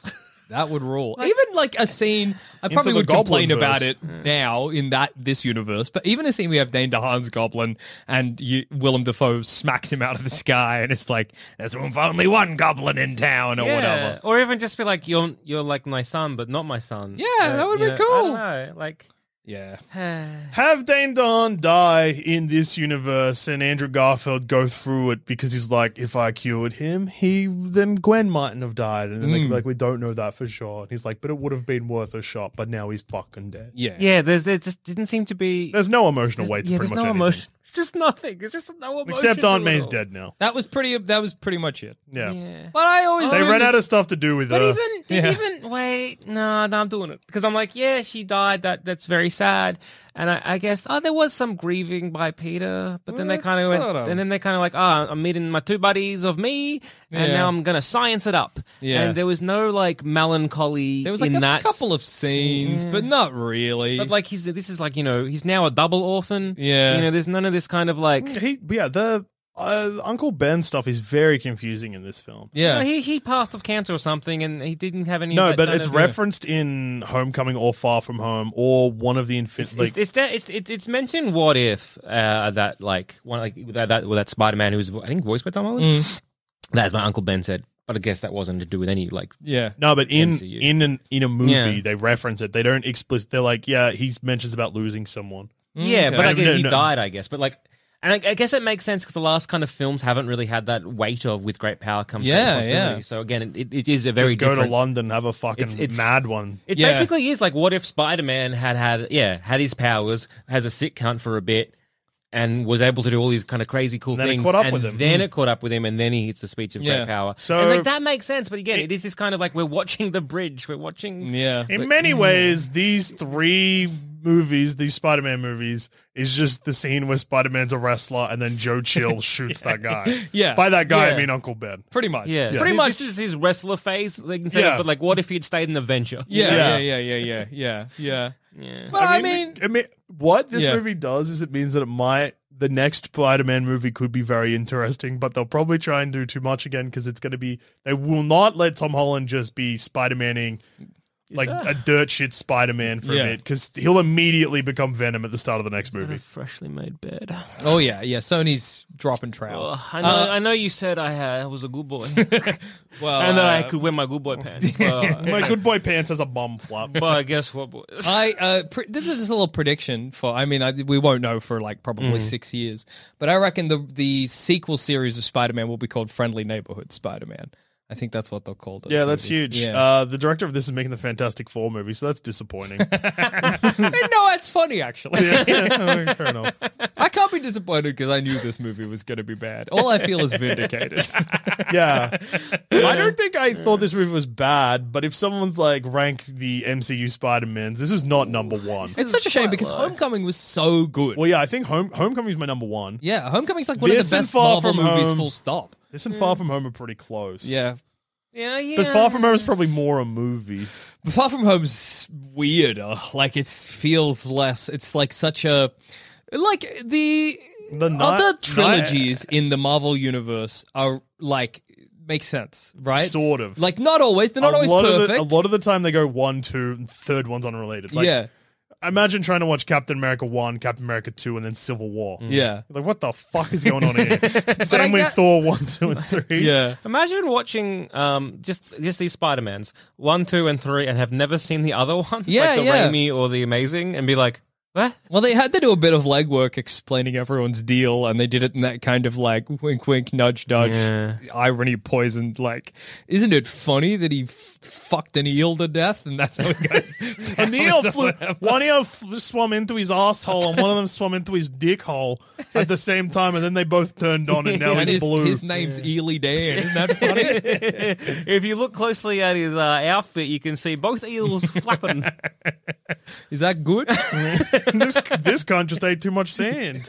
S3: That would rule. Even like a scene, I probably
S4: the
S3: would complain
S4: Goblin-verse.
S3: about it now in that this universe. But even a scene we have Dane DeHaan's Goblin and you, Willem Dafoe smacks him out of the sky, and it's like there's room for only one Goblin in town or
S1: Yeah.
S3: whatever.
S1: Or even just be like, you're you're like my son, but not my son.
S3: Yeah, that would
S1: you
S3: be
S1: know,
S3: cool.
S1: I don't know, like.
S3: Yeah,
S4: Have Dane DeHaan die in this universe and Andrew Garfield go through it because he's like, if I cured him, he then Gwen mightn't have died. And then they could be like, we don't know that for sure. And he's like, but it would have been worth a shot, but now he's fucking dead.
S3: yeah,
S1: Yeah, there's there just didn't seem to be.
S4: There's no emotional
S1: there's-
S4: weight to
S1: yeah,
S4: pretty
S1: there's
S4: much
S1: no
S4: anything.
S1: emotion. It's just nothing. It's just no emotion.
S4: Except Aunt
S1: to
S4: May's
S1: it all.
S4: dead now.
S3: That was pretty. That was pretty much it.
S4: Yeah.
S1: Yeah.
S3: But I always
S4: They
S3: knew
S4: ran
S3: that-
S4: out of stuff to do with
S1: But
S4: her.
S1: even, did
S3: Yeah.
S1: even wait, no, no, I'm doing it because I'm like, yeah, she died. That that's very sad, and I, I guess oh, there was some grieving by Peter, but then they
S3: Well,
S1: kind of went,
S3: sort of.
S1: and then they kind of like, oh, I'm meeting my two buddies of me, and
S3: Yeah.
S1: now I'm gonna science it up.
S3: Yeah.
S1: And there was no like melancholy.
S3: There was like
S1: in
S3: a
S1: that
S3: couple of scenes,
S1: Yeah.
S3: but not really.
S1: But like he's this is like you know he's now a double orphan.
S3: Yeah.
S1: you know there's none of this kind of like.
S4: He, yeah, the uh, Uncle Ben stuff is very confusing in this film.
S3: yeah,
S1: No, he he passed of cancer or something, and he didn't have any. of
S4: No,
S1: that
S4: but
S1: kind
S4: it's
S1: of-
S4: referenced in Homecoming or Far From Home or one of the infin- like
S1: it's, it's, it's, it's, it's mentioned what if uh, that like one like that that, well, that Spider Man who's I think voiced by Tom Holland.
S3: Mm.
S1: That's my Uncle Ben said, but I guess that wasn't to do with any like.
S3: yeah.
S4: No, but in
S1: M C U.
S4: in an, in a movie
S1: Yeah.
S4: they reference it. They don't explicit. They're like, yeah, he mentions about losing someone.
S1: Yeah,
S3: okay.
S1: but like
S4: No,
S1: he
S4: no.
S1: died, I guess. But like, and I, I guess it makes sense because the last kind of films haven't really had that weight of with great power comes great
S3: Yeah,
S1: responsibility.
S3: yeah.
S1: So again, it, it, it is a very
S4: Just go
S1: different.
S4: to London, have a fucking
S1: It's- it's-
S4: mad one.
S1: It
S3: Yeah.
S1: basically is like, what if Spider Man had had yeah had his powers, has a sick cunt for a bit. And was able to do all these kind of crazy cool
S4: And then it
S1: things,
S4: caught up
S1: and
S4: with him.
S1: then it caught up with him, and then he hits the speech of
S3: Yeah.
S1: great power.
S4: So-
S1: and like that makes sense, but again, it is this kind of like we're watching the bridge, we're watching.
S3: Yeah.
S4: In many ways, these three movies, these Spider-Man movies, is just the scene where Spider-Man's a wrestler and then Joe Chill shoots that guy.
S3: Yeah.
S4: By that guy,
S1: Yeah.
S4: I mean Uncle Ben.
S3: Pretty much.
S1: Yeah,
S3: Pretty
S1: This-
S3: much.
S1: This is his wrestler phase, like, instead
S4: Yeah.
S1: of, but like, what if he had stayed in the venture?
S3: yeah,
S4: Yeah.
S3: yeah, yeah, yeah, yeah, yeah, yeah.
S1: Yeah.
S3: But I mean,
S4: I mean, what this
S3: Yeah.
S4: movie does is it means that it might the next Spider-Man movie could be very interesting, but they'll probably try and do too much again because it's going to be they will not let Tom Holland just be Spider-Maning like a dirt shit Spider-Man for
S3: Yeah.
S4: a bit because he'll immediately become Venom at the start of the next movie.
S1: Freshly made bed.
S3: oh yeah, yeah. Sony's dropping trowel.
S1: Oh, I know.
S3: Uh,
S1: I know you said I had I was a good boy,
S3: well,
S1: and that I
S3: uh,
S1: could wear my good boy pants. But,
S4: My good boy pants has a bum flap.
S1: but I guess what? boys?
S3: I uh, pre- this is just a little prediction for. I mean, I, we won't know for like probably six years, but I reckon the the sequel series of Spider-Man will be called Friendly Neighborhood Spider-Man. I think that's what they'll call it.
S4: Yeah, that's huge.
S3: Yeah.
S4: Uh, the director of this is making the Fantastic Four movie, so that's disappointing.
S3: no, that's funny actually.
S4: Yeah, fair enough.
S3: I can't be disappointed because I knew this movie was going to be bad. All I feel is vindicated.
S4: Yeah. I don't think I thought this movie was bad, but if someone's like rank the M C U Spider-Mans, this is not number one.
S3: It's such a shame because Homecoming was so good.
S4: Well, yeah, I think Home Homecoming is my number one.
S3: Yeah, Homecoming's like one
S4: This
S3: of the
S4: and
S3: best
S4: Far
S3: Marvel
S4: From
S3: movies.
S4: Home.
S3: Full stop.
S4: This and Far From Home are pretty close.
S3: Yeah,
S1: yeah, yeah.
S4: But Far From Home is probably more a movie.
S3: but Far From Home's weirder. Like it feels less. It's like such a like the
S4: The ni-
S3: other
S4: ni-
S3: trilogies in the Marvel universe are like make sense, right?
S4: Sort of.
S3: Like not always. They're not
S4: a
S3: always
S4: lot
S3: perfect.
S4: Of the, a lot of the time they go one, two, and third one's unrelated. Like,
S3: yeah,
S4: imagine trying to watch Captain America one, Captain America two, and then Civil War.
S3: yeah,
S4: Like, what the fuck is going on here?
S3: I
S4: Same with
S3: get-
S4: Thor one, two, and three.
S3: yeah.
S1: Imagine watching um just just these Spider-Mans one, two, and three, and have never seen the other ones,
S3: Yeah,
S1: like the
S3: yeah.
S1: Raimi or the Amazing, and be like, what?
S3: Well, they had to do a bit of legwork explaining everyone's deal, and they did it in that kind of like wink, wink, nudge, nudge,
S1: Yeah.
S3: irony poisoned. Like, isn't it funny that he f- fucked an eel to death, and that's how he got his
S4: And the eel
S3: powers or
S4: flew,
S3: whatever?
S4: one eel f- swam into his asshole, and one of them swam into his dick hole at the same time, and then they both turned on, and now
S3: And
S4: he's
S3: his,
S4: blue.
S3: his name's Ely Dan. Isn't that funny?
S1: If you look closely at his uh, outfit, you can see both eels flapping.
S3: Is that good?
S4: this this cunt just ate too much sand.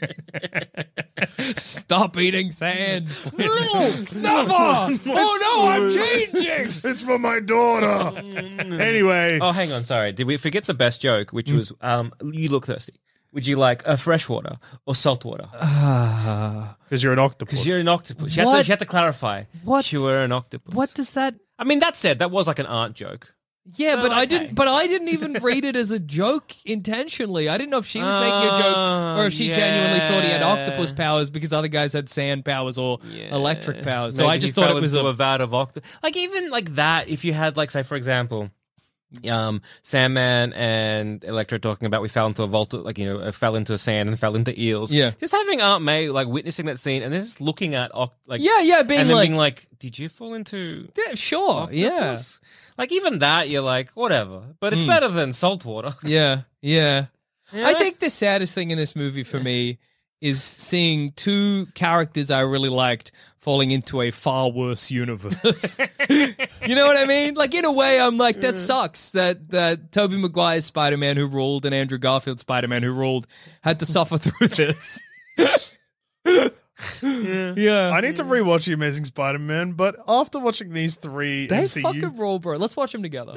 S3: Stop eating sand. No, never. Oh no, I'm changing.
S4: It's for my daughter. Anyway,
S1: Oh, hang on, sorry. Did we forget the best joke, which was um, "You look thirsty," would you like a freshwater or saltwater?
S4: Because you're an octopus.
S1: Because you're an octopus. She had, to,
S3: What?
S1: she had to clarify.
S3: What?
S1: You were an octopus.
S3: What does that?
S1: I mean, that said, that was like an aunt joke.
S3: Yeah,
S1: So,
S3: but I
S1: okay.
S3: didn't. But I didn't even read it as a joke intentionally. I didn't know if she was making a joke or if she
S1: Oh,
S3: genuinely thought he had
S1: yeah.
S3: octopus powers because other guys had sand powers or electric powers. So
S1: Maybe
S3: I just
S1: he
S3: thought
S1: fell
S3: it was
S1: into
S3: a.
S1: a vat of octopus. Like even like that, if you had like say for example, um, Sandman and Electro talking about we fell into a vault, like you know, uh, fell into sand and fell into eels.
S3: Yeah.
S1: just having Aunt May like witnessing that scene and then just looking at oc- like
S3: Yeah, yeah, being
S1: and then
S3: like,
S1: being like, did you fall into?
S3: yeah, sure, yeah,
S1: octopus? Like even that, you're like whatever, but it's
S3: Mm.
S1: better than saltwater.
S3: yeah, yeah.
S1: Yeah.
S3: I think the saddest thing in this movie for me is seeing two characters I really liked falling into a far worse universe. You know what I mean? Like, in a way, I'm like, that sucks that, that Tobey Maguire's Spider-Man who ruled and Andrew Garfield's Spider-Man who ruled had to suffer through this. Yeah.
S4: I need to rewatch The Amazing Spider-Man, but after watching these three
S3: They
S4: M C U,
S3: fucking rule, bro. Let's watch them together.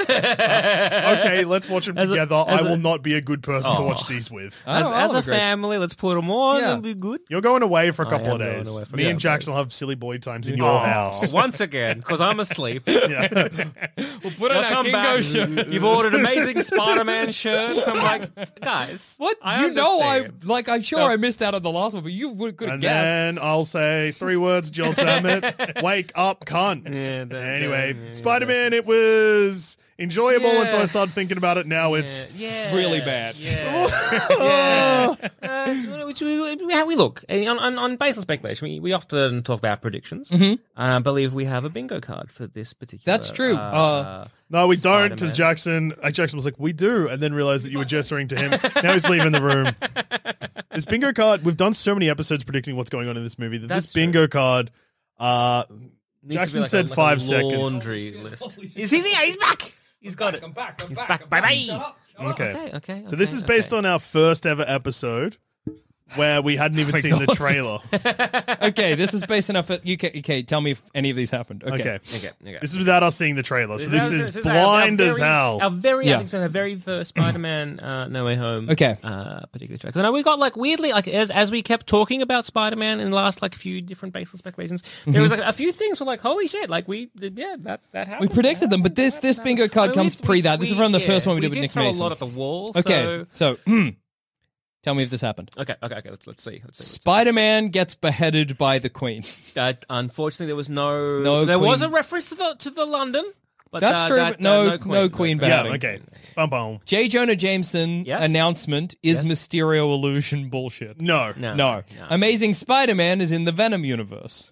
S4: okay, let's watch them
S1: As a-
S4: together.
S1: as
S4: I
S1: a-
S4: will not be a good person to
S1: Oh.
S4: watch these with.
S3: I
S1: As,
S3: don't- I
S1: as
S3: don't
S1: a
S3: agree.
S1: family, let's put them on.
S3: Yeah.
S1: It'll be good.
S4: You're going away for a
S1: I
S4: couple of
S1: am going
S4: days.
S1: away for a
S4: Me
S1: couple
S4: and
S1: of
S4: Jackson
S1: days.
S4: will have silly boy times in your
S1: Oh,
S4: house.
S1: once again, because I'm asleep.
S4: Yeah.
S3: We'll put on
S1: You'll
S3: our
S1: come
S3: Kingo
S1: back.
S3: shirt.
S1: You've ordered amazing Spider-Man shirts. I'm like, guys,
S3: What?
S1: I
S3: you know, I
S1: understand.
S3: like. I'm sure
S1: No.
S3: I missed out on the last one, but you would could have
S4: And
S3: guessed.
S4: then I'll say three words, Joel Zammett. Wake up, cunt.
S1: Yeah, that-
S4: Anyway,
S1: that- yeah,
S4: Spider-Man, it was enjoyable
S1: Yeah.
S4: until I started thinking about it. Now it's
S1: yeah,
S3: really bad.
S1: Yeah, yeah. Uh, which we, we, how we look on, on, on baseless speculation. We, we often talk about predictions. Mm-hmm. I believe we have a bingo card for this particular.
S3: That's true.
S1: Uh,
S3: Uh,
S4: no, we don't, because
S1: Spider-Man.
S4: Jackson, uh, Jackson was like, we do, and then realized that you were gesturing to him. Now he's leaving the room. This bingo card, we've done so many episodes predicting what's going on in this movie that
S1: That's
S4: this bingo card, uh,
S1: needs to be
S4: Jackson
S1: like
S4: said
S1: a, like
S4: five
S1: a
S4: seconds.
S1: laundry list. He's, he's here. He's back. He's got it.
S3: I'm back. I'm
S1: He's
S3: back.
S1: back.
S3: I'm
S1: Bye
S3: back.
S1: bye.
S3: Shut up.
S4: Okay.
S1: Okay. Okay.
S4: So this is based on our first ever episode where we hadn't even
S3: I'm
S4: seen the
S3: exhausted.
S4: trailer.
S3: Okay, this is based enough. At, you can, okay, tell me if any of these happened. Okay.
S4: Okay.
S1: Okay. Okay.
S4: This is without us seeing the trailer. So this is
S1: our-
S4: blind
S1: our
S4: as
S1: very-
S4: hell.
S1: Our very,
S3: Yeah.
S1: I think so. Our very first Spider-Man uh, No Way Home.
S3: Okay.
S1: Uh, particular track. So now we got like weirdly, like as as we kept talking about Spider-Man in the last like few different baseless speculations, there was like a few things were like, holy shit, like we did, yeah, that that
S3: We
S1: happened.
S3: predicted
S1: that
S3: them, but
S1: happened,
S3: this
S1: that
S3: this
S1: happened.
S3: bingo card
S1: I mean,
S3: comes
S1: we-
S3: pre that. This is
S1: we-
S3: from the
S1: yeah,
S3: first one we did
S1: we
S3: with
S1: did
S3: Nick
S1: throw
S3: Mason.
S1: a lot at the wall.
S3: Okay,
S1: So,
S3: so tell me if this happened.
S1: okay. Okay. Okay. Let's let's see. Let's see.
S3: Spider-Man gets beheaded by the Queen.
S1: Uh, unfortunately, there was no.
S3: No
S1: there was a
S3: Queen.
S1: reference to the to the London. But
S3: That's
S1: uh,
S3: true,
S1: that,
S3: but no-
S1: uh,
S3: no
S1: Queen,
S3: Queen
S4: Yeah,
S3: beheading.
S4: okay. Bum bum.
S3: J. Jonah Jameson
S1: Yes?
S3: announcement is
S1: Yes.
S3: Mysterio illusion bullshit.
S4: No.
S1: No.
S3: No. Amazing Spider-Man is in the Venom universe.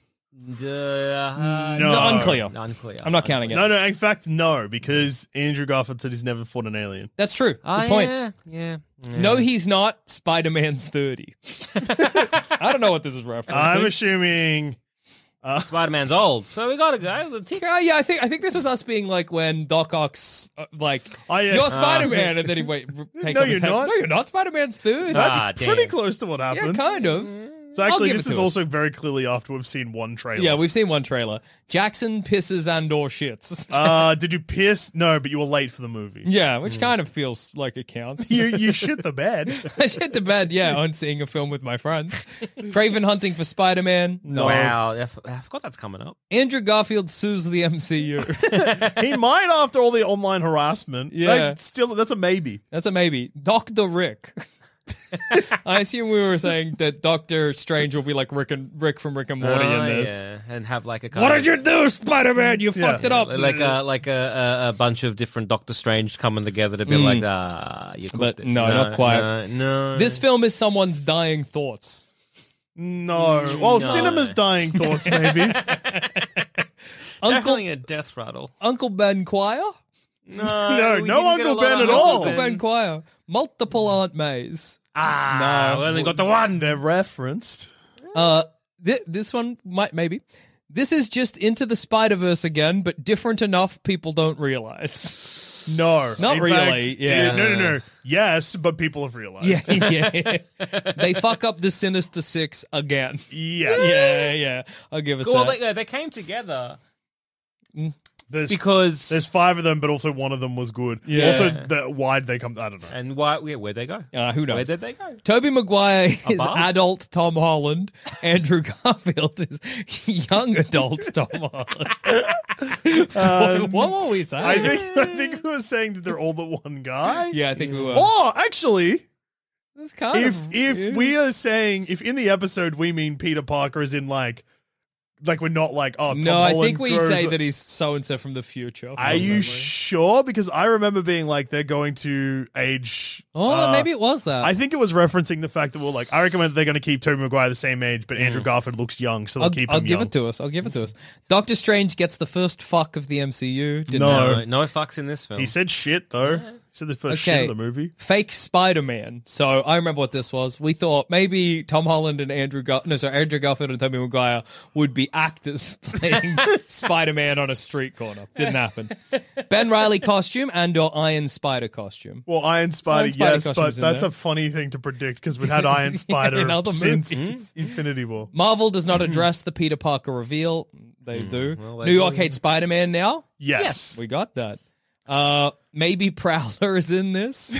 S1: Uh,
S4: No.
S3: Unclear.
S1: Unclear.
S3: I'm not counting it.
S4: No, no, in fact, no, because Andrew Garfield said he's never fought an alien.
S3: That's true. Good
S1: Oh,
S3: point.
S1: yeah, yeah, yeah.
S3: No, he's not. Spider-Man's thirty. I don't know what this is referencing.
S4: I'm assuming.
S1: Spider-Man's old, so we gotta go. The tick-
S3: Oh, yeah, I think I think this was us being like when Doc Ock's uh, like,
S4: Oh, yeah.
S3: you're Spider-Man, and then he wait, r- takes
S4: No,
S3: off his
S4: you're
S3: head.
S4: not.
S3: No, you're not. Spider-Man's thirty.
S1: Ah,
S4: That's pretty
S1: damn.
S4: close to what
S3: yeah,
S4: happened.
S3: kind of.
S4: So
S3: I'll
S4: actually,
S3: give
S4: this
S3: it
S4: is
S3: to us.
S4: also very clearly after we've seen one trailer.
S3: Yeah, we've seen one trailer. Jackson pisses and or shits.
S4: Uh, did you piss? No, but you were late for the movie.
S3: Yeah, which kind of feels like it counts.
S4: You you shit the bed.
S3: I shit the bed, yeah, on seeing a film with my friends. Craven hunting for Spider-Man. No.
S1: Wow, I f- I forgot that's coming up.
S3: Andrew Garfield sues the M C U.
S4: He might after all the online harassment.
S3: Yeah.
S4: Like, still, that's a maybe.
S3: That's a maybe. Doctor Rick. I assume we were saying that Doctor Strange will be like Rick and Rick from Rick and Morty
S1: Oh,
S3: in this.
S1: yeah, and have like a kind
S3: What
S1: of-
S3: did you do, Spider-Man? You
S4: Yeah.
S3: fucked it up.
S1: like a like a, a, a bunch of different Doctor Strange coming together to be like, ah, you cooked
S3: But
S1: it.
S3: no, not quite.
S1: No, no.
S3: This film is someone's dying thoughts.
S4: No. Well,
S1: No.
S4: cinema's dying thoughts, maybe.
S3: Uncle
S1: Definitely a death rattle.
S3: Uncle Ben Quire?
S1: No,
S4: No,
S1: we
S4: no
S1: didn't get
S4: Uncle
S1: a lot
S4: Ben
S1: of
S4: at all.
S3: Uncle Ben Quire. Multiple Aunt Mays.
S1: Ah,
S3: No.
S1: we only got the one.
S4: They're referenced.
S3: Uh, th- this one might maybe. This is just Into the Spider-Verse again, but different enough people don't realize.
S4: No.
S3: Not
S4: In
S3: really,
S4: fact,
S3: yeah.
S4: No, no, no. Yes, but people have realized.
S3: Yeah, yeah. They fuck up the Sinister Six again.
S4: Yes.
S3: Yeah, yeah. I'll give us
S1: Well,
S3: that.
S1: they, they came together.
S4: There's
S1: because
S4: there's five of them, but also one of them was good.
S3: Yeah.
S4: Also, the, why'd they come? I don't know.
S1: and why? Yeah, where'd they go?
S3: Uh, who knows?
S1: Where did they go?
S3: Toby Maguire is
S1: bar?
S3: adult Tom Holland. Andrew Garfield is young adult Tom Holland. what were we saying?
S4: I think I think we were saying that they're all the one guy.
S3: yeah, I think we were.
S4: Oh, actually,
S3: That's kind
S4: if
S3: of,
S4: if
S3: yeah.
S4: we are saying if in the episode we mean Peter Parker is in like like we're not like oh Tom
S3: No, I
S4: Holland
S3: think we
S4: grows-
S3: say that he's so and so from the future.
S4: Are you sure? Because I remember being like they're going to age.
S3: Oh,
S4: uh,
S3: maybe it was that.
S4: I think it was referencing the fact that we're like I recommend that they're going to keep Tobey Maguire the same age, but Andrew Garfield looks young, so they'll
S3: I'll,
S4: keep
S3: I'll
S4: him
S3: give
S4: young.
S3: it to us. I'll give it to us. Doctor Strange gets the first fuck of the M C U. Didn't
S4: No.
S3: he?
S1: No, no fucks in this film.
S4: He said shit though. He said the first
S3: Okay.
S4: shit of the movie.
S3: Fake Spider-Man. So I remember what this was. We thought maybe Tom Holland and Andrew Gar- no, sorry, Andrew Garfield and Tobey Maguire would be actors playing Spider-Man on a street corner. Didn't happen. Ben Reilly costume and or Iron Spider costume.
S4: Well, Iron Spider,
S3: Iron Spider
S4: yes, but
S3: costume's in
S4: that's
S3: there.
S4: a funny thing to predict because we've had Iron Spider
S3: in other
S4: since
S3: movies.
S4: Infinity War.
S3: Marvel does not address the Peter Parker reveal. They do.
S1: well, they
S3: New York
S1: do.
S3: hates Spider-Man now.
S4: Yes.
S3: We got that. Uh, maybe Prowler is in this.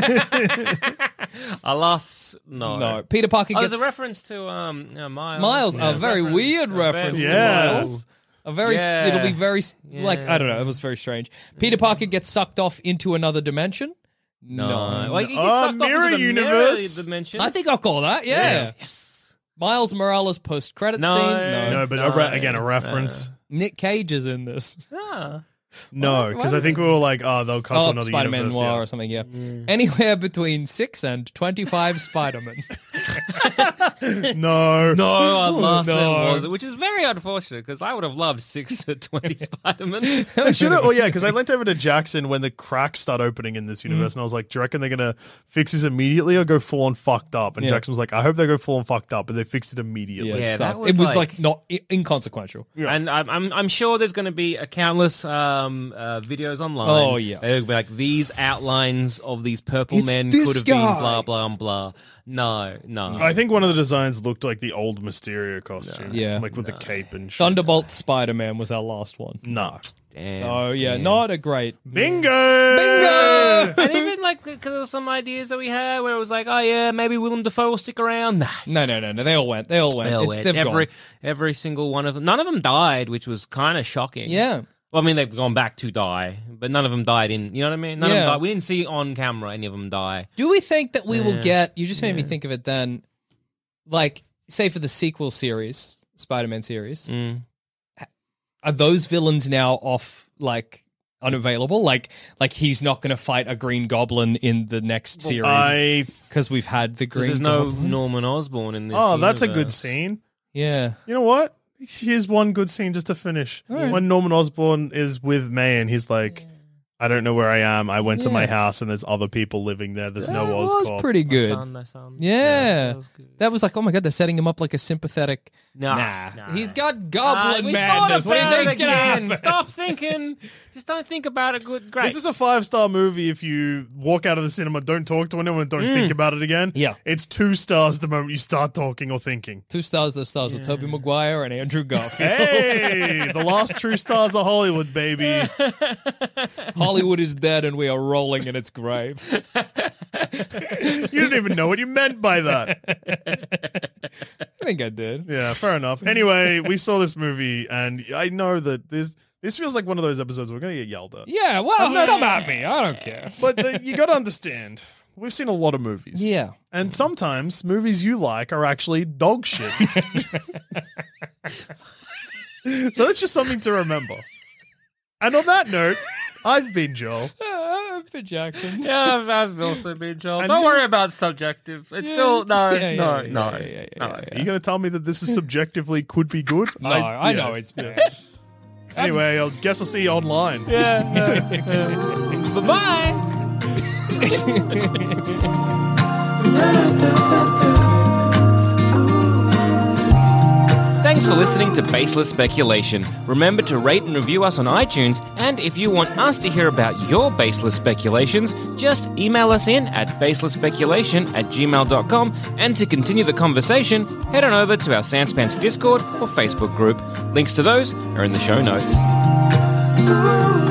S1: Alas, no.
S3: No, Peter Parker
S1: Oh,
S3: gets
S1: there's a reference to um uh, Miles.
S3: Miles.
S1: Yeah,
S3: A very
S1: reference.
S3: weird
S1: A
S3: reference
S1: very-
S3: to
S4: Yeah.
S3: Miles. A very.
S1: Yeah.
S3: It'll be very like
S1: Yeah.
S3: I don't know. It was very strange. Peter Parker gets sucked off into another dimension.
S1: No.
S3: No.
S1: Like, he gets
S4: Oh,
S1: sucked off
S4: mirror
S1: into the
S4: universe.
S1: mirror dimension.
S3: I think I'll call that. Yeah.
S1: Yes.
S3: Miles Morales post credit
S1: No.
S3: scene.
S4: No, but a re- again, a reference.
S3: Nick Cage is in this.
S1: Ah.
S4: No, because I think we were like, oh, they'll cut to
S3: Oh,
S4: another
S3: Spider-Man
S4: universe.
S3: Noir
S4: yeah.
S3: or something, yeah. Anywhere between six and twenty-five Spider-Man.
S4: No.
S1: No, alas,
S3: No.
S1: there was, which is very unfortunate because I would have loved six to twenty Spider-Man.
S4: I should have. Oh, yeah, because I leant over to Jackson when the cracks start opening in this
S3: Mm.
S4: universe, and I was like, do you reckon they're going to fix this immediately or go full on fucked up? And
S3: Yeah.
S4: Jackson was like, I hope they go full on fucked up, but they fixed it immediately.
S3: Yeah,
S1: Yeah,
S3: it,
S1: that
S3: sucked.
S1: was
S3: it was
S1: like-
S3: like, not i- inconsequential.
S4: Yeah.
S1: And I'm, I'm I'm sure there's going to be a countless um, uh, videos online.
S3: Oh, yeah.
S1: They'll be like these outlines of these purple
S3: It's
S1: men
S3: this
S1: could have
S3: guy.
S1: been blah blah blah. No, no.
S4: I think one of the designs looked like the old Mysterio costume.
S3: Yeah.
S4: Like with the cape and shit.
S3: Thunderbolt Spider-Man was our last one.
S4: No.
S1: Damn.
S3: Oh, yeah,
S1: damn.
S3: not a great.
S4: Bingo!
S3: Bingo!
S1: And even like because there were some ideas that we had where it was like, oh yeah, maybe Willem Dafoe will stick around. Nah.
S3: No, no, no, no. They all went. They all went.
S1: They all
S3: It's,
S1: went.
S3: they've
S1: every
S3: gone.
S1: every single one of them. None of them died, which was kind of shocking.
S3: Yeah.
S1: Well, I mean, they've gone back to die, but none of them died in. You know what I mean? None of
S3: Yeah.
S1: them died. We didn't see on camera any of them die.
S3: Do we think that we will
S1: Yeah.
S3: get? You just made me think of it. Then, like, say for the sequel series, Spider-Man series,
S1: Mm.
S3: are those villains now off? Like. Unavailable, like like he's not going to fight a Green Goblin in the next series
S4: I.
S3: because we've had the
S1: Because
S3: Green.
S1: there's no
S3: Goblin.
S1: Norman Osborn in this.
S4: Oh, that's a good
S1: universe.
S4: scene.
S3: Yeah,
S4: You know what? Here's one good scene just to finish. When Norman Osborn is with May and he's like, I don't know where I am. I went to my
S3: Yeah.
S4: house and there's other people living there. There's
S3: that
S4: no
S3: was
S4: Oscorp.
S3: pretty
S1: My
S3: good.
S1: son, my son.
S3: Yeah,
S1: that was good.
S3: that was like, oh my god, they're setting him up like a sympathetic.
S1: Nah,
S3: Nah,
S1: nah.
S3: he's got
S1: Ah,
S3: goblin
S1: we
S3: madness.
S1: thought
S3: What do you
S1: about
S3: think's
S1: it
S3: gonna
S1: again.
S3: happen?
S1: Stop thinking. Just don't think about it. Good, great.
S4: This is a five star movie if you walk out of the cinema, don't talk to anyone, and don't think about it again.
S3: Yeah.
S4: It's two stars the moment you start talking or thinking.
S3: Two stars, the stars of Tobey Maguire and Andrew Garfield.
S4: Hey, the last true stars of Hollywood, baby.
S3: Hollywood is dead and we are rolling in its grave.
S4: You didn't even know what you meant by that.
S3: I think I did.
S4: Yeah, fair enough. Anyway, we saw this movie, and I know that this this feels like one of those episodes we're going to get yelled at.
S3: Yeah, well, come at me. I don't care.
S4: But the, you got to understand, we've seen a lot of movies.
S3: Yeah.
S4: And sometimes movies you like are actually dog shit. So that's just something to remember. And on that note, I've been Joel.
S3: Uh, for Jackson.
S1: yeah, I've, I've also been Joel.
S4: And
S1: Don't
S4: you-
S1: worry about subjective. It's still no,
S3: Yeah, yeah,
S1: no,
S3: yeah,
S1: no.
S3: yeah, yeah, yeah,
S1: no.
S3: yeah,
S4: Are you going to tell me that this is subjectively could be good?
S3: No, I,
S4: yeah.
S3: know it's bad.
S4: Anyway, I guess I'll see you online.
S1: Bye bye. Thanks for listening to Baseless Speculation. Remember to rate and review us on iTunes, and if you want us to hear about your baseless speculations, just email us in at baselessspeculation at gmail dot com, and to continue the conversation, head on over to our Sanspants Discord or Facebook group. Links to those are in the show notes.
S6: Ooh.